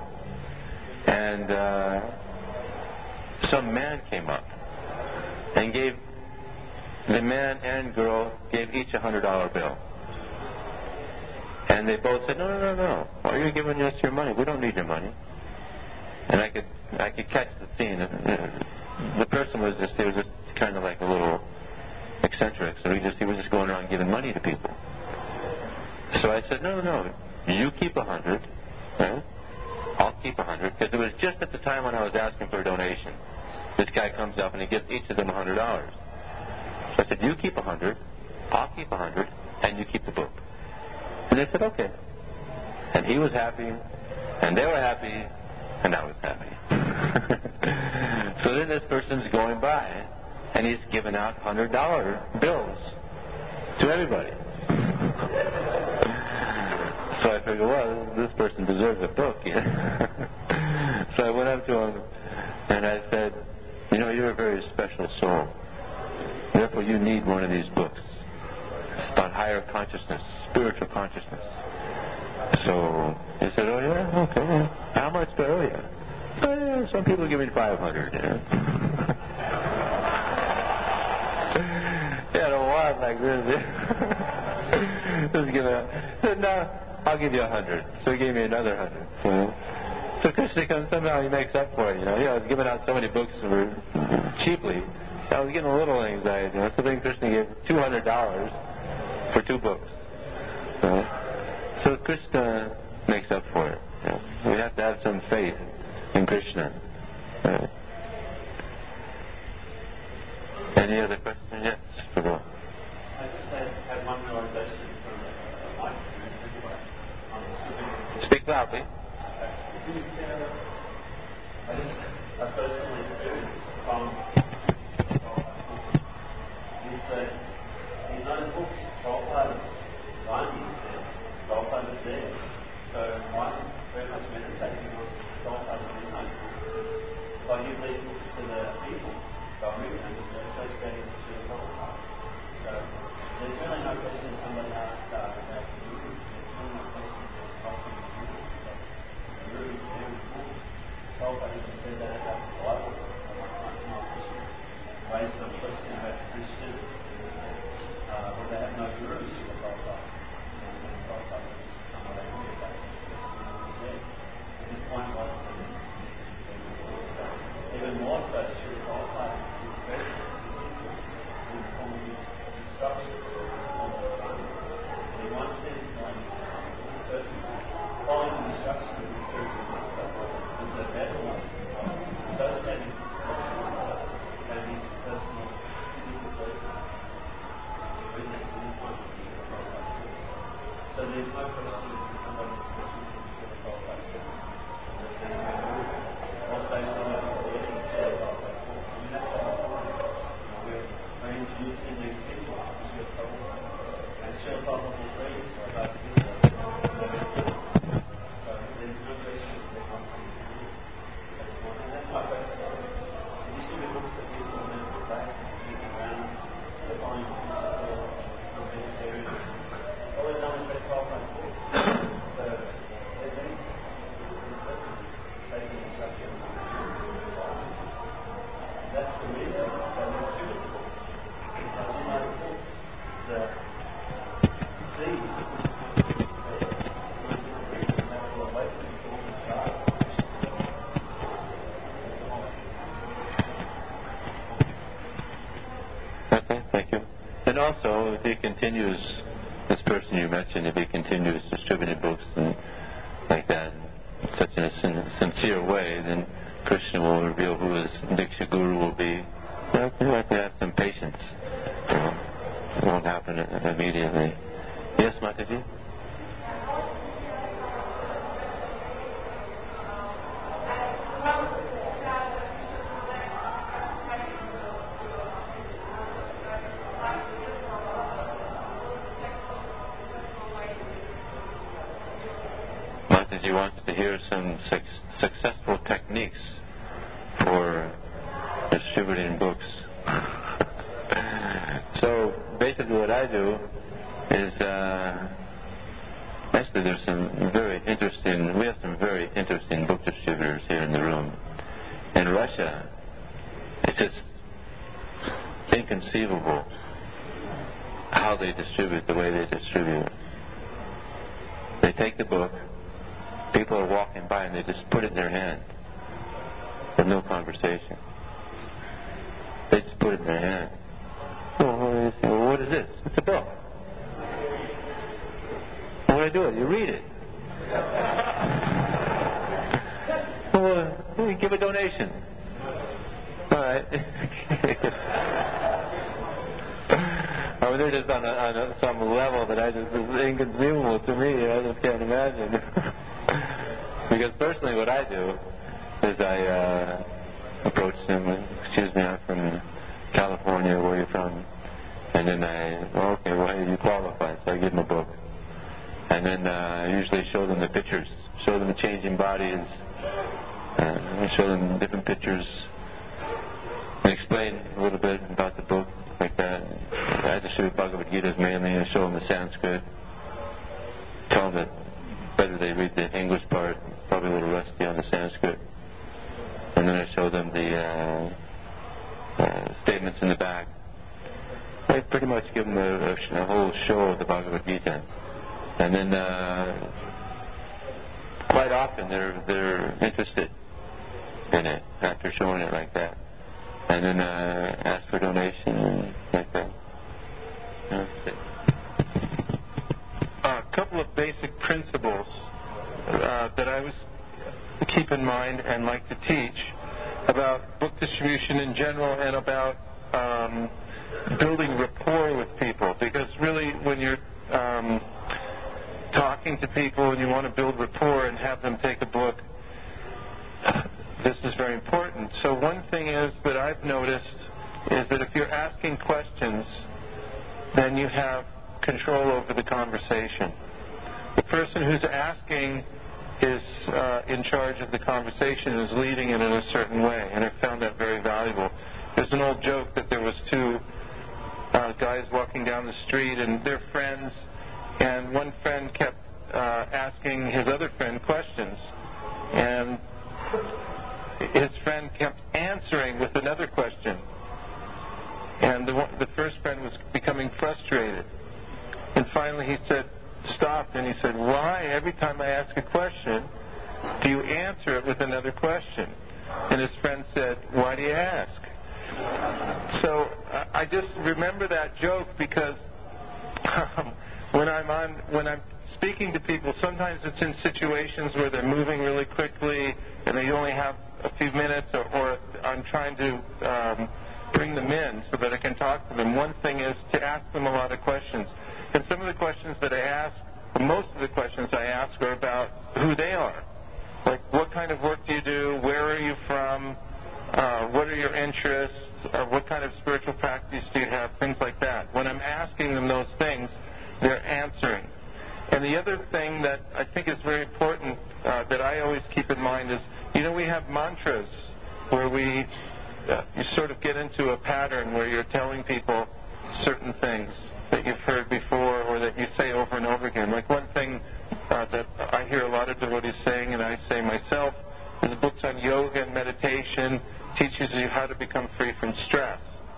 and some man came up and gave, the man and girl gave each $100 bill. And they both said, no. Why are you giving us your money? We don't need your money. And I could catch the scene. The person was just kind of like a little eccentric. So he was just going around giving money to people. So I said, no. You keep 100. Right? I'll keep 100. Because it was just at the time when I was asking for a donation. This guy comes up and he gives each of them $100. So I said, you keep 100. I'll keep 100. And you keep the book. And they said, okay. And he was happy. And they were happy. And I was happy. So then this person's going by, and he's giving out $100 bills to everybody. So I figured, well, this person deserves a book. So I went up to him, and I said, you're a very special soul. Therefore, you need one of these books. It's about higher consciousness, spiritual consciousness. So he said, oh, yeah? Okay. How much do I owe you? Oh, yeah, some people give me 500. Yeah, I don't want like this. Said, no, I'll give you 100. So he gave me another 100. So Krishna comes, somehow he makes up for it. I was giving out so many books cheaply. So I was getting a little anxiety. So then Krishna gave $200 for 2 books. So Krishna makes up for it. We have to have some faith in Krishna. Any other questions? Yes, Prabhu. I just had one realization from my experience anyway. Speak loudly. I personally experienced from is that in those books, Prabhupada's findings there, Prabhupada is there. So I'm very much meditating on Prabhupada's in those books. If I give these books to the people, they'll read them and they're associated with Srila Prabhupada. So there's really no question somebody asked about the Guru. There's really no question about helping the Guru. The Guru is there in the book. Prabhupada even said that about the Bible. Raised a question about Christians. Well, they have no Guru, Srila Prabhupada. And Prabhupada was somewhat angry about it. His point was even more so, Srila Prabhupada is very in the form of his instructions on the front. In one sense, following the instructions of the spiritual master is a better one. Associating with the spiritual master and his personal physical person. So there's no question that somebody is special to Srila Prabhupada. There's no guru. Also, somebody is there in Srila Prabhupada. I mean, that's the whole point. We're introducing these people to Srila Prabhupada. And Srila Prabhupada will free us by those people. So there's no question that they're not coming to you. And that's my question. If you see the books that people are meant to back and speak around, they're following the principle of vegetarianism. All they've done is read Prabhupada's books. So they're taking instruction. That's the reason they distribute the books. Because in those books, the seeds of this that will awaken to all the stars. Okay, thank you. And also, if he continues, this person you mentioned, if he continues distributing books and like that, in such a sincere way, then Krishna will reveal who his Diksha Guru will be. You have to have some patience. It won't happen immediately. Yes, Mataji? Mataji wants to hear some successful techniques for distributing books. So basically what I do is actually there's we have some very interesting book distributors here in the room. In Russia, it's just inconceivable how they distribute the way they distribute. They take the book, people are walking by and they just put it in their hand. With no conversation. They just put it in their hand. Well, what is this? It's a book. What do I do with it? You read it. Well, give a donation. All right. I mean, they're just on some level that is inconceivable to me. I just can't imagine. Because personally, what I do is I approach them. Excuse me, I'm from California. Where are you from? And then okay, well, you qualify. So I give them a book. And then I usually show them the pictures, show them the changing bodies, show them different pictures, and explain a little bit about the book, like that. I just show Bhagavad Gita mainly, and show them the Sanskrit. Tell them that better they read the English part, probably a little rusty on the Sanskrit. And then I show them the statements in the back. I pretty much give them a whole show of the Bhagavad Gita. And then quite often they're interested in it after showing it like that. And then ask for donation and like that. A couple of basic principles that I always keep in mind and like to teach about book distribution in general and about building rapport with people. Because really when you're talking to people and you want to build rapport and have them take a book, this is very important. So one thing is that I've noticed is that if you're asking questions, then you have control over the conversation. The person who's asking is in charge of the conversation, is leading it in a certain way, and I found that very valuable. There's an old joke that there was two guys walking down the street, and they're friends, and one friend kept asking his other friend questions, and his friend kept answering with another question, and the first friend was becoming frustrated, and finally he stopped and he said, "Why every time I ask a question do you answer it with another question?" And his friend said, "Why do you ask?" So I just remember that joke because when I'm speaking to people, sometimes it's in situations where they're moving really quickly and they only have a few minutes, or I'm trying to bring them in so that I can talk to them. One thing is to ask them a lot of questions. And some of the questions that I ask, most of the questions I ask are about who they are. Like, what kind of work do you do? Where are you from? What are your interests? What kind of spiritual practice do you have? Things like that. When I'm asking them those things, they're answering. And the other thing that I think is very important that I always keep in mind is, we have mantras where you sort of get into a pattern where you're telling people certain things that you've heard before or that you say over and over again. Like one thing that I hear a lot of devotees saying, and I say myself, is the books on yoga and meditation teaches you how to become free from stress.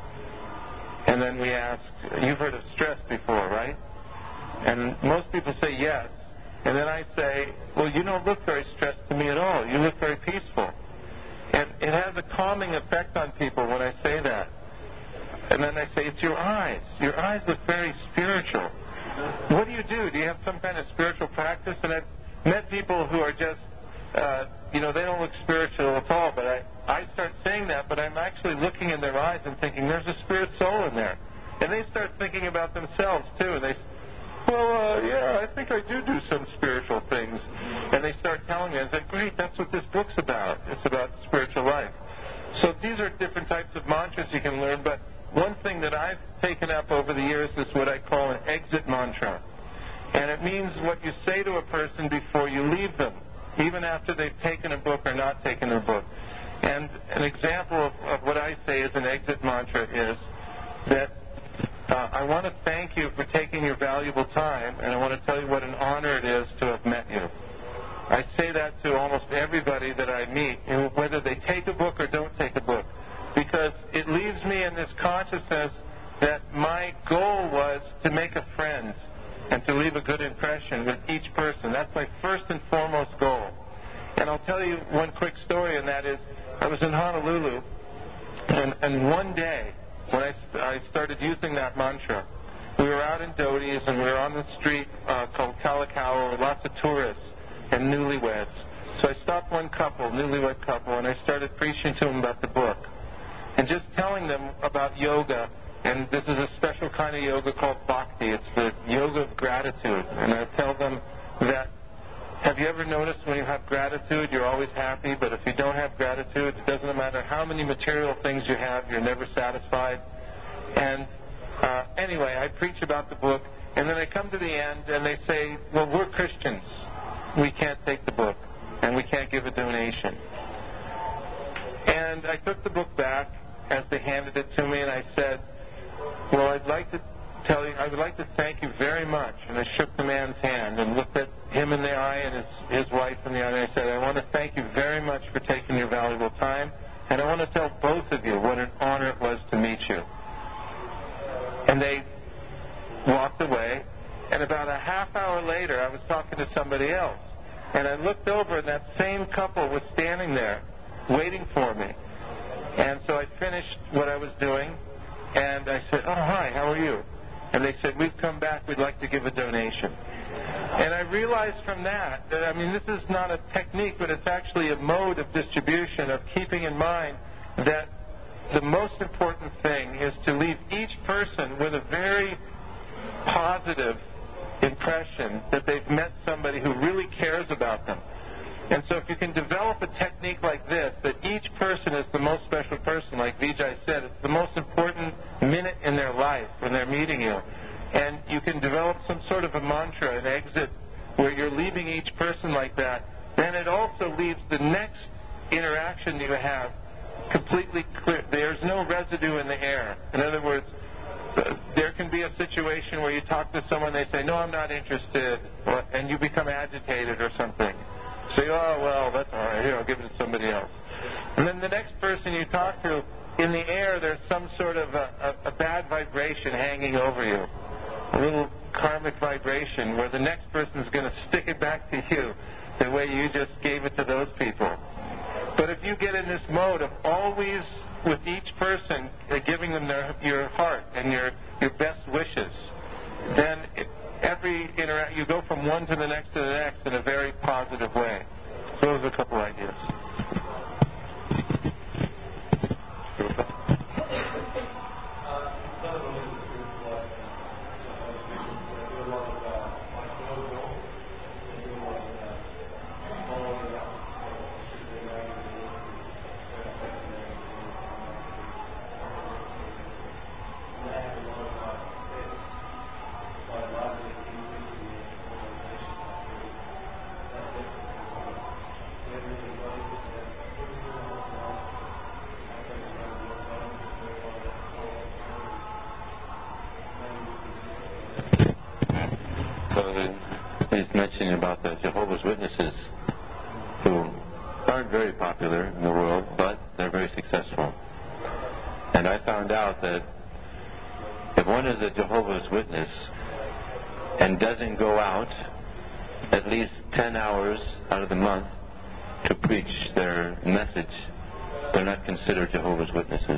And then we ask, you've heard of stress before, right? And most people say yes. And then I say, well, you don't look very stressed to me at all. You look very peaceful. And it has a calming effect on people when I say that. And then I say, it's your eyes. Your eyes look very spiritual. What do? Do you have some kind of spiritual practice? And I've met people who are just, they don't look spiritual at all. But I start saying that, but I'm actually looking in their eyes and thinking, there's a spirit soul in there. And they start thinking about themselves, too. And they yeah, I think I do some spiritual things. And they start telling me, I said, great, that's what this book's about. It's about spiritual life. So these are different types of mantras you can learn, but one thing that I've taken up over the years is what I call an exit mantra. And it means what you say to a person before you leave them, even after they've taken a book or not taken a book. And an example of what I say as an exit mantra is that I want to thank you for taking your valuable time, and I want to tell you what an honor it is to have met you. I say that to almost everybody that I meet, whether they take a book or don't take a book, because it leaves me in this consciousness that my goal was to make a friend, and to leave a good impression with each person. That's my first and foremost goal. And I'll tell you one quick story, and that is I was in Honolulu, and one day when I started using that mantra, we were out in Doty's, and we were on the street called Kalakaua with lots of tourists and newlyweds. So I stopped one couple, newlywed couple, and I started preaching to them about the book and just telling them about yoga. And this is a special kind of yoga called bhakti. It's the yoga of gratitude. And I tell them that, have you ever noticed when you have gratitude, you're always happy, but if you don't have gratitude, it doesn't matter how many material things you have, you're never satisfied. And anyway, I preach about the book, and then I come to the end, and they say, well, we're Christians. We can't take the book, and we can't give a donation. And I took the book back as they handed it to me, and I said, well, I would like to thank you very much. And I shook the man's hand and looked at him in the eye and his wife in the eye, and I said, I want to thank you very much for taking your valuable time, and I want to tell both of you what an honor it was to meet you. And they walked away, and about a half hour later, I was talking to somebody else, and I looked over, and that same couple was standing there waiting for me. And so I finished what I was doing, and I said, oh, hi, how are you? And they said, we've come back, we'd like to give a donation. And I realized from that, this is not a technique, but it's actually a mode of distribution, of keeping in mind that the most important thing is to leave each person with a very positive impression that they've met somebody who really cares about them. And so if you can develop a technique like this, that each person is the most special person, like Vijay said, it's the most important minute in their life when they're meeting you. And you can develop some sort of a mantra, an exit, where you're leaving each person like that, then it also leaves the next interaction you have completely clear. There's no residue in the air. In other words, there can be a situation where you talk to someone, they say, no, I'm not interested, and you become agitated or something. Say, oh, well, that's all right. Here, I'll give it to somebody else. And then the next person you talk to, in the air, there's some sort of a bad vibration hanging over you, a little karmic vibration where the next person's going to stick it back to you the way you just gave it to those people. But if you get in this mode of always, with each person, giving them your heart and your best wishes, then you go from one to the next in a very positive way. So those are a couple ideas. He's mentioning about the Jehovah's Witnesses who aren't very popular in the world, but they're very successful. And I found out that if one is a Jehovah's Witness and doesn't go out at least 10 hours out of the month to preach their message, they're not considered Jehovah's Witnesses.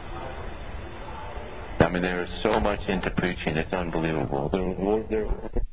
They're so much into preaching, it's unbelievable. They're